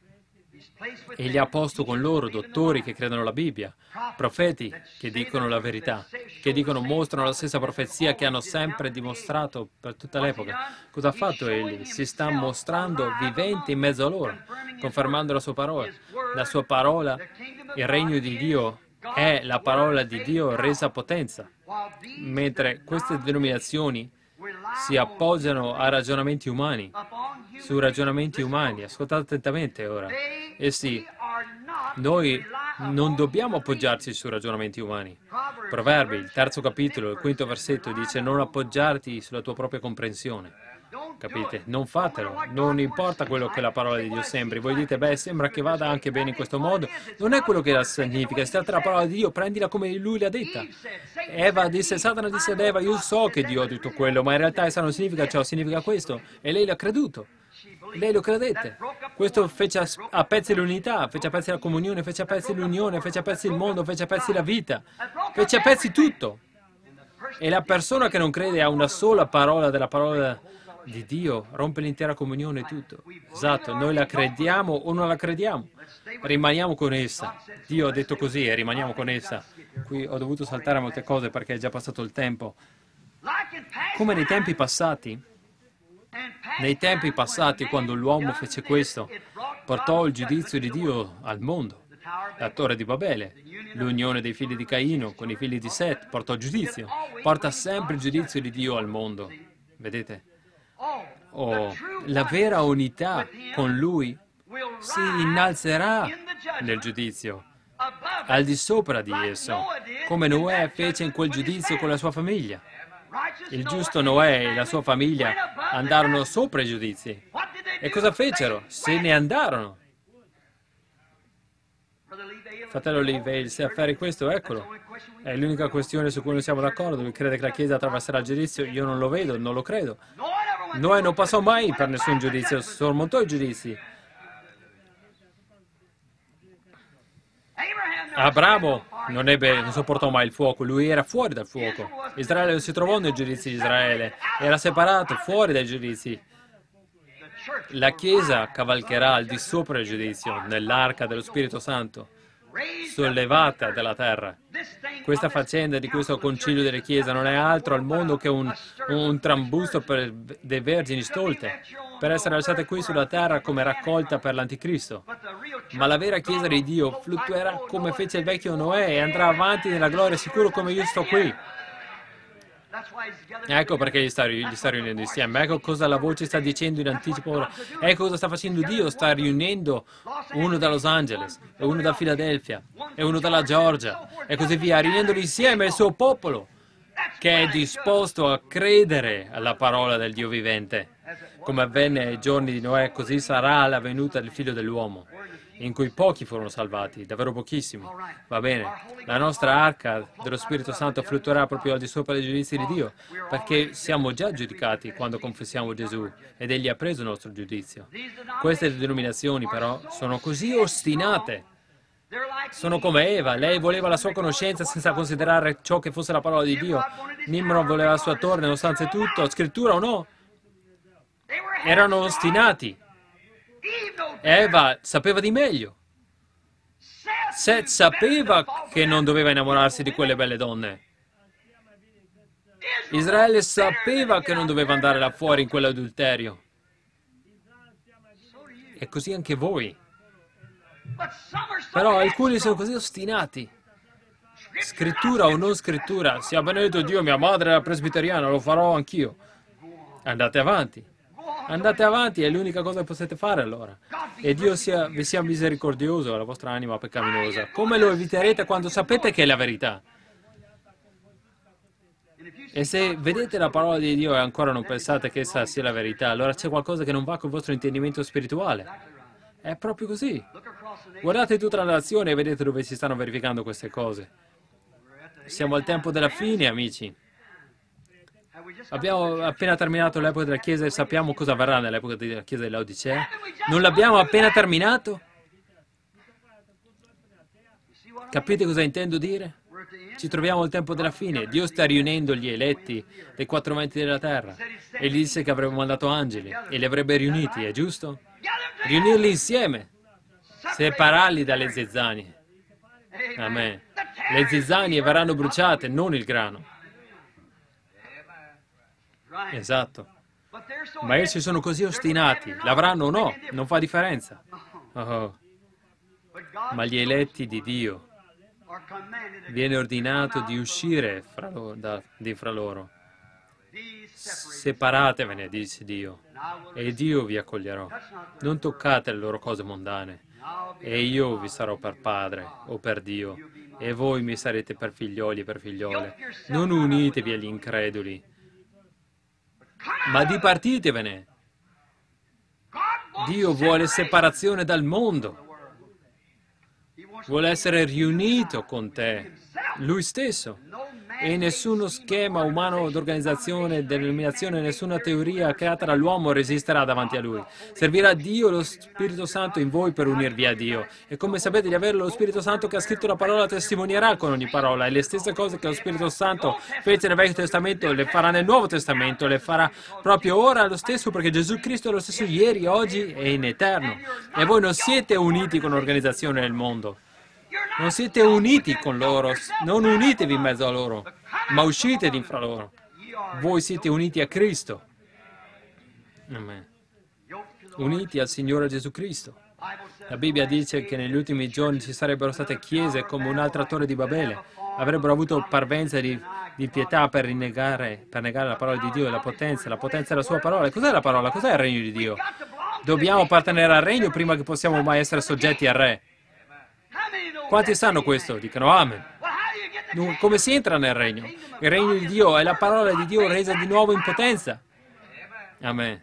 A: Egli ha posto con loro dottori che credono alla Bibbia, profeti che dicono la verità, che dicono, mostrano la stessa profezia che hanno sempre dimostrato per tutta l'epoca. Cosa ha fatto egli? Si sta mostrando vivente in mezzo a loro, confermando la sua parola. La sua parola, il regno di Dio, è la parola di Dio resa potenza, mentre queste denominazioni si appoggiano a ragionamenti umani, su ragionamenti umani. Ascoltate attentamente ora. Eh sì, noi non dobbiamo appoggiarci su ragionamenti umani. Proverbi, il terzo capitolo, il quinto versetto, dice non appoggiarti sulla tua propria comprensione. Capite? Non fatelo. Non importa quello che la parola di Dio sembri. Voi dite, beh, sembra che vada anche bene in questo modo. Non è quello che la significa. Se tratta la parola di Dio, prendila come lui l'ha detta. Eva disse, Satana disse ad Eva, io so che Dio ha detto quello, ma in realtà essa non significa ciò, significa questo. E lei l'ha creduto. Lei lo credette. Questo fece a, a pezzi l'unità, fece a pezzi la comunione, fece a pezzi l'unione, fece a pezzi il mondo, fece a pezzi la vita, fece a pezzi tutto. E la persona che non crede a una sola parola della parola di Dio rompe l'intera comunione e tutto. Esatto, noi la crediamo o non la crediamo. Rimaniamo con essa. Dio ha detto così e rimaniamo con essa. Qui ho dovuto saltare molte cose perché è già passato il tempo. Come nei tempi passati, nei tempi passati, quando l'uomo fece questo, portò il giudizio di Dio al mondo. La torre di Babele, l'unione dei figli di Caino con i figli di Set, portò giudizio. Porta sempre il giudizio di Dio al mondo. Vedete? Oh, la vera unità con Lui si innalzerà nel giudizio, al di sopra di esso, come Noè fece in quel giudizio con la sua famiglia. Il giusto Noè e la sua famiglia andarono sopra i giudizi. E cosa fecero? Se ne andarono. Fratello Livale, se afferri questo, eccolo. È l'unica questione su cui non siamo d'accordo. Lui crede che la Chiesa attraverserà il giudizio. Io non lo vedo, non lo credo. Noè non passò mai per nessun giudizio, sormontò i giudizi. Abramo non, ebbe, non sopportò mai il fuoco, lui era fuori dal fuoco. Israele non si trovò nei giudizi di Israele, era separato, fuori dai giudizi. La Chiesa cavalcherà al di sopra del giudizio, nell'arca dello Spirito Santo, sollevata dalla terra. Questa faccenda di questo concilio delle chiese non è altro al mondo che un, un trambusto per dei vergini stolte, per essere lasciate qui sulla terra come raccolta per l'anticristo. Ma la vera chiesa di Dio fluttuerà come fece il vecchio Noè e andrà avanti nella gloria sicuro come io sto qui. Ecco perché gli sta, gli sta riunendo insieme. Ecco cosa la voce sta dicendo in anticipo ora. Ecco cosa sta facendo Dio. Sta riunendo uno da Los Angeles, e uno da Filadelfia, e uno dalla Georgia, e così via, riunendoli insieme il suo popolo, che è disposto a credere alla parola del Dio vivente. Come avvenne ai giorni di Noè, così sarà la venuta del Figlio dell'uomo, in cui pochi furono salvati, davvero pochissimi. Va bene, la nostra arca dello Spirito Santo fluttuerà proprio al di sopra dei giudizi di Dio, perché siamo già giudicati quando confessiamo Gesù, ed Egli ha preso il nostro giudizio. Queste denominazioni, però, sono così ostinate. Sono come Eva, lei voleva la sua conoscenza senza considerare ciò che fosse la parola di Dio. Nimrod voleva la sua torre, nonostante tutto, scrittura o no. Erano ostinati. Eva sapeva di meglio. Seth sapeva che non doveva innamorarsi di quelle belle donne. Israele sapeva che non doveva andare là fuori in quell'adulterio. E così anche voi. Però alcuni sono così ostinati. Scrittura o non scrittura, sia benedetto Dio, mia madre era presbiteriana, lo farò anch'io. Andate avanti. Andate avanti, è l'unica cosa che potete fare allora. E Dio sia, vi sia misericordioso alla vostra anima peccaminosa. Come lo eviterete quando sapete che è la verità? E se vedete la parola di Dio e ancora non pensate che essa sia la verità, allora c'è qualcosa che non va con il vostro intendimento spirituale. È proprio così. Guardate tutta la nazione e vedete dove si stanno verificando queste cose. Siamo al tempo della fine, amici. Abbiamo appena terminato l'epoca della Chiesa e sappiamo cosa avverrà nell'epoca della Chiesa dell'Odicea? Non l'abbiamo appena terminato? Capite cosa intendo dire? Ci troviamo al tempo della fine. Dio sta riunendo gli eletti dei quattro venti della terra. E gli disse che avrebbe mandato angeli e li avrebbe riuniti, è giusto? Riunirli insieme, separarli dalle zizzanie. Amen. Le zizzanie verranno bruciate, non il grano. Esatto. Ma essi sono così ostinati, l'avranno o no, non fa differenza. Oh. Ma gli eletti di Dio viene ordinato di uscire fra loro, da, di fra loro. Separatevene, disse Dio, e Dio vi accoglierò. Non toccate le loro cose mondane, e io vi sarò per padre o per Dio, e voi mi sarete per figlioli e per figliole. Non unitevi agli increduli, ma dipartitevene. Dio vuole separazione dal mondo. Vuole essere riunito con te, Lui stesso. E nessuno schema umano d'organizzazione, dell'illuminazione, nessuna teoria creata dall'uomo resisterà davanti a Lui. Servirà Dio, lo Spirito Santo in voi per unirvi a Dio. E come sapete di avere lo Spirito Santo che ha scritto la parola testimoninerà con ogni parola. E le stesse cose che lo Spirito Santo fece nel Vecchio Testamento le farà nel Nuovo Testamento, le farà proprio ora lo stesso, perché Gesù Cristo è lo stesso ieri, oggi e in eterno. E voi non siete uniti con l'organizzazione del mondo. Non siete uniti con loro, non unitevi in mezzo a loro, ma uscite di fra loro. Voi siete uniti a Cristo. Amen. Uniti al Signore Gesù Cristo. La Bibbia dice che negli ultimi giorni ci sarebbero state chiese come un'altra torre di Babele. Avrebbero avuto parvenza di, di pietà per rinnegare, per negare la parola di Dio e la potenza, la potenza della sua parola. Cos'è la parola? Cos'è il regno di Dio? Dobbiamo appartenere al regno prima che possiamo mai essere soggetti al re. Quanti sanno questo? Dicono amen. Come si entra nel regno? Il regno di Dio è la parola di Dio resa di nuovo in potenza. Amen.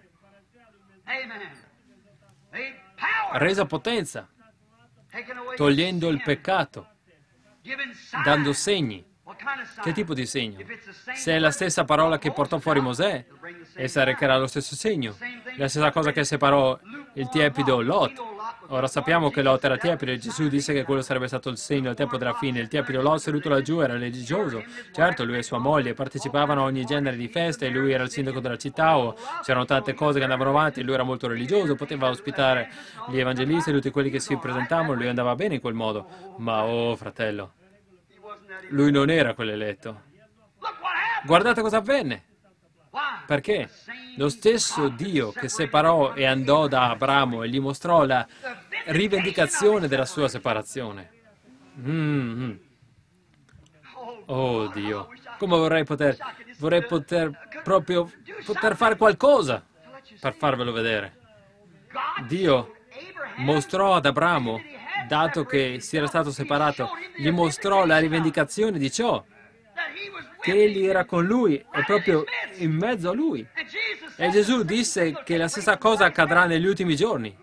A: Resa potenza, togliendo il peccato, dando segni. Che tipo di segno? Se è la stessa parola che portò fuori Mosè, essa recherà lo stesso segno. La stessa cosa che separò il tiepido Lot. Ora sappiamo che Lot era tiepido e Gesù disse che quello sarebbe stato il segno al tempo della fine. Il tiepido Lot seduto laggiù era religioso. Certo, lui e sua moglie partecipavano a ogni genere di feste, lui era il sindaco della città, o c'erano tante cose che andavano avanti, lui era molto religioso, poteva ospitare gli evangelisti e tutti quelli che si presentavano, lui andava bene in quel modo. Ma oh, fratello, lui non era quell'eletto. Guardate cosa avvenne. Perché? Lo stesso Dio che separò e andò da Abramo e gli mostrò la rivendicazione della sua separazione. Mm-hmm. Oh Dio, come vorrei poter, vorrei poter proprio poter fare qualcosa per farvelo vedere. Dio mostrò ad Abramo, dato che si era stato separato, gli mostrò la rivendicazione di ciò, che egli era con lui e proprio in mezzo a lui. E Gesù disse che la stessa cosa accadrà negli ultimi giorni.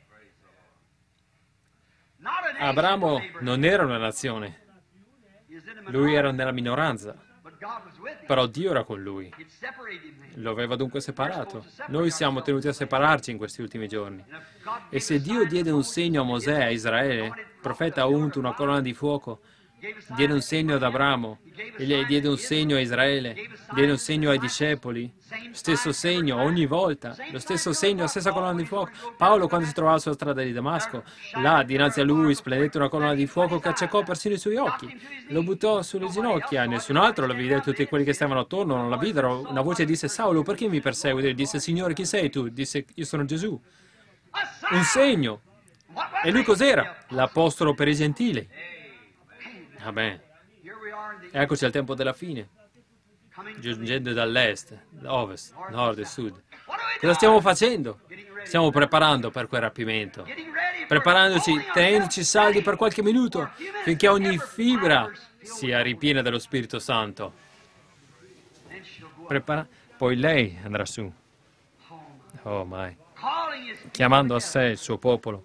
A: Abramo non era una nazione, lui era nella minoranza, però Dio era con lui. Lo aveva dunque separato. Noi siamo tenuti a separarci in questi ultimi giorni. E se Dio diede un segno a Mosè, a Israele, il profeta ha unto una colonna di fuoco, diede un segno ad Abramo, e gli diede un segno a Israele, diede un segno ai discepoli, stesso segno ogni volta, lo stesso segno, la stessa colonna di fuoco. Paolo, quando si trovava sulla strada di Damasco, là dinanzi a lui splendette una colonna di fuoco che accecò persino i suoi occhi, lo buttò sulle ginocchia, nessun altro lo vide, tutti quelli che stavano attorno non la videro. Una voce disse: Saulo, perché mi perseguiti? Disse: Signore, chi sei tu? Disse: io sono Gesù. Un segno. E lui cos'era? L'apostolo per i gentili. Amen. Eccoci al tempo della fine, giungendo dall'est, ovest, nord e sud. Cosa stiamo facendo? Stiamo preparando per quel rapimento, preparandoci, tenendoci saldi per qualche minuto, finché ogni fibra sia ripiena dello Spirito Santo. Prepara- Poi lei andrà su, oh mai, chiamando a sé il suo popolo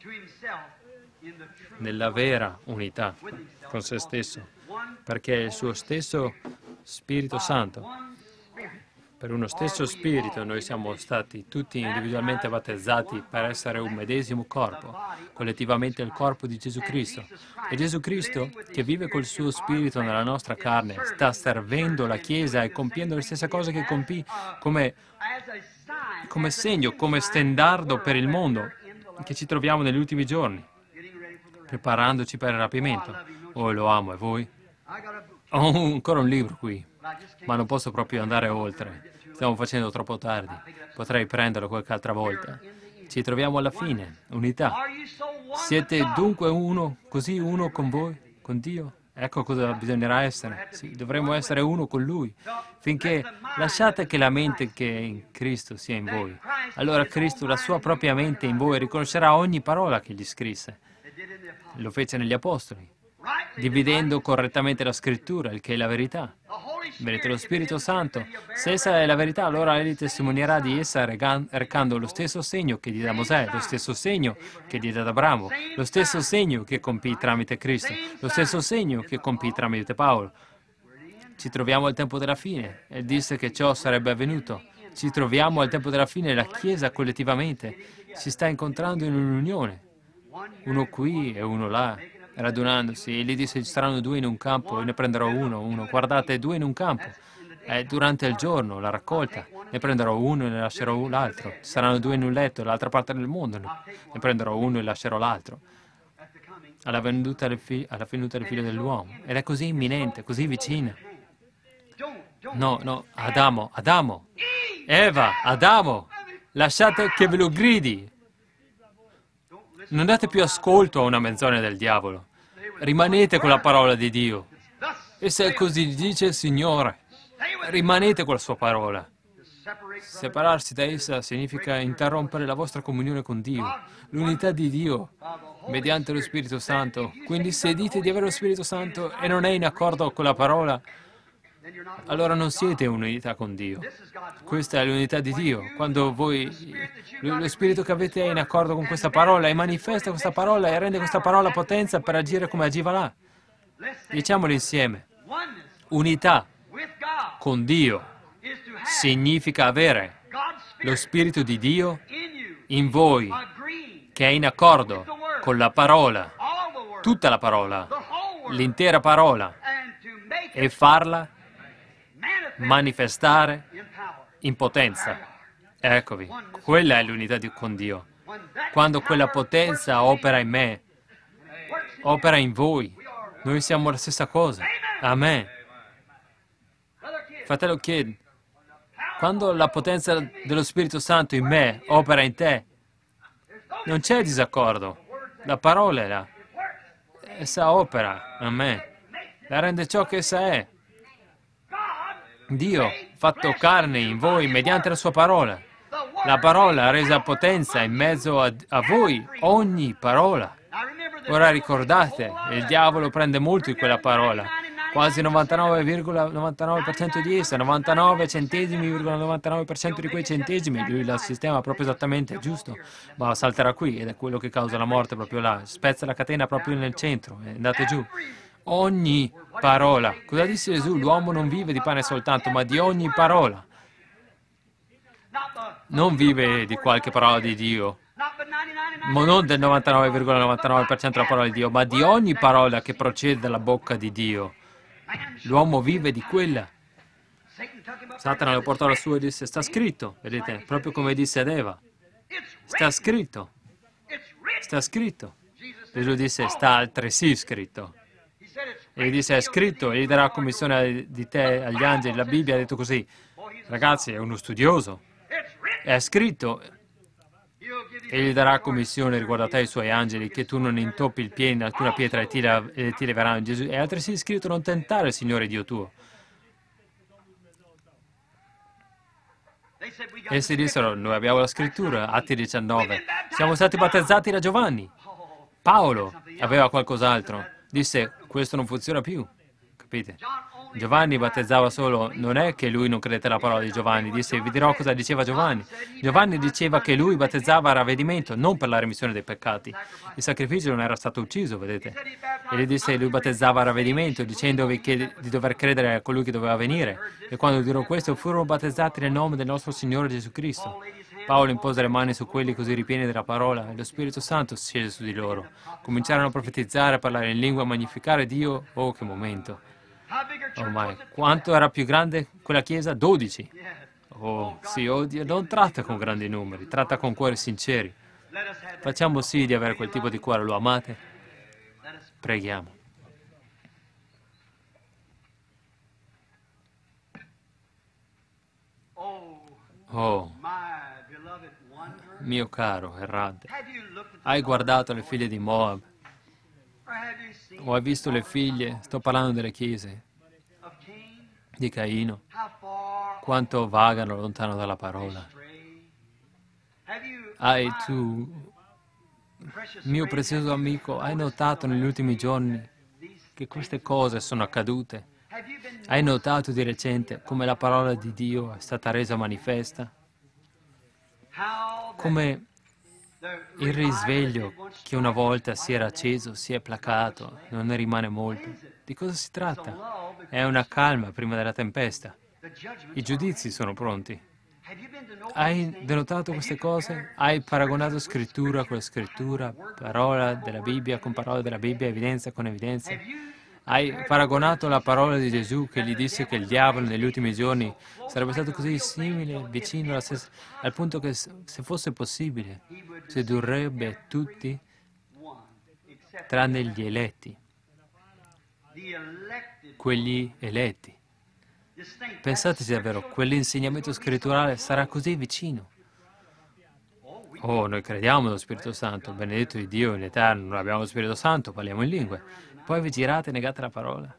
A: nella vera unità con se stesso, perché è il suo stesso Spirito Santo Per uno stesso spirito noi siamo stati tutti individualmente battezzati per essere un medesimo corpo, collettivamente il corpo di Gesù Cristo. E Gesù Cristo, che vive col suo spirito nella nostra carne, sta servendo la Chiesa e compiendo le stesse cose che compì come, come segno, come stendardo per il mondo che ci troviamo negli ultimi giorni, preparandoci per il rapimento. Oh, lo amo, e voi? Ho un- ancora un libro qui, ma non posso proprio andare oltre. Stiamo facendo troppo tardi. Potrei prenderlo qualche altra volta. Ci troviamo alla fine, unità. Siete dunque uno, così uno con voi, con Dio? Ecco cosa bisognerà essere. Sì, dovremmo essere uno con Lui, finché lasciate che la mente che è in Cristo sia in voi. Allora Cristo, la sua propria mente in voi, riconoscerà ogni parola che gli scrisse. Lo fece negli Apostoli, dividendo correttamente la scrittura, il che è la verità. Vedete, lo Spirito Santo, se essa è la verità, allora egli testimonierà di essa regan- recando lo stesso segno che diede a Mosè, lo stesso segno che diede ad Abramo, lo stesso segno che compì tramite Cristo, lo stesso segno che compì tramite Paolo. Ci troviamo al tempo della fine e disse che ciò sarebbe avvenuto. Ci troviamo al tempo della fine, la Chiesa collettivamente si sta incontrando in un'unione, uno qui e uno là, radunandosi. E gli disse: ci saranno due in un campo e ne prenderò uno, uno. Guardate, due in un campo. È durante il giorno, la raccolta. Ne prenderò uno e ne lascerò l'altro. Ci saranno due in un letto, dall'altra parte del mondo. Ne prenderò uno e lascerò l'altro. Alla venuta del, fi- alla venuta del figlio dell'uomo. Ed è così imminente, così vicina. No, no, Adamo, Adamo. Eva, Adamo. Lasciate che ve lo gridi. Non date più ascolto a una menzogna del diavolo. Rimanete con la parola di Dio. E se così dice il Signore, rimanete con la sua parola. Separarsi da essa significa interrompere la vostra comunione con Dio, l'unità di Dio, mediante lo Spirito Santo. Quindi se dite di avere lo Spirito Santo e non è in accordo con la parola, allora non siete in unità con Dio. Questa è l'unità di Dio. Quando voi, lo spirito che avete è in accordo con questa parola e manifesta questa parola e rende questa parola potenza per agire come agiva là. Diciamolo insieme. Unità con Dio significa avere lo Spirito di Dio in voi, che è in accordo con la parola, tutta la parola, l'intera parola, e farla manifestare in potenza. Eccovi, quella è l'unità di, con Dio. Quando quella potenza opera in me, opera in voi, noi siamo la stessa cosa. Amen. Fratello Kidd, quando la potenza dello Spirito Santo in me opera in te, non c'è disaccordo. La parola è là. Essa opera. Amen. La rende ciò che essa è. Dio, fatto carne in voi mediante la sua parola. La parola ha resa potenza in mezzo a, a voi, ogni parola. Ora ricordate, il diavolo prende molto di quella parola, quasi il novantanove virgola novantanove per cento di essa, novantanove centesimi, novantanove per cento di quei centesimi, lui la sistema proprio esattamente giusto, ma salterà qui ed è quello che causa la morte proprio là, spezza la catena proprio nel centro, e andate giù. Ogni parola. Cosa disse Gesù? L'uomo non vive di pane soltanto, ma di ogni parola. Non vive di qualche parola di Dio, ma non del novantanove virgola novantanove per cento della parola di Dio, ma di ogni parola che procede dalla bocca di Dio. L'uomo vive di quella. Satana lo portò lassù e disse: sta scritto, vedete, proprio come disse ad Eva. Sta scritto. Sta scritto. Gesù disse: sta altresì scritto. E gli disse: è scritto, e gli darà commissione di te agli angeli. La Bibbia ha detto così. Ragazzi, è uno studioso. È scritto. E gli darà commissione riguardo a te e ai suoi angeli, che tu non intoppi il piede in alcuna pietra e ti, la, e ti leveranno. Gesù. È altresì scritto: non tentare il Signore Dio tuo. Essi dissero: noi abbiamo la scrittura, Atti diciannove. Siamo stati battezzati da Giovanni. Paolo aveva qualcos'altro. Disse: questo non funziona più. Capite? Giovanni battezzava solo, non è che lui non credette alla parola di Giovanni, disse, vi dirò cosa diceva Giovanni. Giovanni diceva che lui battezzava a ravvedimento, non per la remissione dei peccati. Il sacrificio non era stato ucciso, vedete. E lui disse, lui battezzava a ravvedimento, dicendovi che, di dover credere a colui che doveva venire. E quando dirò questo, furono battezzati nel nome del nostro Signore Gesù Cristo. Paolo impose le mani su quelli così ripieni della parola e lo Spirito Santo scese su di loro. Cominciarono a profetizzare, a parlare in lingua, a magnificare Dio. Oh, che momento! Ormai, quanto era più grande quella chiesa? dodici. Oh, sì, oh Dio, non tratta con grandi numeri, tratta con cuori sinceri. Facciamo sì di avere quel tipo di cuore, lo amate? Preghiamo. Oh, mio caro errante, hai guardato le figlie di Moab? O hai visto le figlie, sto parlando delle chiese, di Caino? Quanto vagano lontano dalla parola. Hai tu, mio prezioso amico, hai notato negli ultimi giorni che queste cose sono accadute? Hai notato di recente come la parola di Dio è stata resa manifesta? Come il risveglio che una volta si era acceso, si è placato, non ne rimane molto. Di cosa si tratta? È una calma prima della tempesta. I giudizi sono pronti. Hai denotato queste cose? Hai paragonato scrittura con scrittura, parola della Bibbia con parola della Bibbia, evidenza con evidenza? Hai paragonato la parola di Gesù che gli disse che il diavolo negli ultimi giorni sarebbe stato così simile, vicino alla stessa, al punto che se fosse possibile sedurrebbe tutti tranne gli eletti, quegli eletti. Pensateci davvero, quell'insegnamento scritturale sarà così vicino. Oh, noi crediamo nello Spirito Santo, benedetto di Dio in eterno, non abbiamo lo Spirito Santo, parliamo in lingue. Poi vi girate e negate la parola.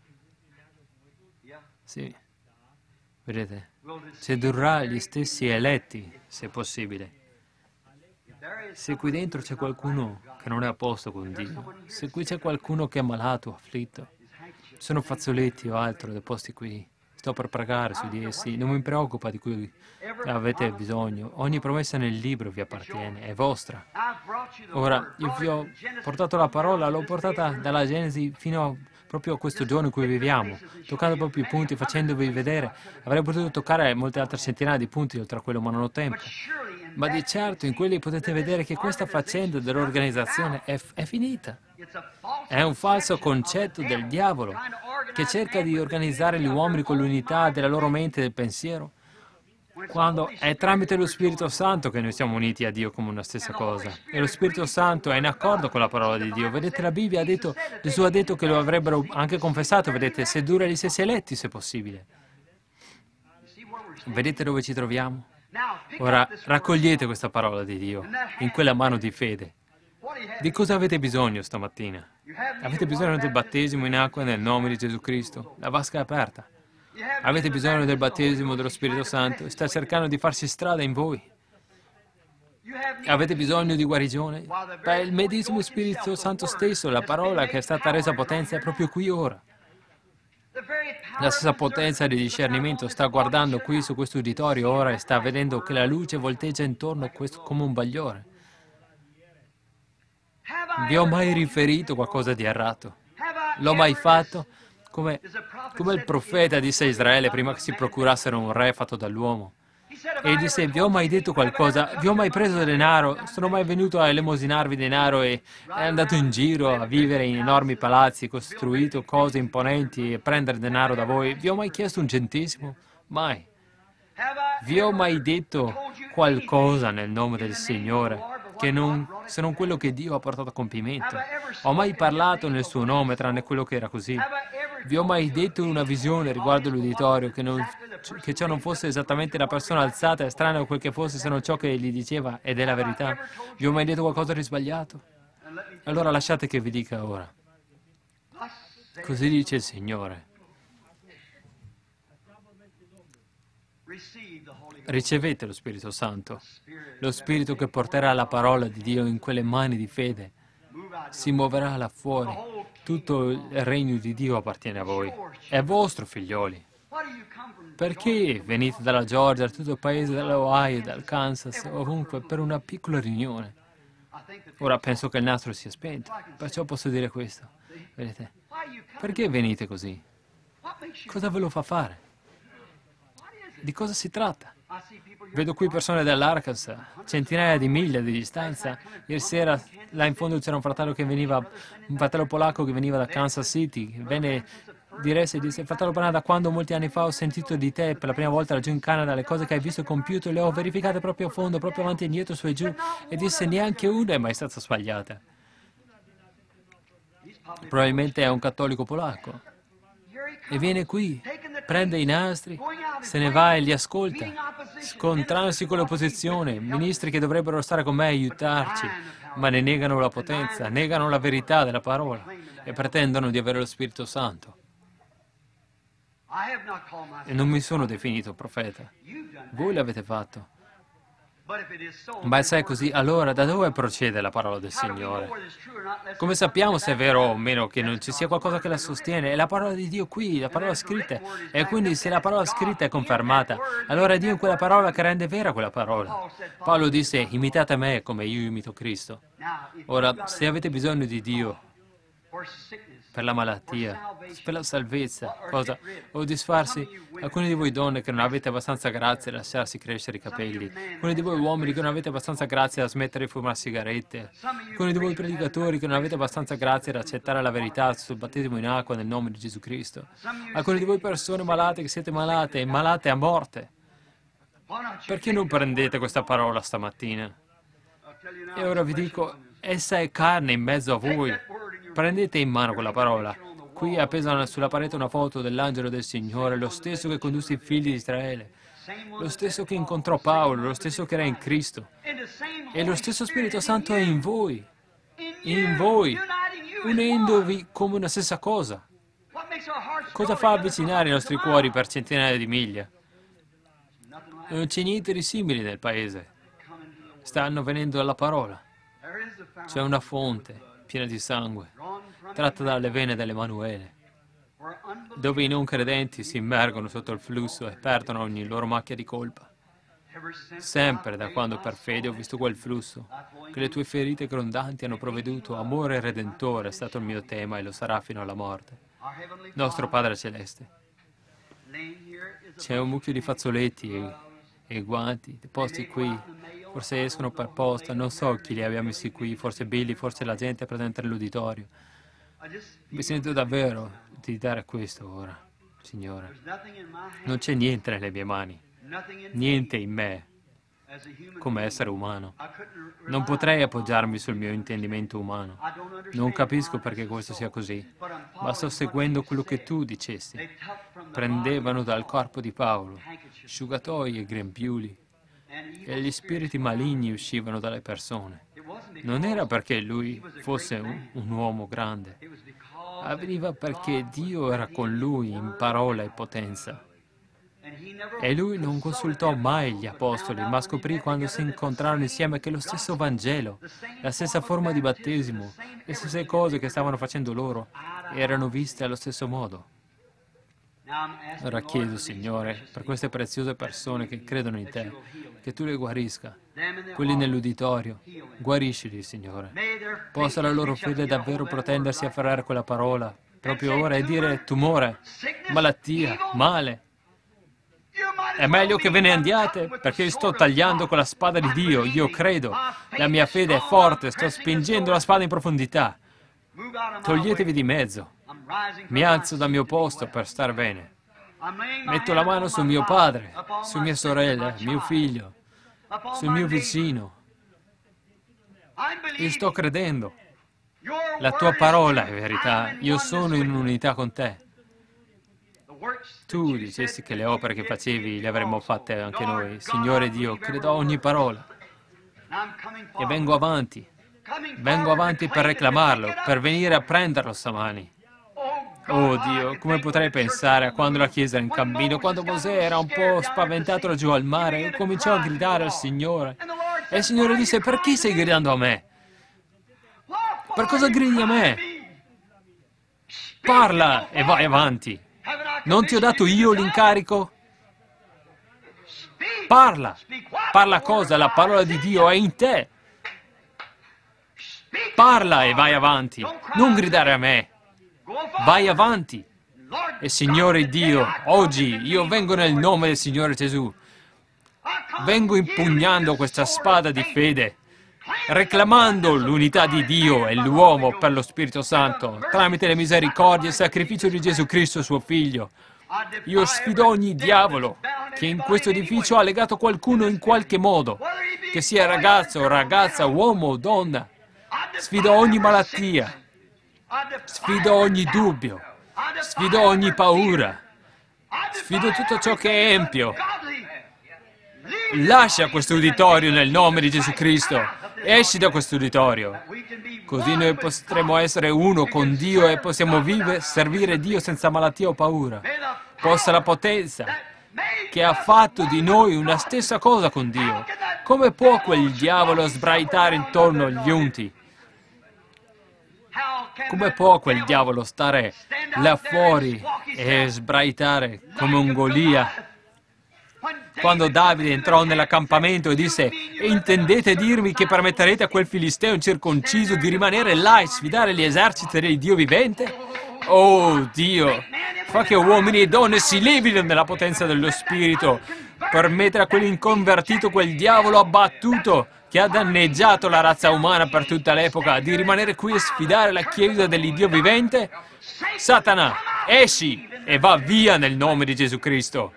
A: Sì. Vedete? Sedurrà gli stessi eletti, se possibile. Se qui dentro c'è qualcuno che non è a posto con Dio, se qui c'è qualcuno che è malato, afflitto, sono fazzoletti o altro deposti qui, sto per pregare su di essi, non mi preoccupa di cui avete bisogno, ogni promessa nel libro vi appartiene, è vostra. Ora, io vi ho portato la parola, l'ho portata dalla Genesi fino a proprio a questo giorno in cui viviamo, toccando proprio i punti, facendovi vedere. Avrei potuto toccare molte altre centinaia di punti oltre a quello, ma non ho tempo. Ma di certo in quelli potete vedere che questa faccenda dell'organizzazione è, è finita. È un falso concetto del diavolo che cerca di organizzare gli uomini con l'unità della loro mente e del pensiero, quando è tramite lo Spirito Santo che noi siamo uniti a Dio come una stessa cosa. E lo Spirito Santo è in accordo con la parola di Dio. Vedete, la Bibbia ha detto, Gesù ha detto che lo avrebbero anche confessato, vedete, sedurre gli stessi eletti se possibile. Vedete dove ci troviamo? Ora, raccogliete questa parola di Dio in quella mano di fede. Di cosa avete bisogno stamattina? Avete bisogno del battesimo in acqua nel nome di Gesù Cristo? La vasca è aperta. Avete bisogno del battesimo dello Spirito Santo? Sta cercando di farsi strada in voi. Avete bisogno di guarigione? Beh, il medesimo Spirito Santo stesso, la parola che è stata resa potenza, è proprio qui ora. La stessa potenza di discernimento sta guardando qui su questo uditorio ora e sta vedendo che la luce volteggia intorno a questo come un bagliore. Vi ho mai riferito qualcosa di errato? L'ho mai fatto? Come, come il profeta disse a Israele prima che si procurassero un re fatto dall'uomo. E disse, vi ho mai detto qualcosa? Vi ho mai preso denaro? Sono mai venuto a elemosinarvi denaro e è andato in giro a vivere in enormi palazzi, costruito cose imponenti e prendere denaro da voi? Vi ho mai chiesto un centesimo? Mai. Vi ho mai detto qualcosa nel nome del Signore, che non, se non quello che Dio ha portato a compimento? Ho mai parlato nel suo nome tranne quello che era così? Vi ho mai detto una visione riguardo l'uditorio che, non, che ciò non fosse esattamente la persona alzata, estranea a quel che fosse, se non ciò che egli diceva ed è la verità? Vi ho mai detto qualcosa di sbagliato? Allora lasciate che vi dica ora. Così dice il Signore. Ricevete lo Spirito Santo, lo Spirito che porterà la parola di Dio in quelle mani di fede. Si muoverà là fuori. tutto il regno di Dio appartiene a voi. È vostro, figlioli. Perché venite dalla Georgia, da tutto il paese, dall'Ohio, dal Kansas, ovunque, per una piccola riunione? Ora penso che il nastro sia spento, perciò posso dire questo. Vedete? Perché venite così? Cosa ve lo fa fare? Di cosa si tratta? Vedo qui persone dall'Arkansas, centinaia di miglia di distanza. Ieri sera là in fondo c'era un fratello che veniva, un fratello polacco che veniva da Kansas City. Venne diresse e disse: fratello Branham, da quando molti anni fa ho sentito di te per la prima volta laggiù in Canada, le cose che hai visto compiute le ho verificate proprio a fondo, proprio avanti e indietro, su e giù. E disse: neanche una è mai stata sbagliata. Probabilmente è un cattolico polacco. E viene qui, prende i nastri, se ne va e li ascolta, scontrandosi con l'opposizione, ministri che dovrebbero stare con me e aiutarci, ma ne negano la potenza, negano la verità della parola e pretendono di avere lo Spirito Santo. E non mi sono definito profeta. Voi l'avete fatto. Ma se è così, allora da dove procede la parola del Signore? Come sappiamo se è vero o meno che non ci sia qualcosa che la sostiene? È la parola di Dio qui, la parola scritta. E quindi se la parola scritta è confermata, allora è Dio in quella parola che rende vera quella parola. Paolo disse: imitate me come io imito Cristo. Ora, se avete bisogno di Dio per la malattia, per la salvezza, cosa? O disfarsi, alcuni di voi donne che non avete abbastanza grazia a lasciarsi crescere i capelli, alcuni di voi uomini che non avete abbastanza grazia a smettere di fumare sigarette, alcuni di voi predicatori che non avete abbastanza grazia ad accettare la verità sul battesimo in acqua nel nome di Gesù Cristo, alcuni di voi persone malate che siete malate e malate a morte. Perché non prendete questa parola stamattina? E ora vi dico, essa è carne in mezzo a voi. Prendete in mano quella parola. Qui è appesa sulla parete una foto dell'angelo del Signore, lo stesso che condusse i figli di Israele, lo stesso che incontrò Paolo, lo stesso che era in Cristo. E lo stesso Spirito Santo è in voi, in voi, unendovi come una stessa cosa. Cosa fa avvicinare i nostri cuori per centinaia di miglia? Non c'è niente di simile nel paese. Stanno venendo dalla parola. C'è una fonte piena di sangue, tratta dalle vene dell'Emanuele, dove i non credenti si immergono sotto il flusso e perdono ogni loro macchia di colpa. Sempre da quando per fede ho visto quel flusso, che le tue ferite grondanti hanno provveduto, amore redentore è stato il mio tema e lo sarà fino alla morte. Nostro Padre Celeste, c'è un mucchio di fazzoletti e, e guanti deposti qui. Forse escono per posta, non so chi li abbia messi qui, forse Billy, forse la gente presente nell'uditorio. Mi sento davvero di dare questo ora, Signore. Non c'è niente nelle mie mani, niente in me come essere umano. Non potrei appoggiarmi sul mio intendimento umano. Non capisco perché questo sia così, ma sto seguendo quello che tu dicesti. Prendevano dal corpo di Paolo asciugatoi e grembiuli e gli spiriti maligni uscivano dalle persone. Non era perché lui fosse un, un uomo grande, avveniva perché Dio era con lui in parola e potenza. E lui non consultò mai gli apostoli, ma scoprì quando si incontrarono insieme che lo stesso Vangelo, la stessa forma di battesimo, le stesse cose che stavano facendo loro, erano viste allo stesso modo. Ora chiedo, Signore, per queste preziose persone che credono in Te, che Tu le guarisca. Quelli nell'uditorio, guariscili, Signore. Possa la loro fede davvero protendersi a afferrare quella parola, proprio ora, e dire tumore, malattia, male. È meglio che ve ne andiate, perché io sto tagliando con la spada di Dio. Io credo, la mia fede è forte, sto spingendo la spada in profondità. Toglietevi di mezzo. Mi alzo dal mio posto per star bene. Metto la mano su mio padre, su mia sorella, mio figlio, sul mio vicino. Io sto credendo. La tua parola è verità. Io sono in unità con te. Tu dicesti che le opere che facevi le avremmo fatte anche noi. Signore Dio, credo a ogni parola. E vengo avanti. Vengo avanti per reclamarlo, per venire a prenderlo stamani. Oh Dio, come potrei pensare a quando la Chiesa era in cammino, quando Mosè era un po' spaventato giù al mare e cominciò a gridare al Signore. E il Signore disse: perché stai gridando a me? Per cosa gridi a me? Parla e vai avanti. Non ti ho dato io l'incarico? Parla. Parla cosa? La parola di Dio è in te. Parla e vai avanti. Non gridare a me. Vai avanti. E Signore Dio, oggi io vengo nel nome del Signore Gesù. Vengo impugnando questa spada di fede, reclamando l'unità di Dio e l'uomo per lo Spirito Santo, tramite le misericordie e il sacrificio di Gesù Cristo, suo Figlio. Io sfido ogni diavolo che in questo edificio ha legato qualcuno in qualche modo, che sia ragazzo, ragazza, uomo o donna. Sfido ogni malattia, sfido ogni dubbio, sfido ogni paura, sfido tutto ciò che è empio. Lascia questo uditorio nel nome di Gesù Cristo. Esci da questo uditorio. Così noi potremo essere uno con Dio e possiamo vivere, servire Dio senza malattia o paura. Possa la potenza che ha fatto di noi una stessa cosa con Dio. Come può quel diavolo sbraitare intorno agli unti? Come può quel diavolo stare là fuori e sbraitare come un Golia? Quando Davide entrò nell'accampamento e disse: intendete dirmi che permetterete a quel filisteo incirconciso di rimanere là e sfidare gli eserciti del Dio vivente? Oh Dio, fa che uomini e donne si levino nella potenza dello Spirito, permettere a quell'inconvertito, quel diavolo abbattuto che ha danneggiato la razza umana per tutta l'epoca, di rimanere qui e sfidare la Chiesa dell'Iddio vivente? Satana, esci e va via nel nome di Gesù Cristo.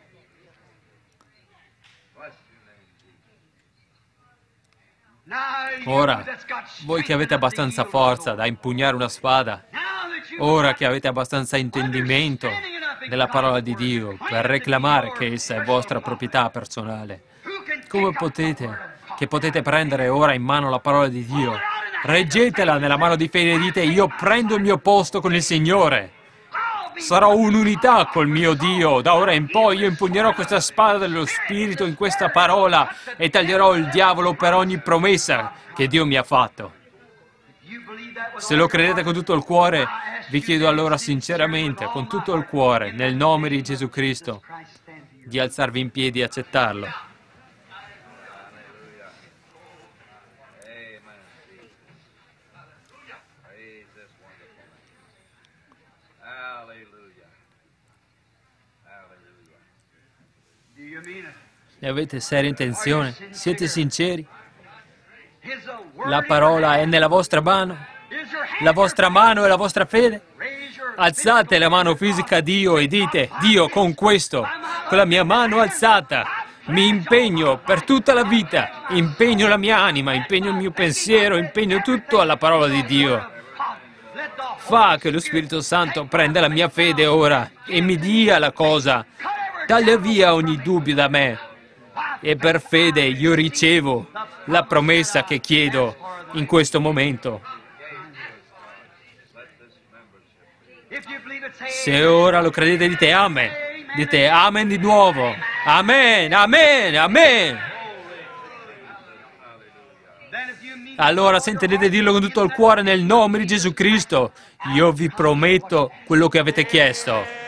A: Ora, voi che avete abbastanza forza da impugnare una spada, ora che avete abbastanza intendimento della parola di Dio per reclamare che essa è vostra proprietà personale, come potete, che potete prendere ora in mano la parola di Dio? Reggetela nella mano di fede e dite: io prendo il mio posto con il Signore. Sarò un'unità col mio Dio. Da ora in poi io impugnerò questa spada dello Spirito in questa parola e taglierò il diavolo per ogni promessa che Dio mi ha fatto. Se lo credete con tutto il cuore, vi chiedo allora sinceramente, con tutto il cuore, nel nome di Gesù Cristo, di alzarvi in piedi e accettarlo. Ne avete seria intenzione? Siete sinceri? La parola è nella vostra mano? La vostra mano è la vostra fede? Alzate la mano fisica a Dio e dite: Dio, con questo, con la mia mano alzata, mi impegno per tutta la vita, impegno la mia anima, impegno il mio pensiero, impegno tutto alla parola di Dio. Fa che lo Spirito Santo prenda la mia fede ora e mi dia la cosa. Taglia via ogni dubbio da me. E per fede io ricevo la promessa che chiedo in questo momento. Se ora lo credete, dite amen. Dite amen di nuovo. Amen, amen, amen. Allora, se intendete dirlo con tutto il cuore nel nome di Gesù Cristo, io vi prometto quello che avete chiesto.